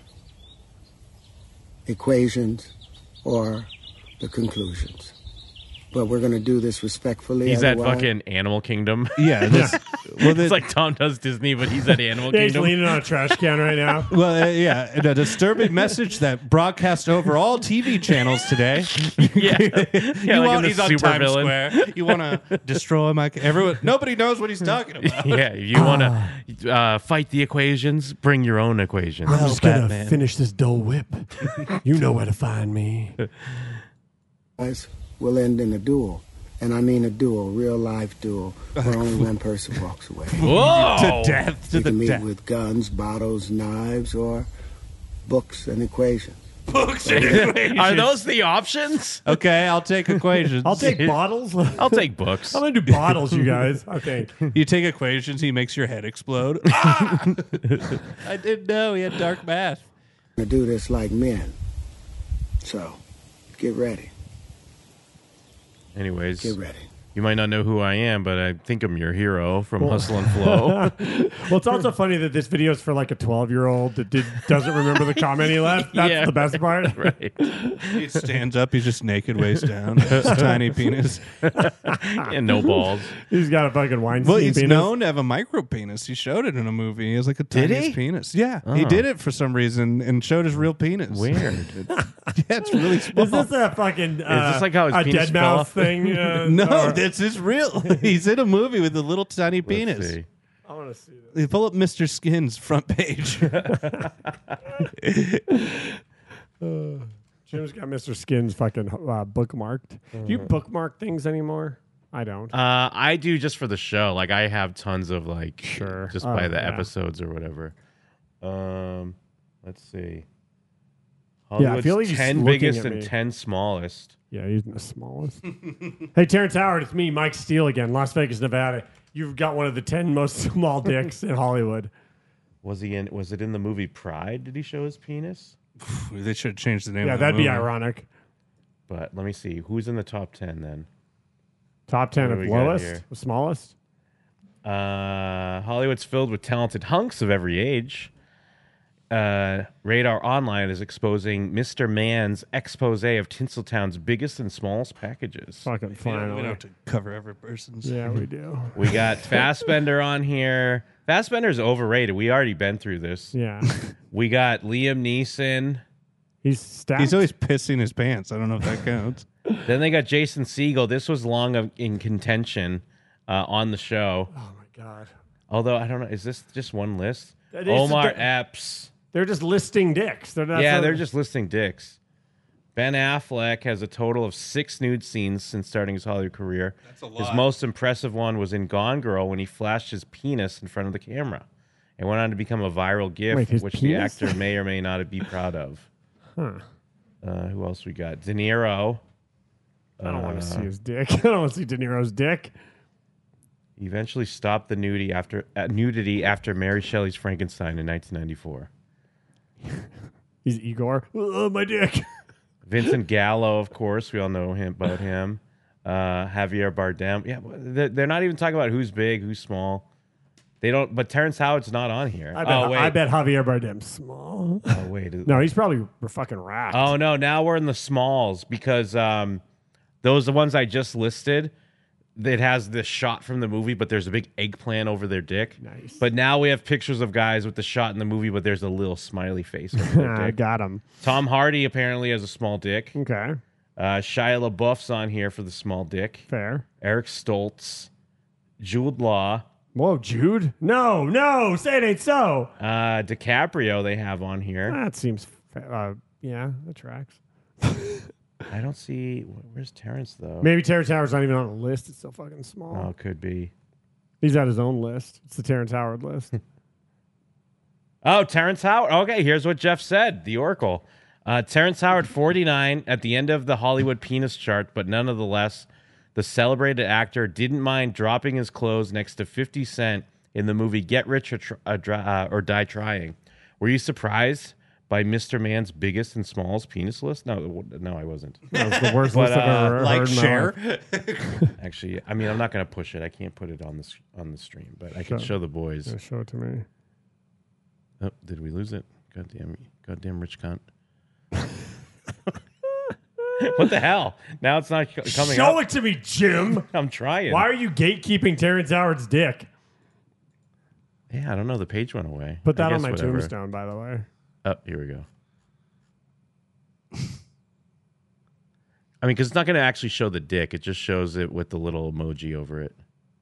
equations or the conclusions. But we're going to do this respectfully. He's at otherwise- fucking Animal Kingdom. Yeah, this, well, It's like Tom does Disney, but he's at Animal Yeah, he's Kingdom. leaning on a trash can right now. Well, uh, yeah, and a disturbing message that broadcast over all T V channels today. Yeah, you yeah, like want in he's the on super Times villain. Square. You want to destroy my everyone. Nobody knows what he's talking about. Yeah, you want to uh, fight the equations? Bring your own equations. I'm just going to Batman. finish this Dole Whip. You know where to find me. Guys, will end in a duel. And I mean a duel, real life duel, where only one person walks away. Whoa! To death, to You the can meet death. with guns, bottles, knives, or books and equations. Books and equations. Are those the options? Okay, I'll take equations. I'll take bottles. I'll take books. I'm going to do bottles, you guys. I think. You take equations, he makes your head explode. Ah! I didn't know he had dark math. To do this like men. So, get ready. Anyways, Get ready. you might not know who I am, but I think I'm your hero from Well- Hustle and Flow. Well, it's also funny that this video is for like a twelve-year-old that did, doesn't remember the comment he left. That's Yeah. the best part. Right. He stands up, he's just naked, waist down. His tiny penis. And no balls. He's got a fucking Weinstein Well, he's penis. known to have a micro penis. He showed it in a movie. He has like a Did tiniest he? penis. Yeah, Oh. he did it for some reason and showed his real penis. Weird. yeah, it's really small. Is this a fucking uh, this like how his a penis dead fell mouse off? thing? Uh, no, or- this is real. He's in a movie with a little tiny Let's penis. see. I want to see this. You pull up Mister Skin's front page. Uh, Jim's got Mister Skin's fucking uh, bookmarked. Do you bookmark things anymore? I don't. Uh, I do just for the show. Like I have tons of like, Sure. just Oh, by the yeah. episodes or whatever. Um, let's see. Yeah, I Hollywood's feel like he's ten looking biggest at and me. ten smallest. Yeah, he's the smallest. Hey, Terrence Howard, it's me, Mike Steele again, Las Vegas, Nevada. You've got one of the ten most small dicks in Hollywood. Was he in? Was it in the movie Pride? Did he show his penis? They should have changed the name. Yeah, of the that'd be movie. ironic. But let me see. Who's in the top ten then? Top ten What of do we got lowest, here? smallest. Uh, Hollywood's filled with talented hunks of every age. Uh, Radar Online is exposing Mister Mann's expose of Tinseltown's biggest and smallest packages. Fucking We don't, finally. we don't have to cover every person's. Yeah, we do. We got Fassbender on here. Fassbender's overrated. We already been through this. Yeah. We got Liam Neeson. He's stacked. He's always pissing his pants. I don't know if that counts. Then they got Jason Segel. This was long of, in contention uh, on the show. Oh, my God. Although, I don't know. Is this just one list? That is- Omar that- Epps. They're just listing dicks. They're not. Yeah, some- they're just listing dicks. Ben Affleck has a total of six nude scenes since starting his Hollywood career. That's a His lot. most impressive one was in Gone Girl when he flashed his penis in front of the camera. It went on to become a viral GIF, Wait, his which penis? the actor may or may not be proud of. Huh. Uh, who else we got? De Niro. I don't want Uh, to see his dick. I don't want to see De Niro's dick. He eventually stopped the nudity after uh, nudity after Mary Shelley's Frankenstein in nineteen ninety-four. He's Igor. Oh, my dick. Vincent Gallo, of course, we all know him about him. Uh, Javier Bardem. Yeah, they're, they're not even talking about who's big, who's small. They don't. But Terrence Howard's not on here. I bet, oh wait. I bet Javier Bardem's small. Oh wait. No, he's probably fucking racked. Oh no, now we're in the smalls because um, those the ones I just listed. It has this shot from the movie, but there's a big eggplant over their dick. Nice. But now we have pictures of guys with the shot in the movie, but there's a little smiley face over their I dick. got him. Tom Hardy apparently has a small dick. Okay. Uh, Shia LaBeouf's on here for the small dick. Fair. Eric Stoltz, Jude Law. Whoa, Jude? No, no, say it ain't so. Uh, DiCaprio they have on here. That seems, fa- uh, yeah, that tracks. I don't see. Where's Terrence though? Maybe Terrence Howard's not even on the list. It's so fucking small. Oh, could be. He's got his own list. It's the Terrence Howard list. Oh, Terrence Howard. Okay, here's what Jeff said. The Oracle. Uh, Terrence Howard, forty-nine, at the end of the Hollywood penis chart, but nonetheless, the celebrated actor didn't mind dropping his clothes next to fifty Cent in the movie Get Rich or, Tr- uh, Dri- uh, or Die Trying. Were you surprised by Mister Man's biggest and smallest penis list? No, it w- no, I wasn't. That was the worst But, list I've uh, ever like heard in my share. life. Actually, I mean, I'm not going to push it. I can't put it on the s- on the stream, but I can Show- show the boys. Yeah, show it to me. Oh, did we lose it? Goddamn, goddamn rich cunt. What the hell? Now it's not c- coming Show up. it to me, Jim. I'm trying. Why are you gatekeeping Terrence Howard's dick? Yeah, I don't know. The page went away. Put I that on guess my whatever. tombstone, by the way. Oh, here we go. I mean, because it's not going to actually show the dick. It just shows it with the little emoji over it.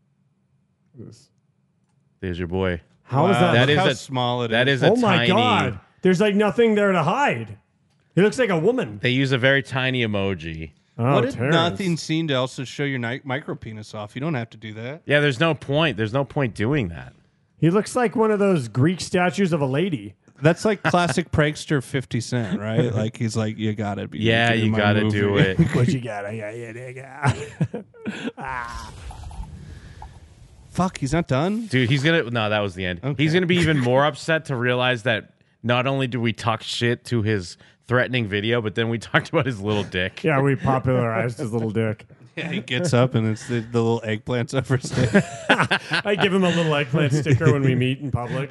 There's your boy. How is that? That Look is how a small it That is. is a Oh my tiny. god! There's like nothing there to hide. He looks like a woman. They use a very tiny emoji. Oh, what if Terrence. nothing seen to also show your ni- micro penis off? You don't have to do that. Yeah, there's no point. There's no point doing that. He looks like one of those Greek statues of a lady. That's like classic prankster fifty Cent, right? Like he's like, you gotta be. Yeah, making you my gotta movie." do it. What you got? Yeah, yeah, yeah. Ah. Fuck, he's not done. Dude, he's gonna no, that was the end. Okay. He's gonna be even more upset to realize that not only do we talk shit to his threatening video, but then we talked about his little dick. Yeah, we popularized his little dick. Yeah, he gets up and it's the, the little eggplants over his dick. I give him a little eggplant sticker when we meet in public.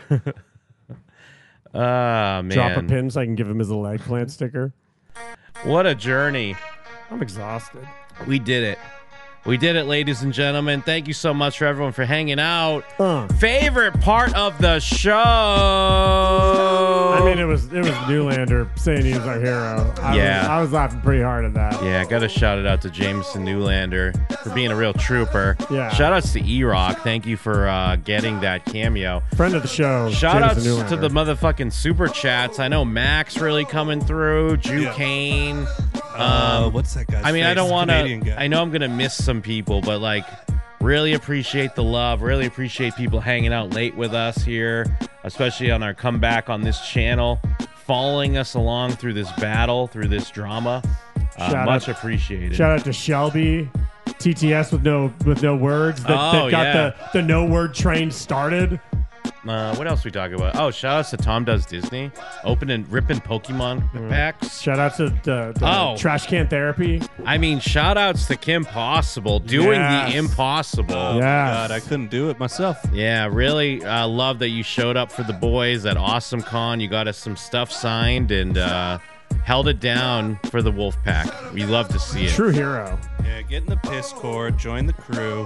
Ah, man. Drop a pin so I can give him his little eggplant sticker. What a journey. I'm exhausted. We did it. We did it, ladies and gentlemen. Thank you so much for everyone for hanging out. Uh. Favorite part of the show. I mean, it was it was Newlander saying he was our hero. I Yeah. was, I was laughing pretty hard at that. Yeah, got to shout it out to Jameson Newlander for being a real trooper. Yeah. Shout outs to E-Rock. Thank you for uh, getting that cameo. Friend of the show. Shout outs Jameson to Newlander. the motherfucking super chats. I know Max really coming through. Drew Yeah. Kane. Uh, Um, what's that guy's I mean, I face? don't The want Canadian to. guy. I know I'm gonna miss some people, but like, really appreciate the love. Really appreciate people hanging out late with us here, especially on our comeback on this channel, following us along through this battle, through this drama. Uh, Shout much out- appreciated. Shout out to Shelby, T T S with no with no words that, Oh, that got yeah. the, the no word train started. Uh, what else we talking about? Oh, shout outs to Tom Does Disney, opening ripping Pokemon packs. Shout out to the, the Oh. trash can therapy. I mean, shout outs to Kim Possible doing Yes. the impossible. Oh, Yes. God, I couldn't do it myself. Yeah, really uh, love that you showed up for the boys at Awesome Con. You got us some stuff signed and uh, held it down for the Wolf Pack. We love to see it. True hero. Yeah, get in the piss cord, join the crew.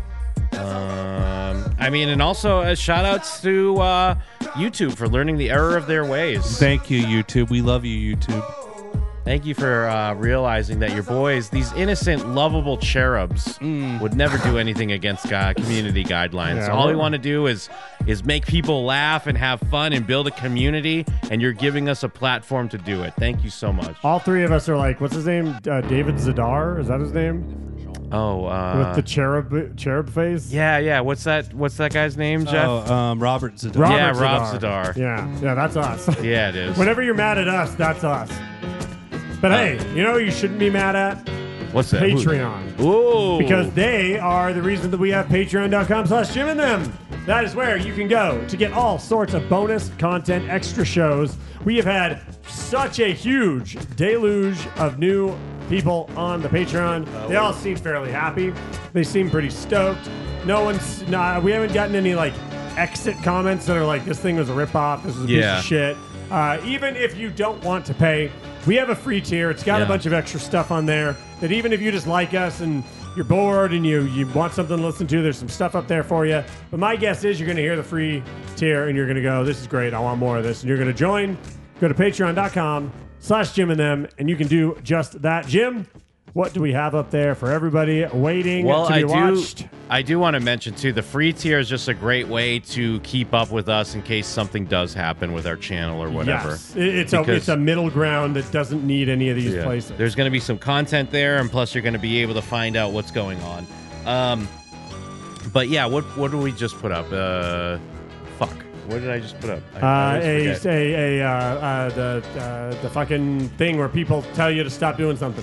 Um, I mean, and also uh, shout outs to uh, YouTube for learning the error of their ways. Thank you, YouTube. We love you, YouTube. Thank you for uh, realizing that your boys, these innocent, lovable cherubs, would never do anything against uh, community guidelines. Yeah, All we we're- want to do is is make people laugh and have fun and build a community, and you're giving us a platform to do it. Thank you so much. All three of us are like, what's his name? Uh, David Zadar? Is that his name? Oh, uh, with the cherub cherub face. Yeah, yeah. What's that? What's that guy's name, Jeff? Oh, um, Robert Zadar. Robert yeah, Zadar. Rob Zadar. Yeah, yeah, that's us. Yeah, it is. Whenever you're mad at us, that's us. But Uh, hey, you know what you shouldn't be mad at? What's that? Patreon. Ooh. Because they are the reason that we have patreon.com slash Jim and them. That is where you can go to get all sorts of bonus content, extra shows. We have had such a huge deluge of new people on the Patreon. They all seem fairly happy. They seem pretty stoked. No one's, nah, we haven't gotten any like exit comments that are like, this thing was a ripoff, this was a Yeah. piece of shit. Uh, even if you don't want to pay, we have a free tier. It's got Yeah. a bunch of extra stuff on there that even if you just like us and you're bored and you, you want something to listen to, there's some stuff up there for you. But my guess is you're going to hear the free tier and you're going to go, this is great, I want more of this. And you're going to join. Go to patreon.com slash Jim and them, and you can do just that. Jim, what do we have up there for everybody waiting Well, to be I do. watched? I do want to mention too. The free tier is just a great way to keep up with us in case something does happen with our channel or whatever. Yes. It- It's, a, Because- it's a middle ground that doesn't need any of these Yeah. places. There's going to be some content there, and plus you're going to be able to find out what's going on. Um, but yeah, what what did we just put up? Uh, fuck. What did I just put up? I, I Uh, always a, forget. a, a, uh, uh, the, uh, the fucking thing where people tell you to stop doing something.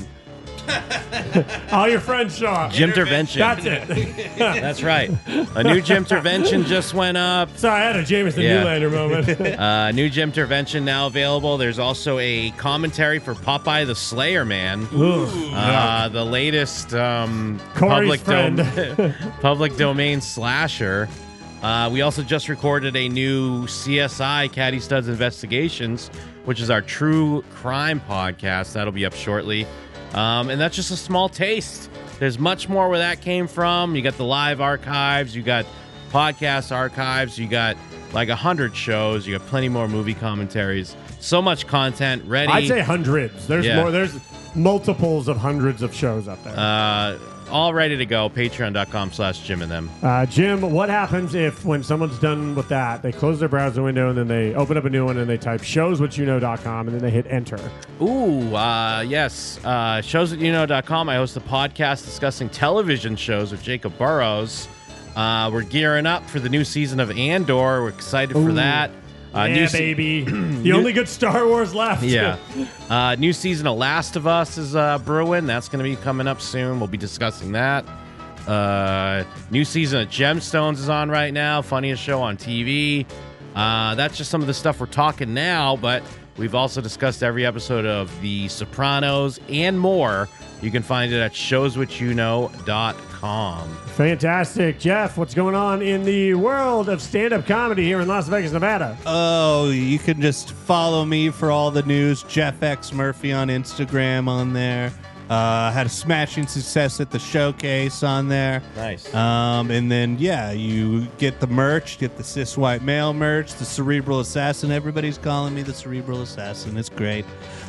All your friends show up. Gymtervention. That's it. That's right. A new Gymtervention just went up. Sorry, I had a Jameson Newlander moment. uh, new Gymtervention now available. There's also a commentary for Popeye the Slayer Man. Ooh, uh, yeah. The latest um, Corey's public, friend. dom- public domain slasher. Uh, we also just recorded a new C S I, Caddy Studs Investigations, which is our true crime podcast. That'll be up shortly. Um, and that's just a small taste. There's much more where that came from. You got the live archives. You got podcast archives. You got like a hundred shows. You got plenty more movie commentaries. So much content ready. I'd say hundreds. There's Yeah. more. There's multiples of hundreds of shows up there. Uh, all ready to go. Patreon.com slash Jim and them. Uh, Jim, what happens if when someone's done with that, they close their browser window and then they open up a new one and they type shows what you know dot com and then they hit enter? Ooh, uh, yes. Uh, shows that you know dot com. I host a podcast discussing television shows with Jacob Burrows. Uh, we're gearing up for the new season of Andor. We're excited for Ooh. that. Uh, yeah, new se- baby. the only good Star Wars left. Yeah. Uh, new season of Last of Us is uh, brewing. That's going to be coming up soon. We'll be discussing that. Uh, new season of Gemstones is on right now. Funniest show on T V. Uh, that's just some of the stuff we're talking now, but we've also discussed every episode of The Sopranos and more. You can find it at shows what you know dot com. Fantastic. Jeff, what's going on in the world of stand-up comedy here in Las Vegas, Nevada? Oh, you can just follow me for all the news. Jeff X Murphy on Instagram on there. Uh, had a smashing success at the showcase on there. Nice. Um, and then, yeah, you get the merch, get the cis white male merch, the Cerebral Assassin. Everybody's calling me the Cerebral Assassin. It's great.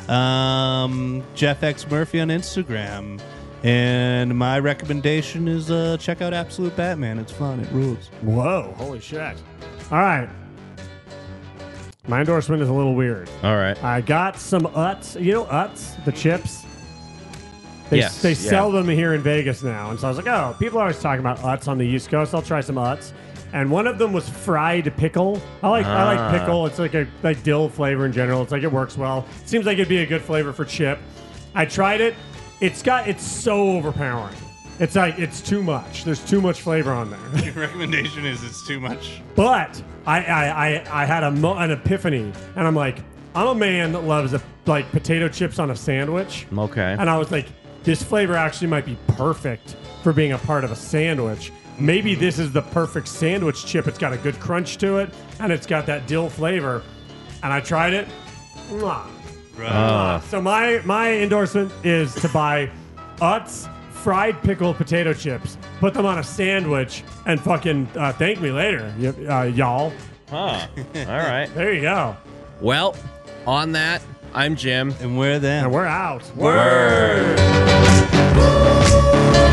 Um, Jeff X Murphy on Instagram. And my recommendation is uh, check out Absolute Batman. It's fun. It rules. Whoa, holy shit. All right. My endorsement is a little weird. All right. I got some Utz. You know Utz, the chips? They, Yes, they yeah. sell them here in Vegas now. And so I was like, oh, people are always talking about Utz on the East Coast. I'll try some Utz. And one of them was fried pickle. I like I Ah. like pickle. It's like a like dill flavor in general. It's like it works well. Seems like it'd be a good flavor for chip. I tried it. It's got it's so overpowering. It's like it's too much. There's too much flavor on there. Your recommendation is it's too much. But I I, I, I had a mo- an epiphany, and I'm like, I'm a man that loves a, like potato chips on a sandwich. Okay. And I was like, this flavor actually might be perfect for being a part of a sandwich. Maybe this is the perfect sandwich chip. It's got a good crunch to it, and it's got that dill flavor. And I tried it. Mwah. Uh. So my my endorsement is to buy Utz fried pickle potato chips, put them on a sandwich, and fucking uh, thank me later, y- uh, y'all. Huh. All right. There you go. Well, on that, I'm Jim. And we're them. And we're out. Word.